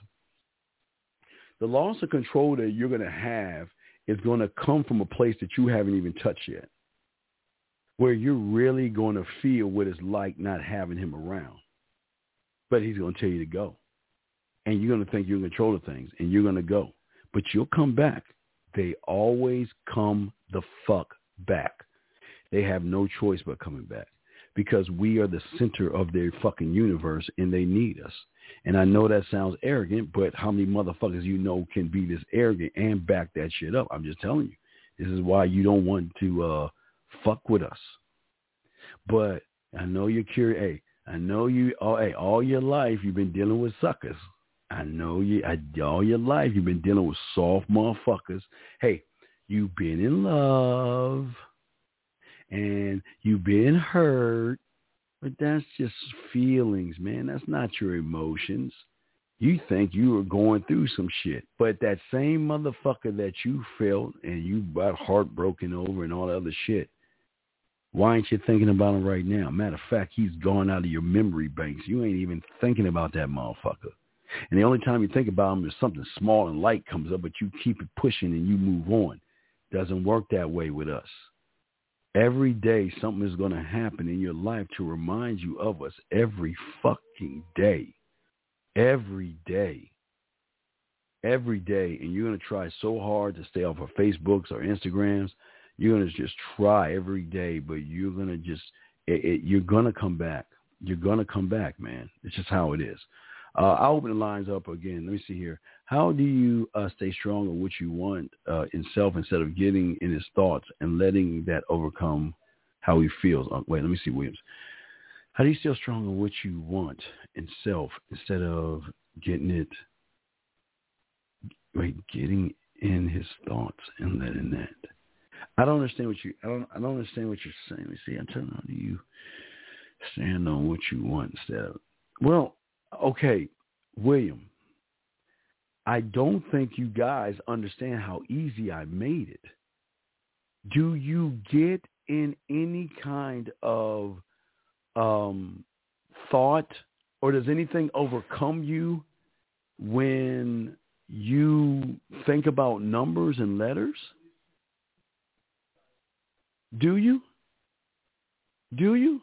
the loss of control that you're going to have is going to come from a place that you haven't even touched yet, where you're really going to feel what it's like not having him around. But he's going to tell you to go. And you're going to think you're in control of things, and you're going to go. But you'll come back. They always come the fuck back. They have no choice but coming back, because we are the center of their fucking universe, and they need us. And I know that sounds arrogant, but how many motherfuckers you know can be this arrogant and back that shit up? I'm just telling you. This is why you don't want to fuck with us. But I know you're curious. Hey, I know you. All your life you've been dealing with suckers. I know you. All your life you've been dealing with soft motherfuckers. Hey, you've been in love and you've been hurt, but that's just feelings, man. That's not your emotions. You think you were going through some shit, but that same motherfucker that you felt and you got heartbroken over and all that other shit, why ain't you thinking about him right now? Matter of fact, he's gone out of your memory banks. You ain't even thinking about that motherfucker. And the only time you think about him is something small and light comes up, but you keep it pushing and you move on. Doesn't work that way with us. Every day something is going to happen in your life to remind you of us. Every fucking day. Every day. Every day. And you're going to try so hard to stay off of Facebooks or Instagrams. You're going to just try every day, but you're going to just, you're going to come back. You're going to come back, man. It's just how it is. I'll open the lines up again. Let me see here. How do you stay strong on what you want in self instead of getting in his thoughts and letting that overcome how he feels? Wait, let me see, Williams. How do you stay strong on what you want in self instead of getting in his thoughts and letting that? I don't understand what you're saying. Let me see. I'm telling you, how do you stand on what you want instead of? Well, okay, William, I don't think you guys understand how easy I made it. Do you get in any kind of thought, or does anything overcome you when you think about numbers and letters? Do you? Do you?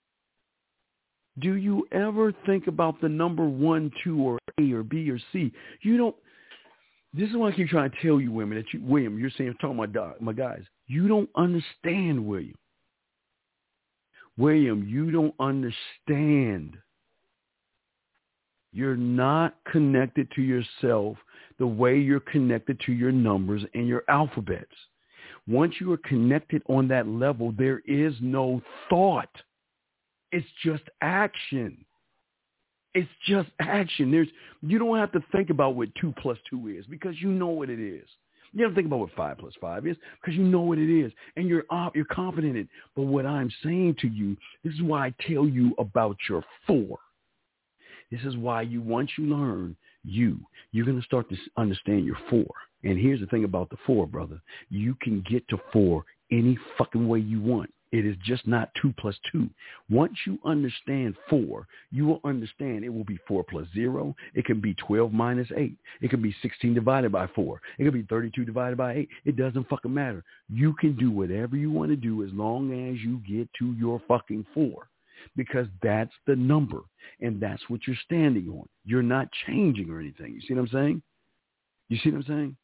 Do you ever think about the number 1, 2, or A, or B, or C? You don't. This is what I keep trying to tell you, women. William, you're saying, talking about my guys. You don't understand, William. William, you don't understand. You're not connected to yourself the way you're connected to your numbers and your alphabets. Once you are connected on that level, there is no thought. It's just action. It's just action. You don't have to think about what 2 plus 2 is, because you know what it is. You don't have to think about what 5 plus 5 is, because you know what it is, and you're confident in it. But what I'm saying to you, this is why I tell you about your 4. This is why once you learn you're going to start to understand your 4. And here's the thing about the 4, brother. You can get to 4 any fucking way you want. It is just not 2 plus 2. Once you understand 4, you will understand it will be 4 plus 0. It can be 12 minus 8. It can be 16 divided by 4. It can be 32 divided by 8. It doesn't fucking matter. You can do whatever you want to do as long as you get to your fucking 4, because that's the number, and that's what you're standing on. You're not changing or anything. You see what I'm saying? You see what I'm saying?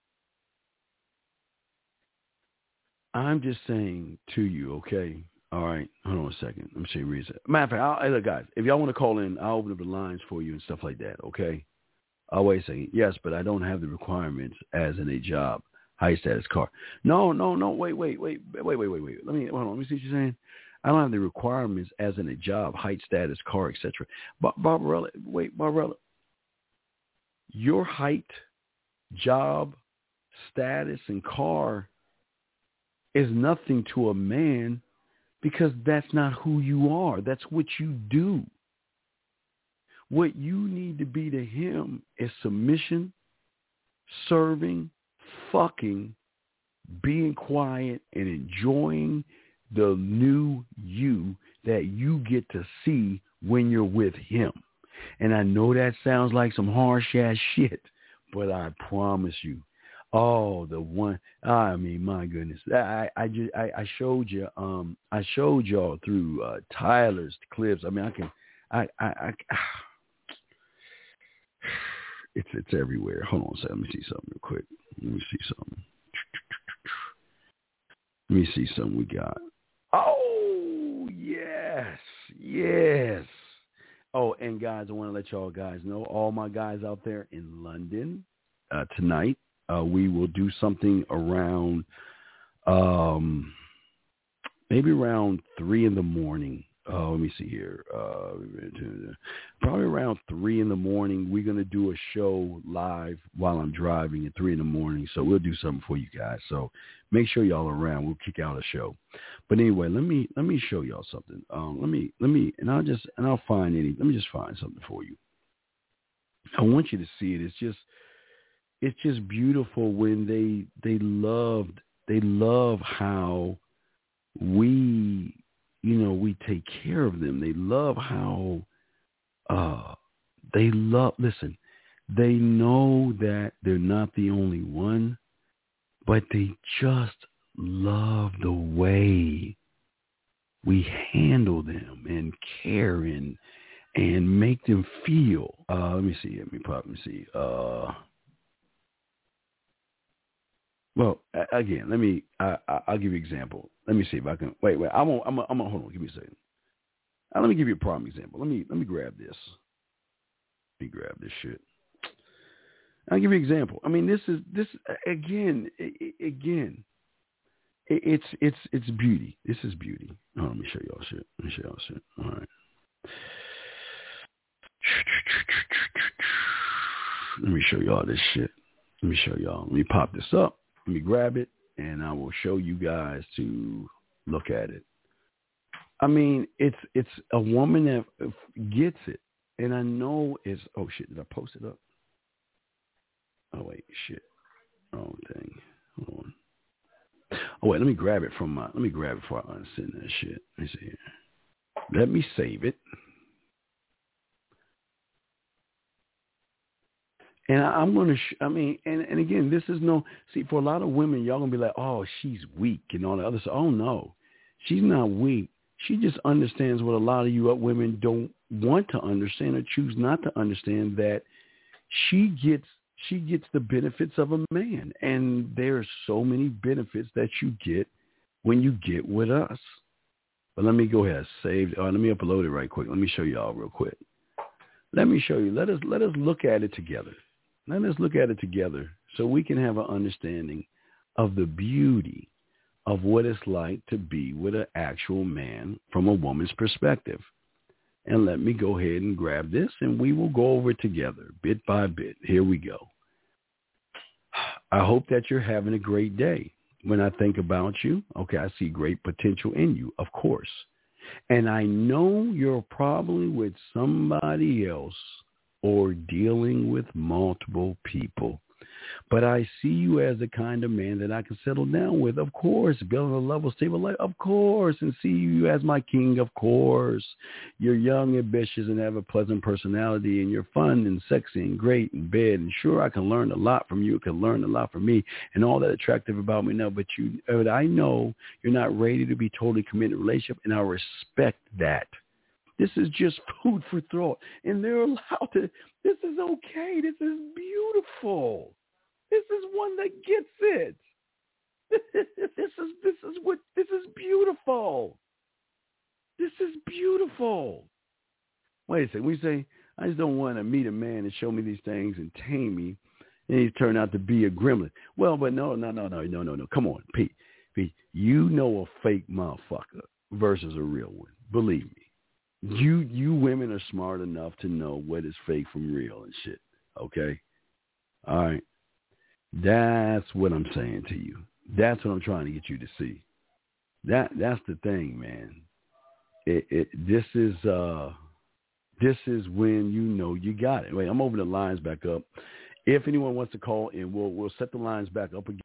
I'm just saying to you, okay? All right, hold on a second. Let me show you reason. Matter of fact, look, guys, if y'all want to call in, I'll open up the lines for you and stuff like that, okay? I'll wait a second. Yes, but I don't have the requirements as in a job, high status car. No, wait. Let me see what you're saying. I don't have the requirements as in a job, height, status, car, etc. Barbarella, your height, job, status, and car is nothing to a man because that's not who you are. That's what you do. What you need to be to him is submission, serving, fucking, being quiet, and enjoying the new you that you get to see when you're with him. And I know that sounds like some harsh-ass shit, but I promise you, my goodness. I showed you, I showed y'all through Tyler's clips. I mean, it's everywhere. Hold on a second. Let me see something real quick. Let me see something we got. Oh, yes. Oh, and guys, I want to let y'all guys know, all my guys out there in London, tonight, we will do something around, maybe around 3 in the morning. Let me see here. Probably around 3 in the morning. We're going to do a show live while I'm driving at 3 in the morning. So we'll do something for you guys. So make sure y'all are around. We'll kick out a show. But anyway, let me show y'all something. Let me find something for you. I want you to see it. It's just beautiful when they love how we take care of them. They love how they know that they're not the only one, but they just love the way we handle them and care and make them feel. Let me see. Well, again, I'll give you an example. Let me see if I can. Wait. I'm hold on. Give me a second. Let me give you a prime example. Let me grab this. Let me grab this shit. I'll give you an example. I mean, this again. It's beauty. This is beauty. Oh, let me show y'all shit. All right. Let me show y'all this shit. Let me pop this up. Let me grab it, and I will show you guys to look at it. I mean, it's a woman that gets it, and I know it's. Oh shit! Did I post it up? Oh wait, shit. Wrong thing. Hold on. Oh wait, let me grab it before I unsend that shit. Let me see here. Let me save it. And I'm going to, and again, this is for a lot of women, y'all going to be like, oh, she's weak and all the other stuff. Oh, no, she's not weak. She just understands what a lot of you women don't want to understand or choose not to understand, that she gets the benefits of a man. And there's so many benefits that you get when you get with us. But let me go ahead, let me upload it right quick. Let me show y'all real quick. Let me show you. Let us look at it together. Let us look at it together so we can have an understanding of the beauty of what it's like to be with an actual man from a woman's perspective. And let me go ahead and grab this, and we will go over it together bit by bit. Here we go. I hope that you're having a great day. When I think about you, okay, I see great potential in you, of course. And I know you're probably with somebody else or dealing with multiple people. But I see you as the kind of man that I can settle down with, of course, build a level, stable life, of course, and see you as my king, of course. You're young, ambitious, and have a pleasant personality, and you're fun and sexy and great in bed. And sure, I can learn a lot from you. You can learn a lot from me, and all that attractive about me now. But I know you're not ready to be totally committed to a relationship, and I respect that. This is just food for thought, and they're allowed to. This is okay. This is beautiful. This is one that gets it. This is beautiful. This is beautiful. Wait a second. We say, I just don't want to meet a man and show me these things and tame me, and he turned out to be a gremlin. Well, but no. Come on, Pete. You know a fake motherfucker versus a real one. Believe me. You women are smart enough to know what is fake from real and shit. Okay? All right. That's what I'm saying to you. That's what I'm trying to get you to see. That's the thing, man. This is when you know you got it. Wait, I'm moving the lines back up. If anyone wants to call in, we'll set the lines back up again.